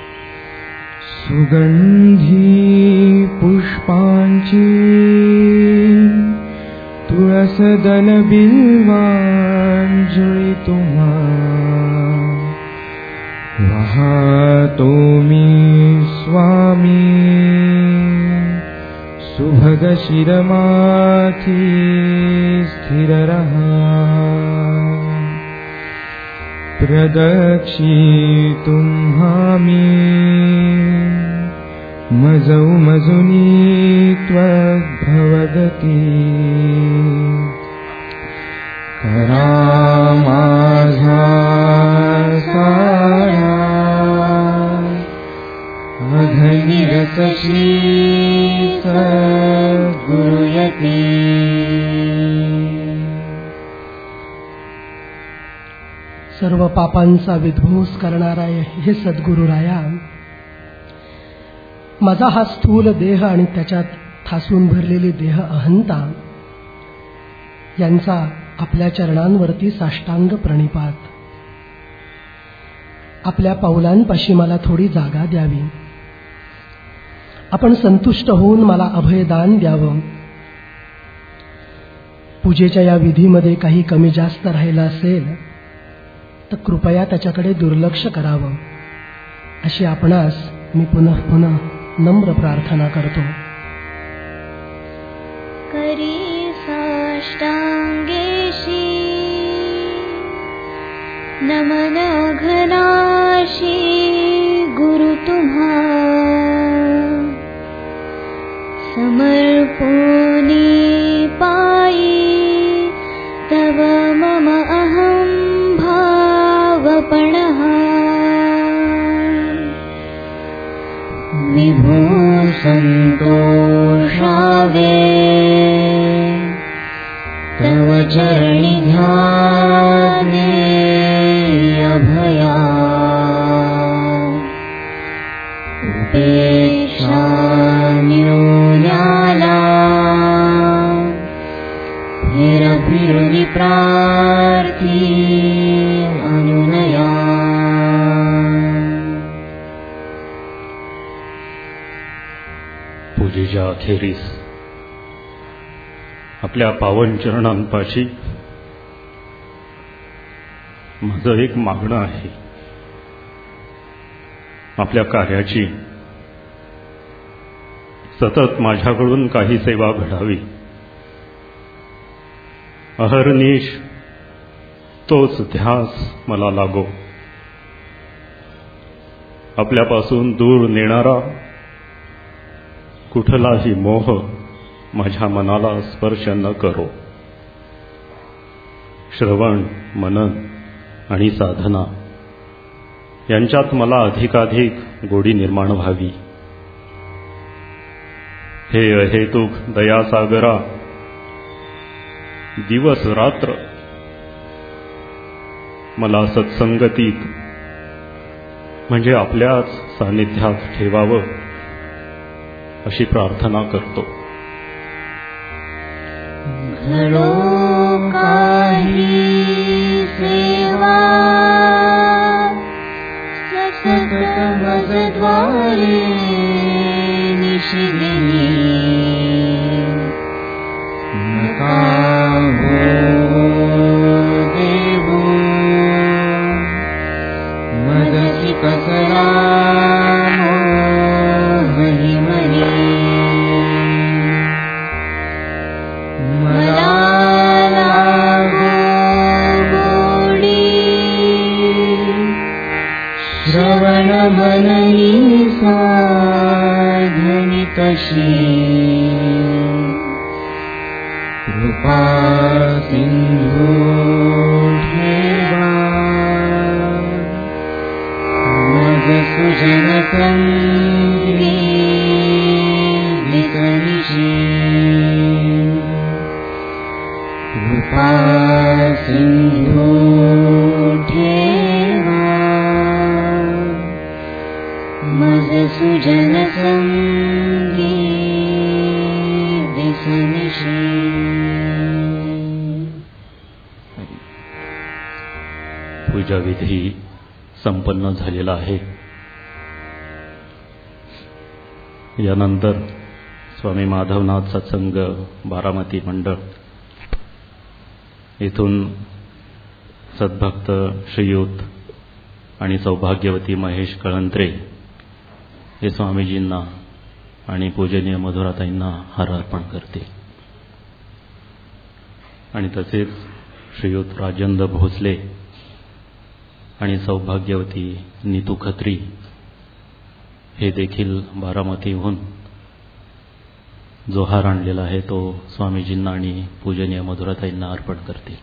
S9: सुगंधी पुष्पांची तुळसदल बिल्वांजळी तुम्हा वाहतो मी स्वामी सुभग शिरमाथी स्थिर रहा प्रदक्षी तुम्हामी मजौ मजुनी त्वद्भवगती करा माझा सारा अघनिरसशी सद्गुरुयती.
S7: सर्व पापांचा विध्वंस करणारा हे सद्गुरुराया, माझा हा स्थूल देह आणि त्याच्यात ठासून भरलेली देह अहंता यांचा आपल्या चरणांवरती साष्टांग प्रणिपात. आपल्या पावलांपाशी मला थोडी जागा द्यावी. आपण संतुष्ट होऊन मला अभयदान द्यावं. पूजेच्या या विधीमध्ये काही कमी जास्त राहिलं असेल तर कृपया त्याच्याकडे दुर्लक्ष करावं, अशी आपणास मी पुनः पुनः नम्र प्रार्थना करतो.
S8: करी साष्टांगेशी नमन घनाशी गुरु तुम्हा समर्पोनी पायी तव मम अहं भावपणः
S9: विभो संतोषावे तव चरणी ध्याने अभया उपेक्षा न्यून्याला फिर फिरुनि प्रार्थी अनुनया.
S6: पूजेच्या अखेरीस आपल्या पावन चरणांपाशी माझं एक मागणं आहे. आपल्या कार्याची सतत माझ्याकडून काही सेवा घडावी. अहर्निश तोच ध्यास मला लागो. आपल्यापासून दूर नेणारा कुठलाही मोह माझ्या मनाला स्पर्श न करो. श्रवण, मनन आणि साधना यांच्यात मला अधिकाधिक गोडी निर्माण व्हावी. हे अहेतुक दयासागरा, दिवस रात्र मला सत्संगतीत म्हणजे आपल्याच सानिध्यात ठेवावं अशी प्रार्थना करतो.
S9: घडो काही सेवा सतत मजद्वारे निशिदिनी नका हो देवो मदसी कसला मननी साधनी तशी कृपा सिंधू ठेवा मज सुजन संगी दिसनिशी कृपा सिंधू सुजन संगी दिसनिशी.
S6: विधी संपन्न झालेला आहे. यानंतर स्वामी माधवनाथ सत्संग बारामती मंडळ इथून सद्भक्त श्रीयुत आणि सौभाग्यवती महेश कळंत्रे हे स्वामीजींना आणि पूजनीय मधुराताईंना हार अर्पण करते. आणि तसेच श्रीयुत राजेंद्र भोसले आणि सौभाग्यवती नीतू खत्री हे देखील बारामतीहून जो हार आणलेला आहे तो स्वामीजींना आणि पूजनीय मधुराताईंना अर्पण करते.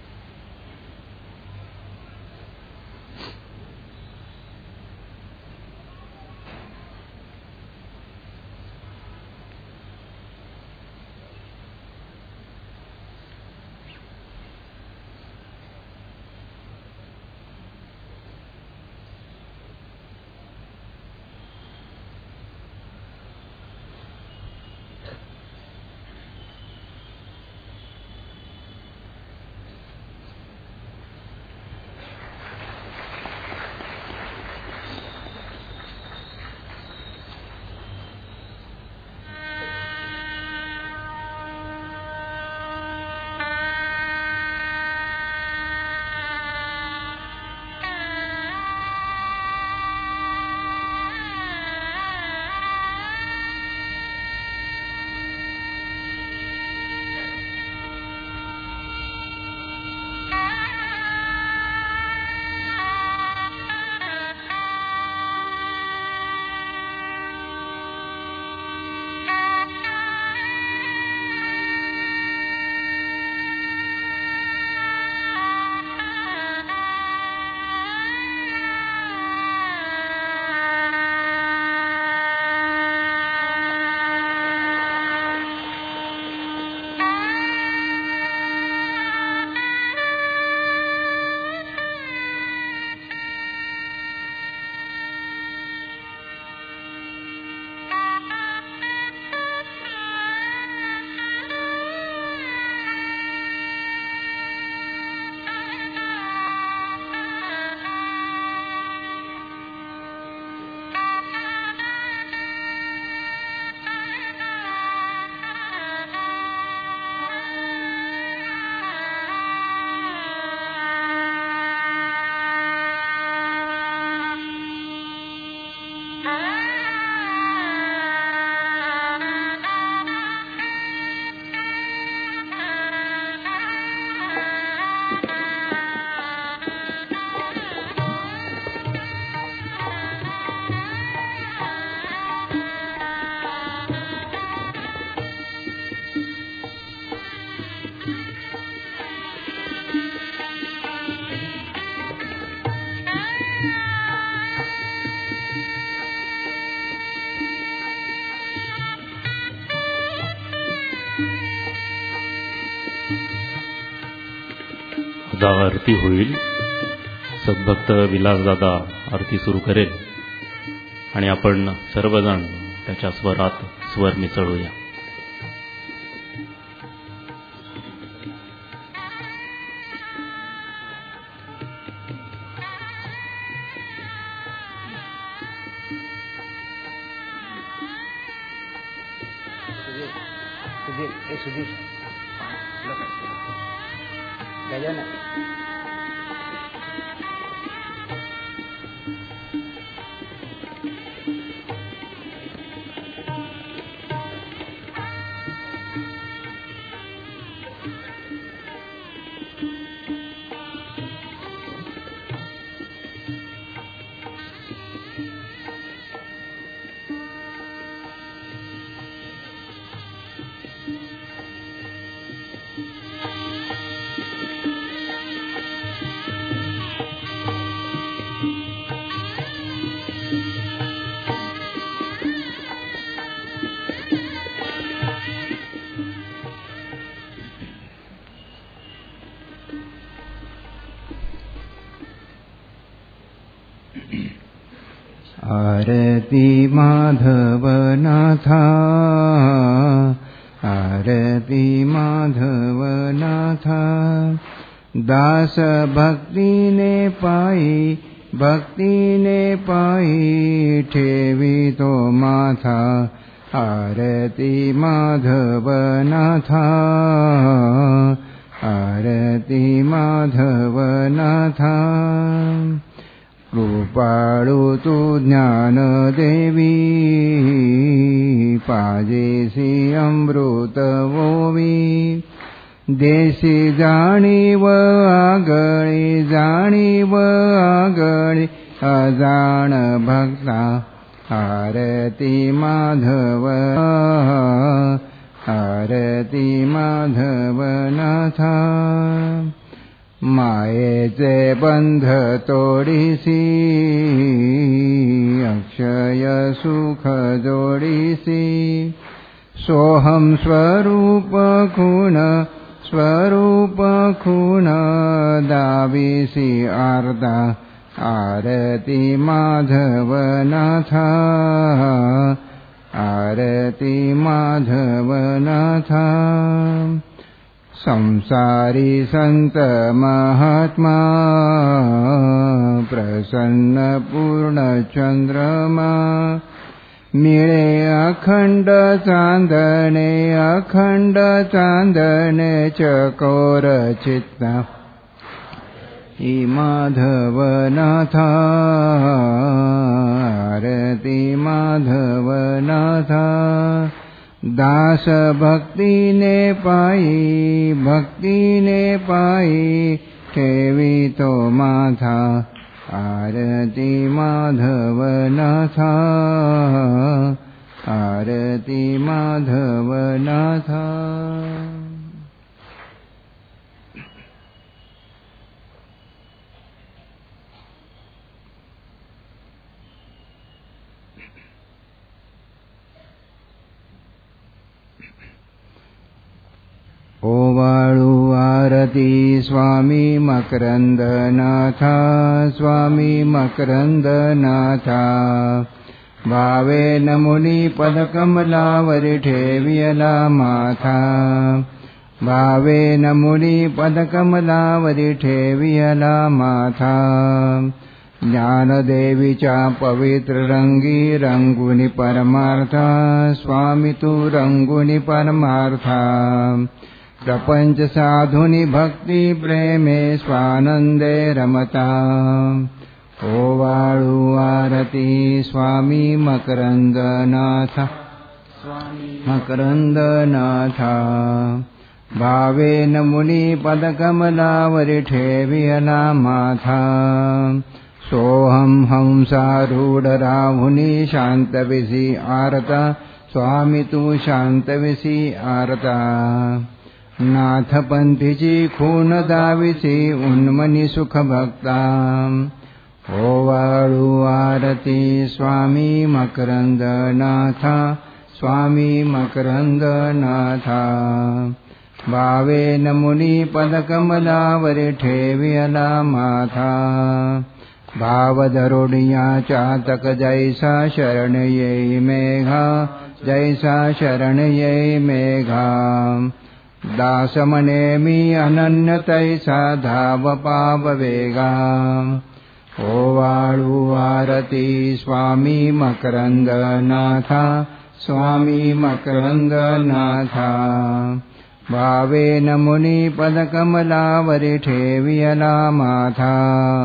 S6: आरती होईल. सद्भक्त विलासदादा आरती सुरू करेल आणि आपण सर्वजण त्याच्या स्वरात स्वर मिसळूया.
S10: आरती माधवनाथा, आरती माधवनाथा, दास भक्तीने पायी ठेवितो माथा आरती माधवनाथा आरती माधवनाथा कृपाळु तू ज्ञानदेवी पाजेसी अमृत ओवी देशी जाणीव आगळी अजाण भक्ता आरती माधवनाथा मायेचे बंध तोडीसी अक्षय सुख जोडीसी सोहम स्वरूप खूण दावीसी आर्दा आरती माधवनाथा संसारी संत महात्मा प्रसन्न पूर्ण चंद्रमा मिळे अखंड चांदणे चकोर चित्ता ई माधवनाथा आरती माधवनाथा दास भक्तीने पायी ठेवितो माथा आरती माधवनाथा ओवाळू आरती स्वामी मकरंदनाथा भावेन मुनी पदकमलावरी ठेवियला माथा ज्ञानदेवीच्या पवित्र रंगुनी परमार्था स्वामी तू रंगुनी परमार्था प्रपंच साधुनी भक्ती प्रेमे स्वानंदे रमता ओवाळू आरती स्वामी मकरंदनाथा भावेन मुनी पदकमलावरी ठेवियला माथा सोहम हंसारूढ राहुनी शांतविसी आरता स्वामी तू शांतविसी आरता नाथपंथीची खून दाविसी उन्मनी सुख भक्ता ओवाळू आरती स्वामी मकरंदनाथा भावेन मुनी पदकमलावरी ठेवियला माथा भावधरुणिया चातक जैसा शरण येई मेघा दास मने मी अनन्य तैसा धाव पाव वेगा ओवाळू आरती स्वामी मकरंदनाथा भावेन मुनी पदकमलावरी ठेवियला माथा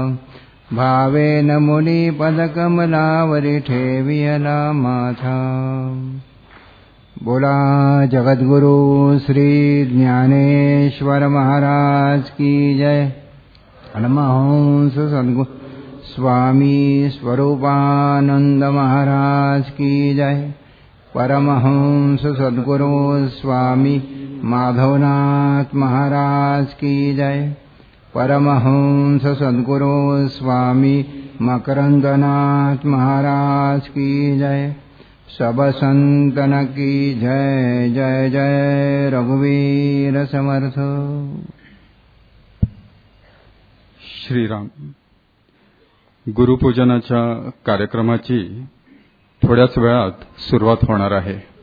S10: बोला जगद्गुरु श्री ज्ञानेश्वर महाराज की जय। परमहंस सद्गुरु स्वामी स्वरूपानंद महाराज की जय। परमहंस सद्गुरु स्वामी माधवनाथ महाराज की जय। परमहंस सद्गुरु स्वामी मकरंदनाथ महाराज की जय। सब संतन की जय जय जय। रघुवीर समर्थ।
S11: श्रीराम। गुरुपूजनाच्या कार्यक्रमाची थोड्याच वेळात सुरुवात होणार आहे।